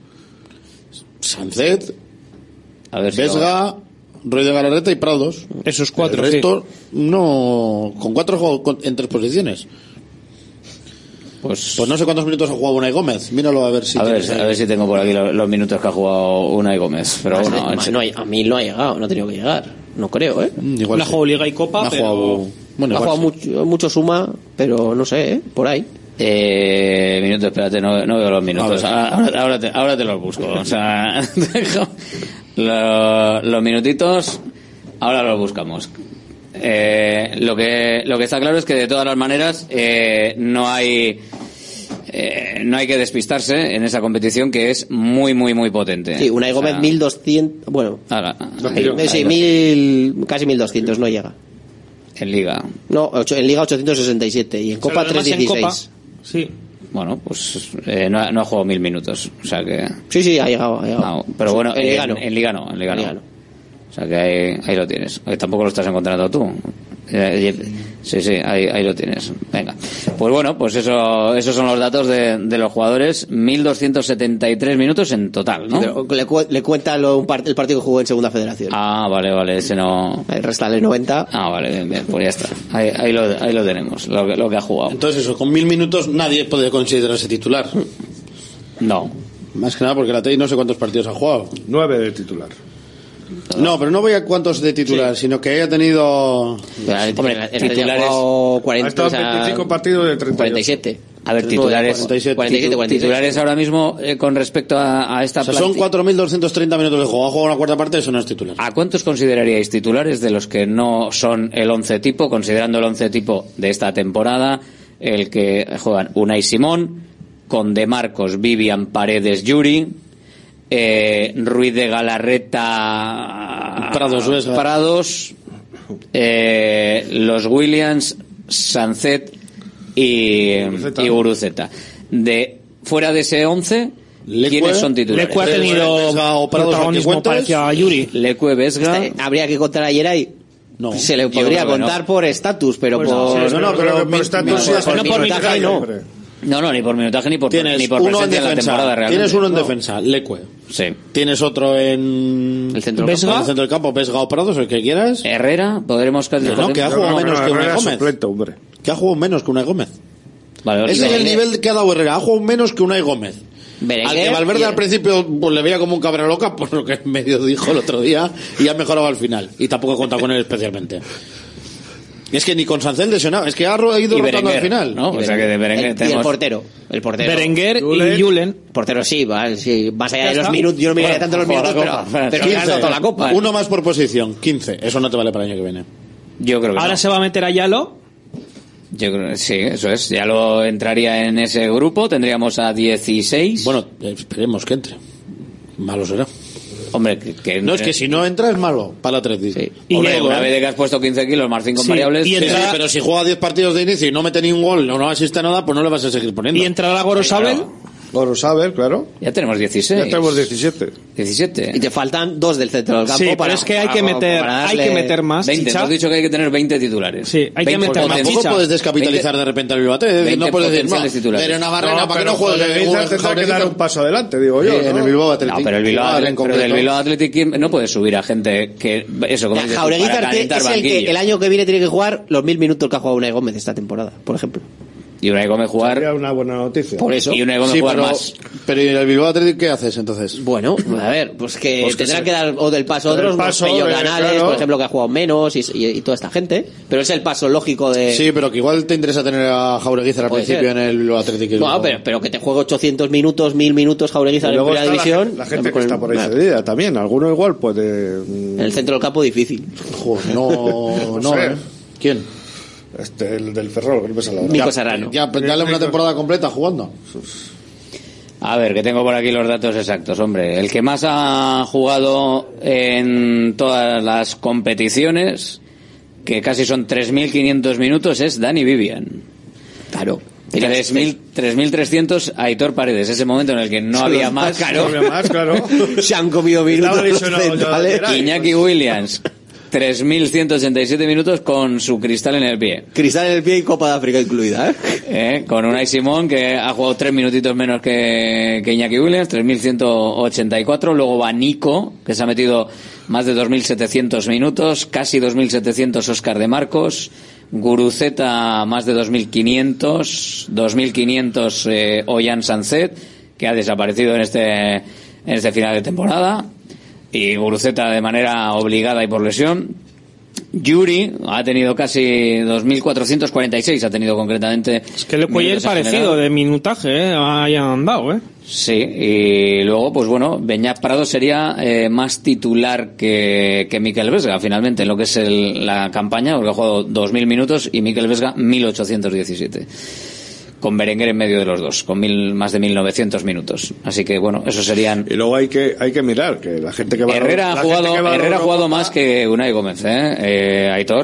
Sancet, A ver si Vesga, Ruiz de Galarreta y Prados. Esos cuatro, El resto, no. Con cuatro juego con- en tres posiciones. Pues, Pues no sé cuántos minutos ha jugado Unai Gómez. Míralo a ver si. a ver, tienes ahí. a ver si tengo por aquí lo- los, minutos que ha jugado Unai Gómez. Pero Más bueno, de- en más serio. no hay- a mí no ha llegado, no ha tenido que llegar. No creo, ¿eh? Mm, igual La sí. jugado Liga y Copa, Ha pero... jugado- bueno, ha igual jugado sí. mucho, mucho suma, pero no sé, ¿eh? Por ahí. Eh, minutos, espérate, no, no veo los minutos. A ver. Ahora, ahora- ahora te, ahora te los busco. O sea, lo- los minutitos, ahora los buscamos. Eh, lo que lo que está claro es que de todas las maneras eh, no hay eh, no hay que despistarse en esa competición que es muy muy muy potente. Sí, Unai O Gómez sea, mil doscientos, bueno, ahora, ahí, ahí, sí, ahí, mil, casi mil doscientos, no llega. en Liga. No, ocho- en Liga ochocientos sesenta y siete y en Copa Pero además en trescientos dieciséis. Copa, sí. Bueno, pues eh, no, ha, no ha jugado mil minutos, o sea que... Sí, sí, ha llegado, ha llegado. No, pero bueno, en Liga no. En, en Liga no, en Liga no. O sea que ahí, ahí lo tienes. Ahí tampoco lo estás encontrando tú. Sí, sí, ahí, ahí lo tienes. Venga. Pues bueno, pues eso, esos son los datos de, de los jugadores. mil doscientos setenta y tres minutos en total, ¿no? Le, cu- le cuenta lo, un part- el partido que jugó en Segunda Federación. Ah, vale, vale, ese no... Restale noventa. Ah, vale, bien, bien, pues ya está. Ahí, ahí, lo, ahí lo tenemos, lo que, lo que ha jugado. Entonces eso, con mil minutos nadie puede considerarse titular. No. Más que nada porque la T I no sé cuántos partidos ha jugado. Nueve de titular. No, pero no voy a cuántos de titular, sí. sino que haya tenido... Hombre, el titulares... cuarenta, ha estado en veinticinco partidos de treinta y ocho. cuarenta y siete. A ver, titulares, cuarenta y siete, cuarenta y siete, cuarenta y seis. titulares ahora mismo eh, con respecto a, a esta O sea, plantilla. son cuatro mil doscientos treinta minutos de juego. Ha jugado una cuarta parte, eso no es titular. ¿A cuántos consideraríais titulares de los que no son el once tipo, considerando el once tipo de esta temporada, el que juegan Unai Simón, con De Marcos, Vivian, Paredes, Yuri, eh, Ruiz de Galarreta, Prados, Vesga. Prados eh, los Williams, Sancet y Guruceta. y Guruceta. De fuera de ese once, ¿quiénes son titulares? Lecue ha tenido protagonismo parecido a Yuri. Lecue, Vesga. Este, habría que contar a Yeray. No. Se le Yo podría creo que contar no. por estatus, pero Pues por... no, No, no, pero por estatus sí, por no por minutaje minutaje, no. hombre. No, no, ni por minutaje ni por, Tienes ni por uno en presencia en la temporada defensa. realmente. Tienes uno en No. defensa, Lecue. Sí. Tienes otro en El centro del Vesga. en el centro del campo, Vesga o Prados, el que quieras. Herrera, podremos... No, que ha No, jugado no, menos no, que Unai Herrera Gómez. suplente, hombre. Que ha jugado menos que Unai Gómez. Vale, vale. Ese es el Berenguer. nivel que ha dado Herrera. Ha jugado menos que Unai Gómez. Berenguer Al que Valverde y- al principio pues, le veía como un cabra loca, por lo que medio dijo el otro día, y ha mejorado al final. Y tampoco he contado con él especialmente. Y es que ni con Sancel lesionado, es que ha ro- ido Y rotando al Berenguer, final. ¿no? O sea que de Berenguer el, y tenemos... el portero. El portero. Berenguer Julen. y Julen. Portero sí, va, sí, más allá Ya de los está. minutos, yo no miraría tanto los Juega la minutos, Copa. pero, pero quince. ha ganado toda la Copa. Uno más por posición, quince. Eso no te vale para el año que viene. Yo creo que Ahora no. se va a meter a Yalo. Yo creo que sí, eso es. Ya lo entraría en ese grupo. Tendríamos a dieciséis. Bueno, esperemos que entre. Malo será. Hombre, que, que No, es que si no entra es malo para la tres D. Sí. Y Hombre, ya- una vez de que has puesto quince kilos más cinco Sí, variables... y Sí, entra- sí, pero si juega diez partidos de inicio y no mete ni un gol o no asiste a nada, pues no le vas a seguir poniendo. Y entrará Gorosabel. Claro. Gorosabel, claro. Ya tenemos dieciséis. Ya tenemos diecisiete. diecisiete. Y te faltan dos del centro del campo Sí, pero para... es que hay que para- meter, para hay darle- que meter más. veinte. chicha. Te has dicho que hay que tener veinte titulares. Sí, hay que veinte meter más potenciales- Tampoco chicha. puedes descapitalizar de repente al Bilbao. Es decir, veinte no puedes decir, no, potenciales titulares. Pero Navarrena, ¿para qué no pero juegue? Jaureguizar Juega- tendrá que Jaureguizar- dar un paso adelante, digo yo. Sí, en ¿no? el Bilbao Athletic. No, pero el Bilbao, Igual, en pero del concreto. Bilbao Athletic no puede subir a gente que eso como Ya, dices tú, Jaureguizar para que calentar es el que banquillo. el año que viene tiene que jugar los mil minutos que ha jugado Unai Gómez esta temporada, por ejemplo. Y Unai Gómez jugar Sería una buena noticia. Por eso. y Unai Gómez Sí, jugar pero, más. pero ¿y en el Bilbao Athletic qué haces entonces? Bueno, a ver, pues que Pues que tendrán se- que dar o del paso a Del otros, paso, Pello eh, Canales, claro. por ejemplo, que ha jugado menos y, y- y toda esta gente. Pero es el paso lógico de... Sí, pero que igual te interesa tener a Jaureguizar al Puede principio ser. en el Bilbao Athletic. y Bueno, luego- pero, pero que te juegue ochocientos minutos, mil minutos Jaureguizar Y en luego primera está la división. gen- la, gente que con el- está por ahí bueno, cedida también. Alguno igual puede... mm, en el centro del campo difícil. Joder, no, No no, sé. ¿eh? ¿Quién? Este, el del Ferrol, que no me sale ahora. Nico Ya- Serrano. Ya, pues dale una temporada completa jugando. A ver, que tengo por aquí los datos exactos, hombre. El que más ha jugado en todas las competiciones, que casi son tres mil quinientos minutos, es Dani Vivian. Claro. tres mil tres mil trescientos Aitor Paredes, ese momento en el que no Sí, había los más. más, claro. No había más, claro. Se han comido minutos Estaba los lesionado ya, centrales. era- Iñaki Williams, tres mil ciento ochenta y siete minutos con su cristal en el pie. Cristal en el pie y Copa de África incluida, ¿eh? Eh, con Unai Simón, que ha jugado tres minutitos menos que, que Iñaki Williams, tres mil ciento ochenta y cuatro. Luego va Nico, que se ha metido más de dos mil setecientos minutos, casi dos mil setecientos Óscar de Marcos. Guruceta, más de dos mil quinientos. dos mil quinientos eh, Ollán Sancet, que ha desaparecido en este, en este final de temporada. Y Guruceta de manera obligada y por lesión. Yuri ha tenido casi dos mil cuatrocientos cuarenta y seis, ha tenido concretamente. Es que le puede ir minutos en parecido general. de minutaje, ¿eh? Hayan dado, ¿eh? Sí, y luego, pues bueno, Beñat Prado sería eh, más titular que, que Mikel Vesga, finalmente, en lo que es el, la campaña, porque ha jugado dos mil minutos y Mikel Vesga mil ochocientos diecisiete. Con Berenguer en medio de los dos, con mil, más de mil novecientos minutos. Así que, bueno, eso serían... Y luego hay que hay que mirar que la gente que va Herrera ha la jugado, gente que va a la Herrera ha jugado Eurocopa- más que Unai Gómez, ¿eh? eh Aitor.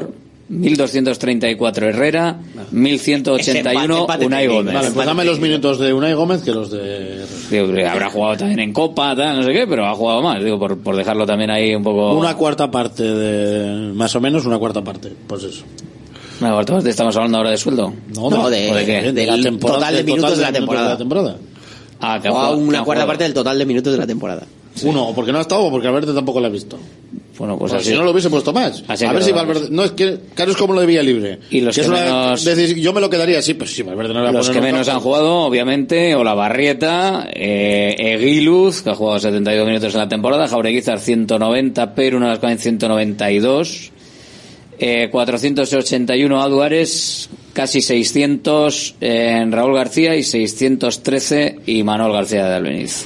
mil doscientos treinta y cuatro Herrera, mil ciento ochenta y uno Unai Gómez. Vale, pues dame los minutos de Unai Gómez que los de... Digo, habrá jugado también en Copa, tal, no sé qué, pero ha jugado más, digo, por, por dejarlo también ahí un poco... Una cuarta parte, de más o menos una cuarta parte, pues eso. Una cuarta parte, ¿estamos hablando ahora de sueldo? No, no, de, ¿O de qué? de la temporada, total de minutos de la temporada. De la temporada. Ah, que o jugado, una que cuarta jugado. parte del total de minutos de la temporada. Sí. Uno, o porque no ha estado o porque Valverde tampoco lo ha visto. Bueno, pues Bueno, así. si no lo hubiese puesto más. Así a ver si Valverde... No, es que claro, es como lo de Villalibre. Y los que, es una, menos... decir, yo me lo quedaría así, pues si Valverde no era Los que menos han jugado, obviamente, Olavarrieta, eh, Eguiluz, que ha jugado setenta y dos minutos en la temporada, Jaureguizar ciento noventa, Pedro Unascoain ciento noventa y dos, eh, cuatrocientos ochenta y uno Aduares, casi seiscientos en Raúl García y seiscientos trece y Manuel García de Albeniz.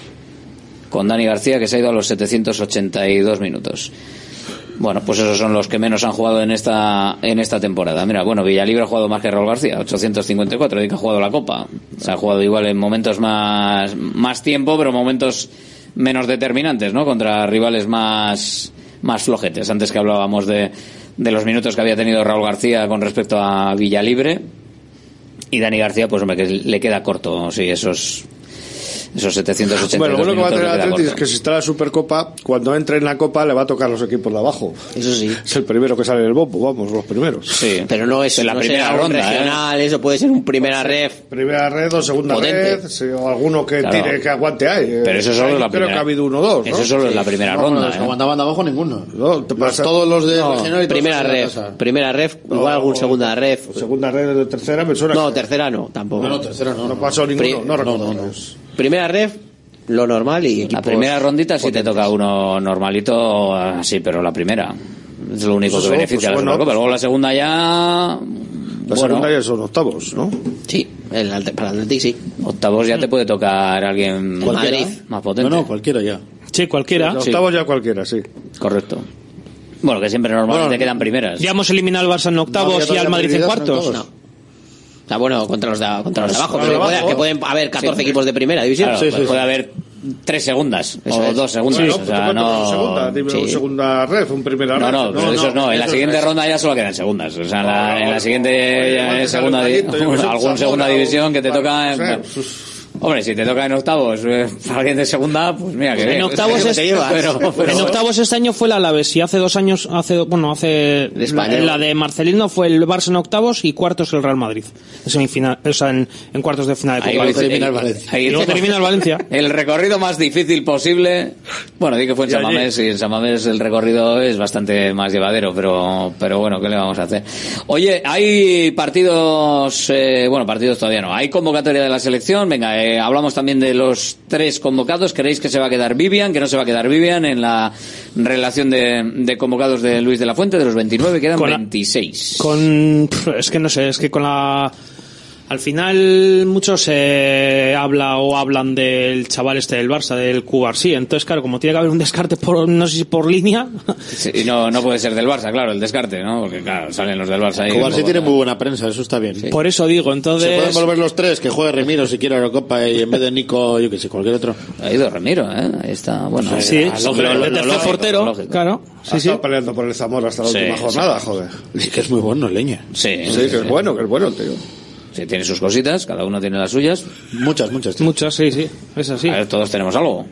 Con Dani García, que se ha ido a los setecientos ochenta y dos minutos. Bueno, pues esos son los que menos han jugado en esta en esta temporada. Mira, bueno, Villalibre ha jugado más que Raúl García, ochocientos cincuenta y cuatro, y que ha jugado la Copa. Se ha jugado igual en momentos más más tiempo, pero momentos menos determinantes, ¿no? Contra rivales más más flojetes. Antes que hablábamos de, de los minutos que había tenido Raúl García con respecto a Villalibre, y Dani García, pues hombre, que le queda corto, sí, esos esos setecientos ochenta y dos bueno, lo bueno que va a minutos tener le el queda Atleti es corto. que si está la Supercopa, cuando entre en la Copa le va a tocar los equipos de abajo. Eso sí. Es el primero que sale del bombo, vamos, los primeros. Sí. Pero no es en la no primera será un ronda, regional, eso puede ser un primera ref. Primera red o segunda Potente. red, sí, o alguno que Claro. tire, que aguante ahí. Pero eso solo Ahí es la creo primera. que ha habido uno o dos, ¿no? Eso solo es la primera No, ronda. los que ¿eh? aguantaban de abajo ninguno. No, te Los- pasa- todos los de No, regional y todos Primera los de la ref, casa. primera ref, igual No, algún no, segunda ref. Segunda red de tercera me suena. No, que- tercera no, tampoco. No, no, tercera no. No pasó ninguno, Pri- no recuerdo. no, no. Primera ref, lo normal y La equipos primera rondita sí te potentes. toca uno normalito, así, pero la primera es lo único Pues que eso, beneficia pues a la bueno, Supercopa. Luego la segunda ya... La bueno, segunda ya son octavos, ¿no? Sí, el, Alte- para el Atlético sí. octavos ya te puede tocar alguien Cualquiera. Madrid, más potente. No, no, cualquiera ya. Sí, cualquiera. Los Sí. octavos ya cualquiera, sí. Correcto. Bueno, que siempre normalmente Bueno, quedan primeras. Ya hemos eliminado al Barça en octavos No, y al Madrid en ya cuartos. todavía No. O sea, bueno, contra los de, contra los de abajo, Los pero de que, puede- abajo. que pueden haber catorce Sí. equipos de primera división. Claro, Sí, pues sí, puede sí. haber tres segundas Eso o es. dos segundas. Bueno, o pues sea, te puede tocar no... segunda, dime, sí. un segunda red, un primera No, red. no, pero esos no. En la eso siguiente es. ronda ya solo quedan segundas. O sea, en la, en la siguiente Oye, ya igual es te sale segunda un di- gallito, yo que sé, un algún Zamora segunda o- división que te Vale, toca. no sé, en- pues- Hombre, si te toca en octavos, eh, alguien de segunda, pues mira que En bien. octavos Pero- es- pero- pero- En octavos este año fue el Alavés y hace dos años, hace bueno, hace El español. la de Marcelino fue el Barça en octavos y cuartos el Real Madrid. En semifinal, o sea, en, en cuartos de final de Ahí Copa. va, Luego termina ahí- el Valencia. ahí Y luego hicimos termina el Valencia. El recorrido más difícil posible. Bueno, di que fue en Y San allí- Mamés, y en San Mamés el recorrido es bastante más llevadero, pero, pero bueno, ¿qué le vamos a hacer? Oye, hay partidos, eh, bueno, partidos todavía no. Hay convocatoria de la selección. Venga, eh, hablamos también de los tres convocados. ¿Creéis que se va a quedar Vivian, que no se va a quedar Vivian en la relación de, de convocados de Luis de la Fuente? De los veintinueve quedan Con la- veintiséis. Con, pf, es que no sé, es que con la, al final muchos se habla o hablan del chaval este del Barça, del Cubarsí. Entonces, claro, como tiene que haber un descarte por, no sé si por línea. Sí, y no, no puede ser del Barça, claro, el descarte, ¿no? Porque claro, salen los del Barça ahí. Cobar sí un poco- tiene muy buena prensa, eso está bien. Por eso digo, entonces. Se pueden volver los tres, que juegue Remiro si quiere Eurocopa y en vez de Nico, yo que sé, cualquier otro. Ha ido Ramiro, ¿eh? Ahí está, bueno. Sí, lo- sí, lo- pero lo- de lo tercer lógico, portero, lo lógico. claro. Ha Sí, sí. estado peleando por el Zamora hasta la Sí, última sí. jornada, joder. Y que es muy bueno, leña. Sí, Sí, que es bueno, que es bueno, tío. Sí, tiene sus cositas, cada uno tiene las suyas. Muchas, muchas. tío. Muchas, sí, sí. Es así. A ver, todos tenemos algo.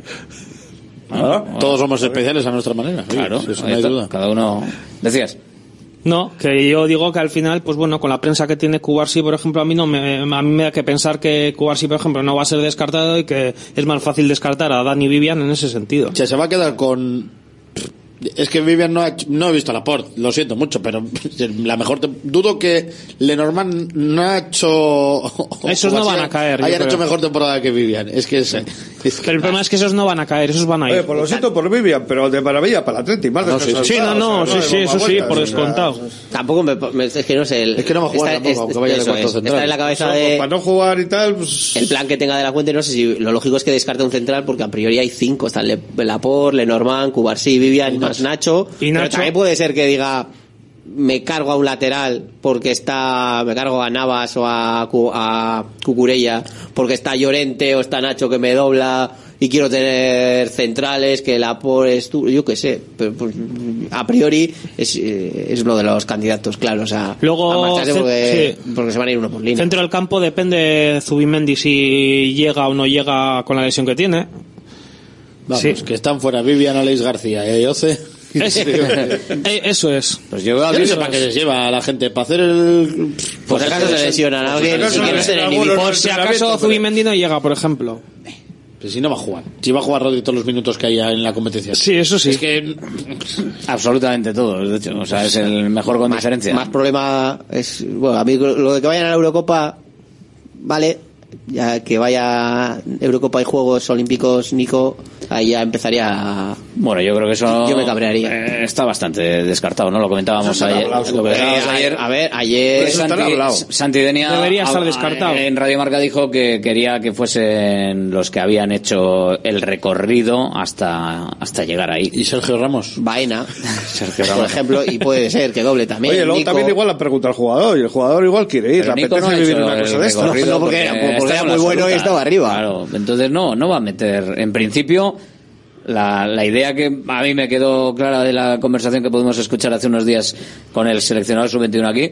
Ah, Todos somos especiales a nuestra manera. Oye, Claro, eso no ahí hay está, duda. cada uno. Decías. No, que yo digo que al final, pues bueno, con la prensa que tiene Cubarsí, por ejemplo, a mí no me, a mí me da que pensar que Cubarsí, por ejemplo, no va a ser descartado y que es más fácil descartar a Dani Vivian en ese sentido. O sea, se va a quedar con... Es que Vivian no ha hecho- no he visto a Laporte, lo siento mucho, pero la mejor te- dudo que Lenormand no ha hecho Esos no van a caer, yo hayan creo. hecho mejor temporada que Vivian. Es que es, es que- Pero el problema es que esos no van a caer, esos van a ir. Oye, pues lo siento por Vivian, pero de maravilla para el Atleti, más No, sí, defensas sí, no, claras, no, o sea, sí, de sí, eso sí, vueltas, por o sea, descontado. Tampoco me, me- es que no sé. El, Es que no va a jugar está, tampoco, aunque vaya de eso cuarto es, central. está en la cabeza pues, de para no jugar y tal, pues el plan que tenga de la Fuente. No sé si lo lógico es que descarte un central porque a priori hay cinco. Están Le, Laporte, Lenormand, Cubarsí, Vivian, más Nacho. Y Pero Nacho. también puede ser que diga me cargo a un lateral porque está, me cargo a Navas o a, Cu- a Cucurella porque está Llorente o está Nacho que me dobla y quiero tener centrales que la pores tú, yo qué sé, pero pues, a priori es, es uno de los candidatos claros a, Luego, a marcharse porque, sí. porque se van a ir uno por línea. Centro del campo depende Zubimendi si llega o no llega con la lesión que tiene. Vamos, sí. que están fuera Vivian, Aleix García y Ayoce. Es, eh, eso es. Pues yo no sé para qué les lleva a la gente para hacer el. Por si acaso se lesionan a alguien, si quieren ser el límite. Por si acaso Zubimendi no llega, por ejemplo. Pues si no va a jugar. Si va a jugar Rodri todos los minutos que haya en la competición. Sí, eso sí. Es que absolutamente todos, de hecho, o sea, es el mejor con más, diferencia. Más problema es, bueno, a mí lo de que vayan a la Eurocopa, vale, ya que vaya Eurocopa y Juegos Olímpicos, Nico, ahí ya empezaría a... Bueno, yo creo que eso yo me cabrearía. Eh, está bastante descartado, ¿no? Lo comentábamos ayer. Lo comentábamos eh, ayer. A ver, ayer Santi, Santi Denia debería estar descartado. En Radio Marca dijo que quería que fuesen los que habían hecho el recorrido hasta hasta llegar ahí. ¿Y Sergio Ramos? Baena, Sergio Ramos, por ejemplo, y puede ser que doble también. Oye, luego Nico... también igual la pregunta al jugador, y el jugador igual quiere ir, le apetece no vivir una cosa de esto. No, no, porque, porque, porque era muy bueno y estaba arriba. Claro, entonces no, no va a meter. En principio, la, la idea que a mí me quedó clara de la conversación que pudimos escuchar hace unos días con el seleccionador sub veintiuno aquí,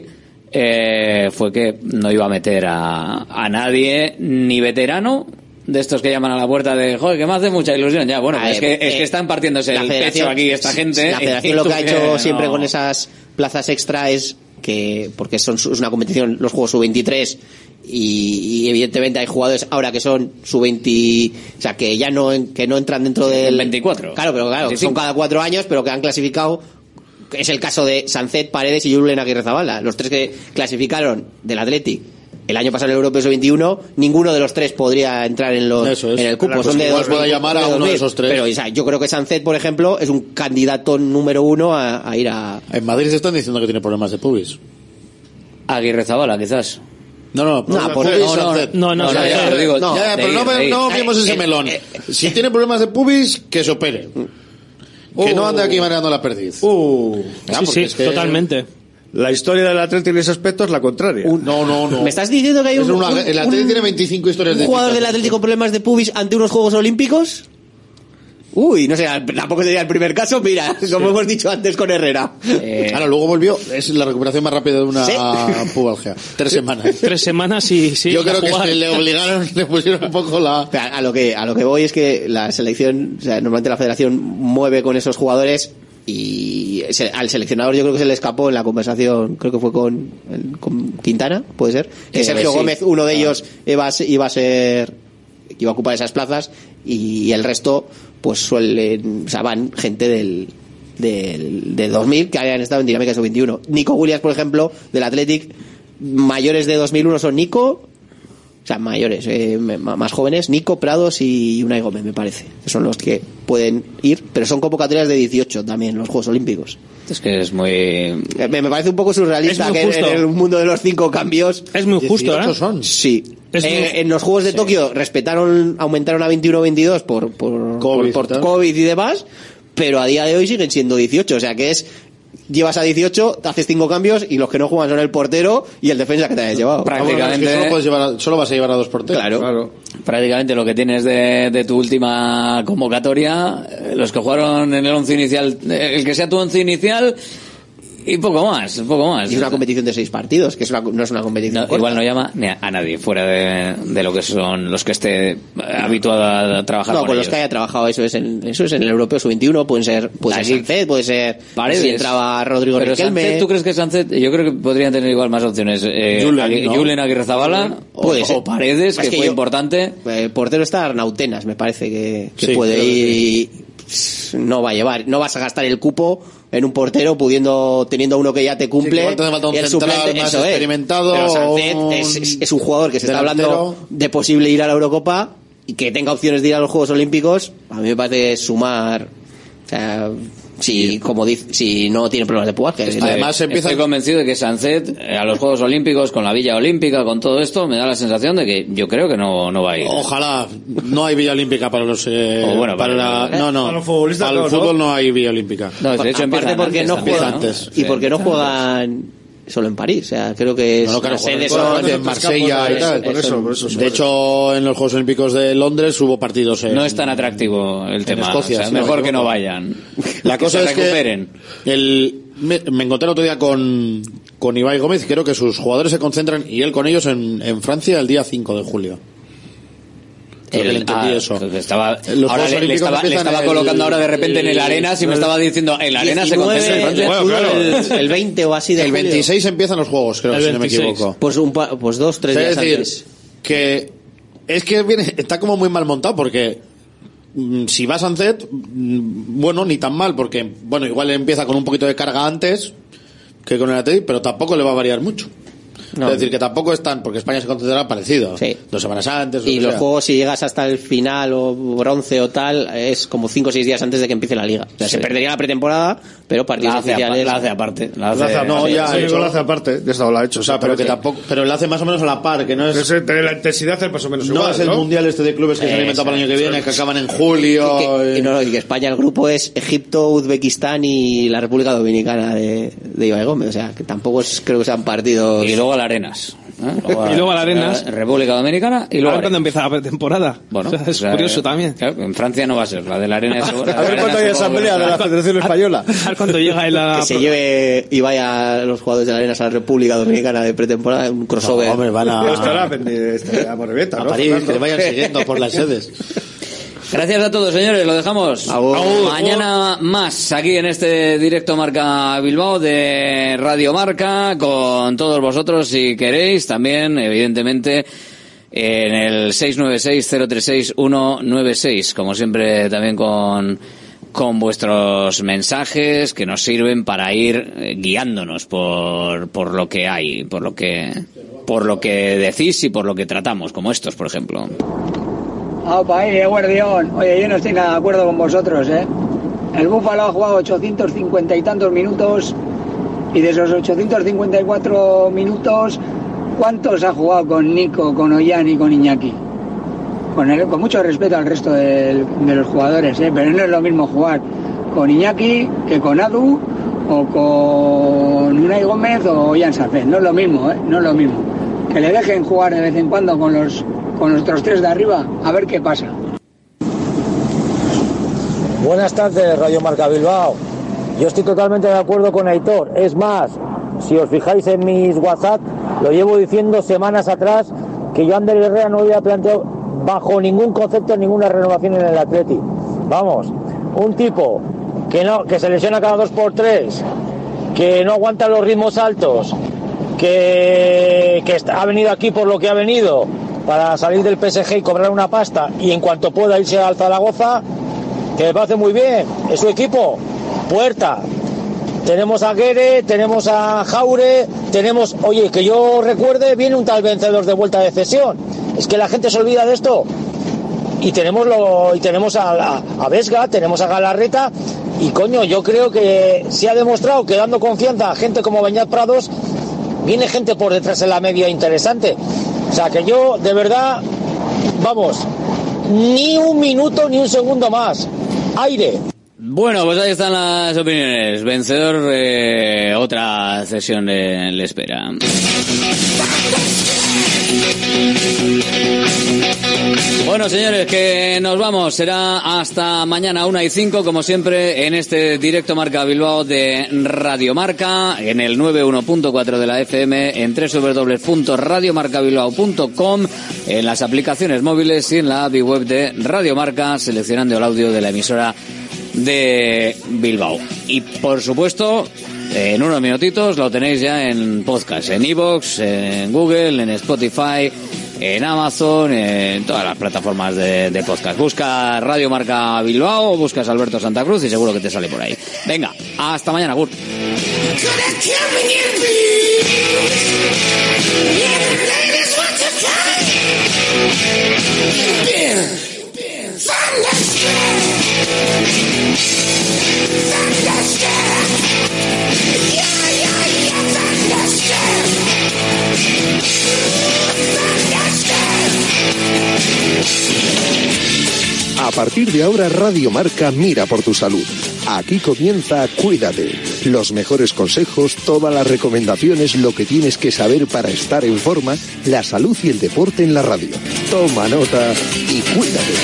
eh, fue que no iba a meter a, a nadie, ni veterano, de estos que llaman a la puerta de, joder, que me hace mucha ilusión. Ya, bueno, ver, es, que, eh, es que están partiéndose el pecho aquí esta gente. La federación lo que ha hecho siempre con esas plazas extra es que, porque son es una competición, los juegos sub veintitrés, y, y evidentemente hay jugadores ahora que son sub veinte, o sea, que ya no que no entran dentro del veinticuatro. Claro, pero claro, veinticinco. Son cada cuatro años, pero que han clasificado. Es el caso de Sancet, Paredes y Julen Aguirrezabala, los tres que clasificaron del Athletic el año pasado en el Europeo sub veintiuno. Ninguno de los tres podría entrar en los Eso es. en el cupo. Pues son de igual puede llamar a uno de esos tres. Pero o sea, yo creo que Sancet, por ejemplo, es un candidato número uno a, a ir a. En Madrid se están diciendo que tiene problemas de pubis. Aguirrezabala, quizás. No, no, no, por no, no, no, no, no, no, ya, ya, digo, no, ya, pero no, ir, no abrimos ese melón. Si tiene problemas de pubis, que se opere. Que no ande aquí mareando la perdiz. Uh, ya, sí, sí, es que totalmente. La historia del Atlético en ese aspecto es la contraria. Un, no, no, no. ¿Me estás diciendo que hay un, una, un, el Atlético tiene veinticinco historias un de jugador del Atlético con problemas de pubis ante unos Juegos Olímpicos? Uy, no sé, tampoco sería el primer caso, mira, como sí. hemos dicho antes con Herrera. Eh... Claro, luego volvió, es la recuperación más rápida de una ¿Sí? pubalgia. Tres semanas. Tres semanas y sí. Yo creo que es que le obligaron, le pusieron un poco la... A lo que, a lo que voy es que la selección, o sea, normalmente la federación mueve con esos jugadores y se, al seleccionador yo creo que se le escapó en la conversación, creo que fue con, el, con Quintana, puede ser, que eh, Sergio sí. Gómez, uno de ellos iba a, iba a ser, iba a ocupar esas plazas y el resto pues suelen, o sea, van gente del del, del dos mil que hayan estado en dinámica sub veintiuno. Nico Williams, por ejemplo, del Athletic, mayores de dos mil uno son Nico, o sea, mayores, eh, más jóvenes, Nico, Prados y Unai Gómez, me parece. Son los que pueden ir, pero son convocatorias de dieciocho también, los Juegos Olímpicos. Es que es muy... Me, me parece un poco surrealista que en el mundo de los cinco cambios... Es muy justo, ¿eh? Son. Sí. Es eh, muy... En los Juegos de sí. Tokio respetaron, aumentaron a veintiuno o veintidós por, por, COVID, por, por COVID y demás, pero a día de hoy siguen siendo dieciocho, o sea que es... Llevas a dieciocho, te haces cinco cambios y los que no juegan son el portero y el defensa que te hayas llevado. Prácticamente. Es que solo, puedes llevar a, solo vas a llevar a dos porteros. Claro. claro. Prácticamente lo que tienes de, de tu última convocatoria, los que jugaron en el once inicial, el que sea tu once inicial y poco más, poco más. Y es una competición de seis partidos, que es una, no es una competición no, igual no llama ni a, a nadie fuera de, de lo que son los que esté habituado a trabajar. No, con, con ellos. los que haya trabajado, eso es en, eso es en el Europeo sub veintiuno, pueden ser, puede ser Sancet, puede ser Paredes. Si entraba Rodrigo Pero Riquelme. Sancet, ¿tú crees que Sancet? Yo creo que podrían tener igual más opciones. Eh, Julen, ¿no? Julen Aguirrezabala o, o Paredes, que, que fue yo, importante. El portero está Arnautenas, me parece que, que sí, puede ir y no va a llevar, no vas a gastar el cupo en un portero pudiendo teniendo uno que ya te cumple. Sí, te falta un y el central suplente, más eso experimentado. Es. Pero Sancet un... es, es un jugador que se delantero. está hablando de posible ir a la Eurocopa y que tenga opciones de ir a los Juegos Olímpicos. A mí me parece sumar, o sea, si sí. como dice, si no tiene problemas de pujar. Estoy, Además empieza... estoy convencido de que Sancet eh, a los Juegos Olímpicos con la Villa Olímpica, con todo esto, me da la sensación de que yo creo que no, no va a ir. Ojalá. No hay Villa Olímpica para los eh, o bueno, para, para la, no no para los futbolistas, para el no, fútbol ¿no? no hay Villa Olímpica. No, de hecho aparte porque antes, no juegan antes, y sí, porque no juegan, o solo en París. O sea, creo que es no, no, claro, las sedes son en Marsella y tal. Por eso, por eso, de hecho, en los Juegos Olímpicos de Londres hubo partidos en, no es tan atractivo el tema. Escocia, o sea, sí, mejor no que no vayan. La que cosa se es recuperen. que el, me, me encontré el otro día con, con Ibai Gómez. Creo que sus jugadores se concentran, y él con ellos, en, en Francia el día cinco de julio. El, ah, eso. Estaba, Los ahora le, le estaba, le estaba colocando el, ahora de repente el, en el Arenas y me estaba diciendo en la Arena se concentra en Francia. Bueno, claro. el, el veinte o así de el julio. veintiséis empiezan los juegos, creo, si no me equivoco. Pues un pa, pues dos, tres días decir, antes. Que es que viene, está como muy mal montado, porque mm, si va a Sunset, mm, bueno, ni tan mal, porque bueno, igual empieza con un poquito de carga antes que con el Athletic, pero tampoco le va a variar mucho. No. Es decir, que tampoco es tan, porque España se concentrará parecido. Sí. Dos semanas antes. Y los sea. juegos, si llegas hasta el final o bronce o tal, es como cinco o seis días antes de que empiece la liga. O sea, sí. se perdería la pretemporada, pero partidos la hace oficiales. La hace aparte. La hace, la hace, no, ya, sí, la hace aparte. De esta la ha hecho. O sea, pero que tampoco, pero la hace más o menos a la par, que no es. Pero la intensidad es más o menos no igual. Es el ¿no? mundial este de clubes que se ha inventado para el año que viene, que acaban en julio. Que, que, no, y que España, el grupo es Egipto, Uzbekistán y la República Dominicana de, de Ibai Gómez. O sea, que tampoco es, creo que sean partidos. Y luego al Arenas. ¿Eh? Luego a, y luego a la Arenas, República Dominicana, y luego a ver cuándo empieza la pretemporada. Bueno, o sea, es o sea, curioso eh, también. Claro, en Francia no va a ser la de la Arena. A ver cuándo hay asamblea de la Federación Española. A ver cuándo llega el que se lleve y vaya los jugadores de la Arenas a la República Dominicana de pretemporada, un crossover. No, hombre, van a estará a Moreveta, a ¿no? París, que le vayan siguiendo por las sedes. Gracias a todos, señores, lo dejamos. Agur. Mañana más aquí en este directo Marca Bilbao de Radio Marca, con todos vosotros si queréis, también evidentemente en el seis nueve seis, cero tres seis, uno nueve seis, como siempre también con con vuestros mensajes que nos sirven para ir eh, guiándonos por por lo que hay, por lo que por lo que decís y por lo que tratamos, como estos, por ejemplo. Opa, ahí, Guardión. Oye, yo no estoy nada de acuerdo con vosotros, ¿eh? El Búfalo ha jugado ochocientos cincuenta y tantos minutos, y de esos ochocientos cincuenta y cuatro minutos, ¿cuántos ha jugado con Nico, con Ollán y con Iñaki? Con, el, con mucho respeto al resto de, de los jugadores, ¿eh? Pero no es lo mismo jugar con Iñaki que con Adu, o con Unai Gómez o Ollán Safed. No es lo mismo, ¿eh? No es lo mismo. Que le dejen jugar de vez en cuando con los con los otros tres de arriba, a ver qué pasa. Buenas tardes, Radio Marca Bilbao. Yo estoy totalmente de acuerdo con Aitor. Es más, si os fijáis en mis WhatsApp, lo llevo diciendo semanas atrás, que yo Ander Herrera no había planteado bajo ningún concepto ninguna renovación en el Atleti. Vamos, un tipo que no que se lesiona cada dos por tres, que no aguanta los ritmos altos, que, que está, ha venido aquí por lo que ha venido, para salir del P S G y cobrar una pasta, y en cuanto pueda irse al Zaragoza, que me parece muy bien. Es su equipo. Puerta. Tenemos a Guere, tenemos a Jaure, tenemos, oye, que yo recuerde, viene un tal Vencedor de vuelta de cesión. Es que la gente se olvida de esto. Y tenemos lo, y tenemos a, a, a Vesga, tenemos a Galarreta, y coño, yo creo que se ha demostrado que dando confianza a gente como Beñat Prados, viene gente por detrás en la media interesante. O sea que yo, de verdad, vamos, ni un minuto ni un segundo más. Aire. Bueno, pues ahí están las opiniones. Vencedor, eh, otra sesión le, le espera. Bueno, señores, que nos vamos. Será hasta mañana una y cinco, como siempre, en este directo Marca Bilbao de Radio Marca, en el noventa y uno punto cuatro de la F M, en doble u doble u doble u punto radio marca bilbao punto com, en las aplicaciones móviles y en la app y web de Radio Marca, seleccionando el audio de la emisora de Bilbao. Y, por supuesto, en unos minutitos lo tenéis ya en podcast, en iVoox, en Google, en Spotify, en Amazon, en todas las plataformas de, de podcast. Busca Radio Marca Bilbao, buscas Alberto Santa Cruz y seguro que te sale por ahí. Venga, hasta mañana, Gur. A partir de ahora, Radio Marca mira por tu salud. Aquí comienza Cuídate, Los mejores consejos, todas las recomendaciones, lo que tienes que saber para estar en forma, la salud y el deporte en la radio. Toma nota y cuídate.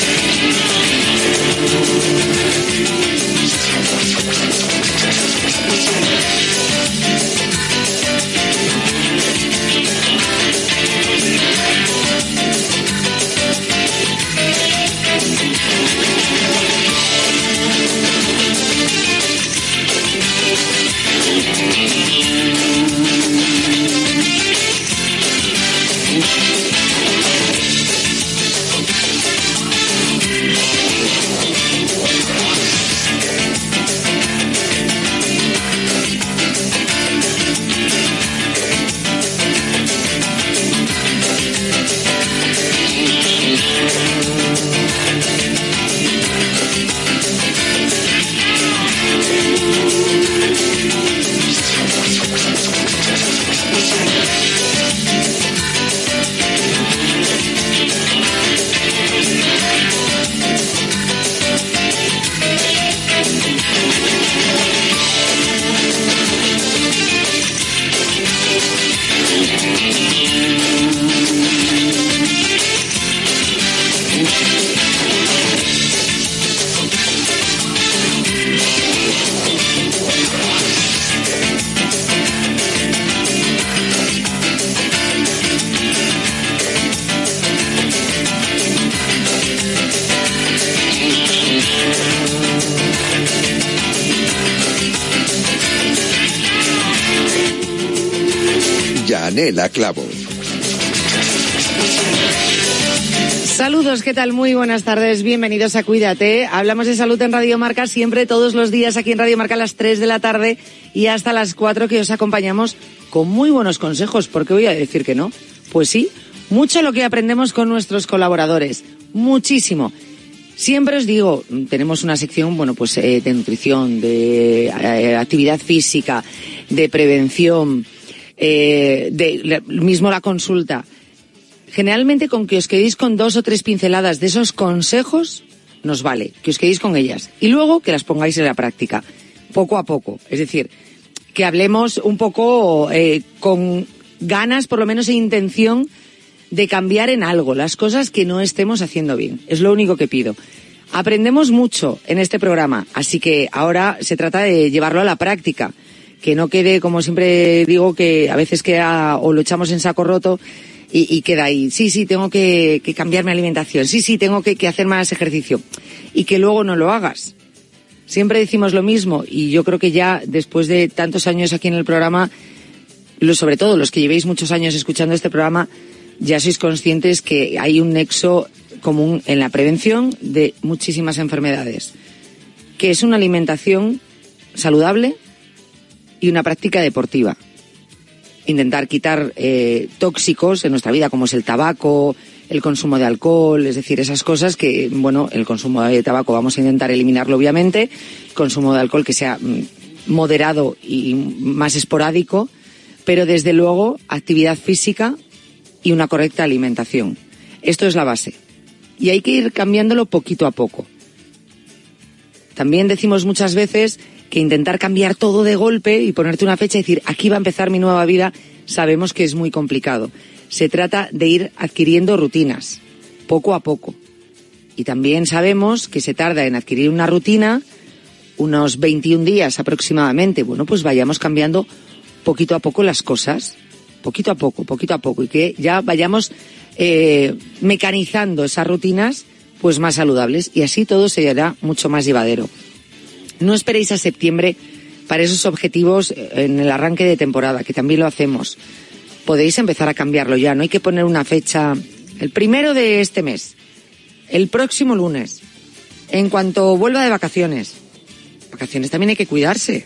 Yanela Clavo. Saludos, ¿qué tal? Muy buenas tardes, bienvenidos a Cuídate. Hablamos de salud en Radio Marca siempre, todos los días aquí en Radio Marca a las tres de la tarde y hasta las cuatro, que os acompañamos con muy buenos consejos. ¿Por qué voy a decir que no? Pues sí, mucho lo que aprendemos con nuestros colaboradores, muchísimo. Siempre os digo, tenemos una sección, bueno, pues eh, de nutrición, de eh, actividad física, de prevención, eh, de mismo la consulta. Generalmente con que os quedéis con dos o tres pinceladas de esos consejos nos vale, que os quedéis con ellas y luego que las pongáis en la práctica, poco a poco. Es decir, que hablemos un poco eh, con ganas, por lo menos, e intención de cambiar en algo las cosas que no estemos haciendo bien. Es lo único que pido. Aprendemos mucho en este programa, así que ahora se trata de llevarlo a la práctica, que no quede, como siempre digo, que a veces queda o lo echamos en saco roto y, y queda ahí. Sí, sí, tengo que, que cambiar mi alimentación. Sí, sí, tengo que, que hacer más ejercicio. Y que luego no lo hagas. Siempre decimos lo mismo y yo creo que ya después de tantos años aquí en el programa, lo, sobre todo los que llevéis muchos años escuchando este programa, ya sois conscientes que hay un nexo común en la prevención de muchísimas enfermedades, que es una alimentación saludable y una práctica deportiva. Intentar quitar eh, tóxicos en nuestra vida, como es el tabaco, el consumo de alcohol, es decir, esas cosas que, bueno, el consumo de tabaco vamos a intentar eliminarlo, obviamente, el consumo de alcohol que sea mm, moderado y más esporádico, pero desde luego actividad física y una correcta alimentación. Esto es la base. Y hay que ir cambiándolo poquito a poco. También decimos muchas veces que intentar cambiar todo de golpe y ponerte una fecha y decir, aquí va a empezar mi nueva vida, sabemos que es muy complicado. Se trata de ir adquiriendo rutinas, poco a poco. Y también sabemos que se tarda en adquirir una rutina unos veintiún días aproximadamente. Bueno, pues vayamos cambiando poquito a poco las cosas, poquito a poco, poquito a poco, y que ya vayamos eh, mecanizando esas rutinas pues más saludables, y así todo se hará mucho más llevadero. No esperéis a septiembre para esos objetivos en el arranque de temporada, que también lo hacemos. Podéis empezar a cambiarlo ya, no hay que poner una fecha, el primero de este mes, el próximo lunes, en cuanto vuelva de vacaciones. Vacaciones también hay que cuidarse.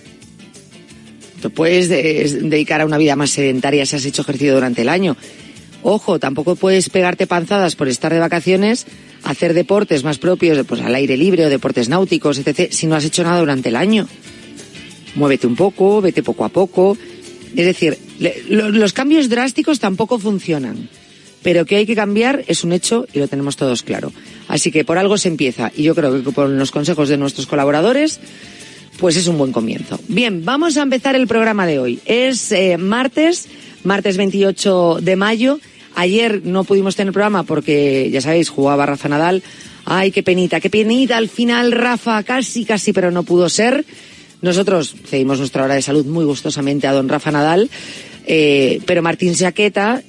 Te puedes de- dedicar a una vida más sedentaria si has hecho ejercicio durante el año. Ojo, tampoco puedes pegarte panzadas por estar de vacaciones, hacer deportes más propios, pues al aire libre o deportes náuticos, etcétera, si no has hecho nada durante el año. Muévete un poco, vete poco a poco. Es decir, le, lo, los cambios drásticos tampoco funcionan. Pero que hay que cambiar es un hecho y lo tenemos todos claro. Así que por algo se empieza. Y yo creo que con los consejos de nuestros colaboradores pues es un buen comienzo. Bien, vamos a empezar el programa de hoy. Es eh, martes, martes veintiocho de mayo. Ayer no pudimos tener programa porque, ya sabéis, jugaba Rafa Nadal. Ay, qué penita, qué penita. Al final Rafa casi, casi, pero no pudo ser. Nosotros cedimos nuestra hora de salud muy gustosamente a don Rafa Nadal. Eh, pero Martín Saqueta,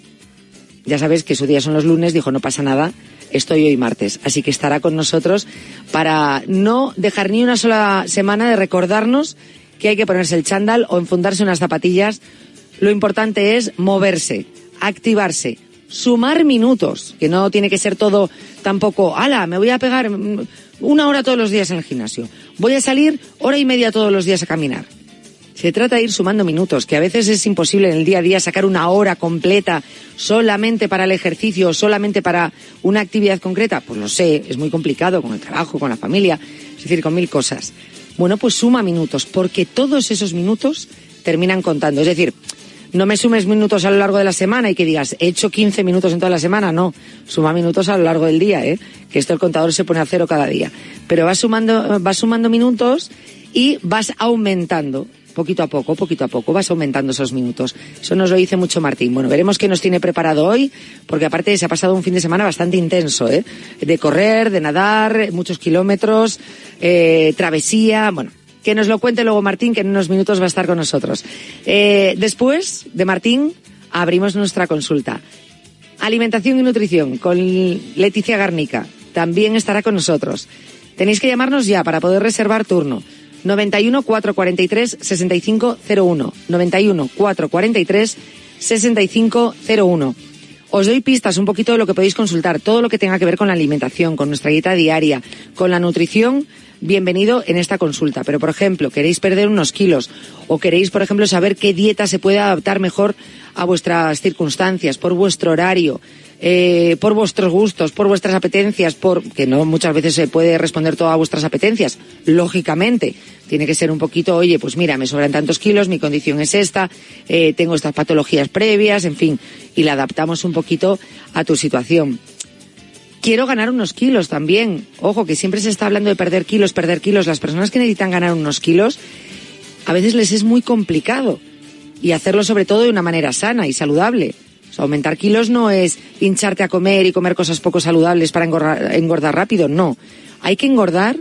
ya sabéis que su día son los lunes, dijo no pasa nada, estoy hoy martes. Así que estará con nosotros para no dejar ni una sola semana de recordarnos que hay que ponerse el chándal o enfundarse unas zapatillas. Lo importante es moverse, activarse, sumar minutos, que no tiene que ser todo tampoco, ala, me voy a pegar una hora todos los días en el gimnasio, voy a salir hora y media todos los días a caminar. Se trata de ir sumando minutos, que a veces es imposible en el día a día sacar una hora completa solamente para el ejercicio o solamente para una actividad concreta. Pues lo sé, es muy complicado con el trabajo, con la familia, es decir, con mil cosas. Bueno, pues suma minutos, porque todos esos minutos terminan contando. Es decir, no me sumes minutos a lo largo de la semana y que digas, he hecho quince minutos en toda la semana. No, suma minutos a lo largo del día, ¿eh? Que esto el contador se pone a cero cada día. Pero vas sumando, vas sumando minutos y vas aumentando. Poquito a poco, poquito a poco, vas aumentando esos minutos. Eso nos lo dice mucho Martín. Bueno, veremos qué nos tiene preparado hoy, porque aparte se ha pasado un fin de semana bastante intenso, ¿eh? De correr, de nadar, muchos kilómetros, eh, travesía, bueno, que nos lo cuente luego Martín, que en unos minutos va a estar con nosotros. Eh, después de Martín, abrimos nuestra consulta. Alimentación y nutrición, con Leticia Garnica, también estará con nosotros. Tenéis que llamarnos ya para poder reservar turno. noventa y uno, cuatrocientos cuarenta y tres, sesenta y cinco cero uno. noventa y uno, cuatrocientos cuarenta y tres, sesenta y cinco cero uno. Os doy pistas un poquito de lo que podéis consultar. Todo lo que tenga que ver con la alimentación, con nuestra dieta diaria, con la nutrición, bienvenido en esta consulta. Pero, por ejemplo, queréis perder unos kilos o queréis, por ejemplo, saber qué dieta se puede adaptar mejor a vuestras circunstancias, por vuestro horario, Eh, por vuestros gustos, por vuestras apetencias, por que no muchas veces se puede responder todo a vuestras apetencias, lógicamente. Tiene que ser un poquito, oye, pues mira, me sobran tantos kilos, mi condición es esta, eh, tengo estas patologías previas, en fin, y la adaptamos un poquito a tu situación. Quiero ganar unos kilos también. Ojo, que siempre se está hablando de perder kilos, perder kilos. Las personas que necesitan ganar unos kilos, a veces les es muy complicado. Y hacerlo sobre todo de una manera sana y saludable. O sea, aumentar kilos no es hincharte a comer y comer cosas poco saludables para engordar, engordar rápido, no. Hay que engordar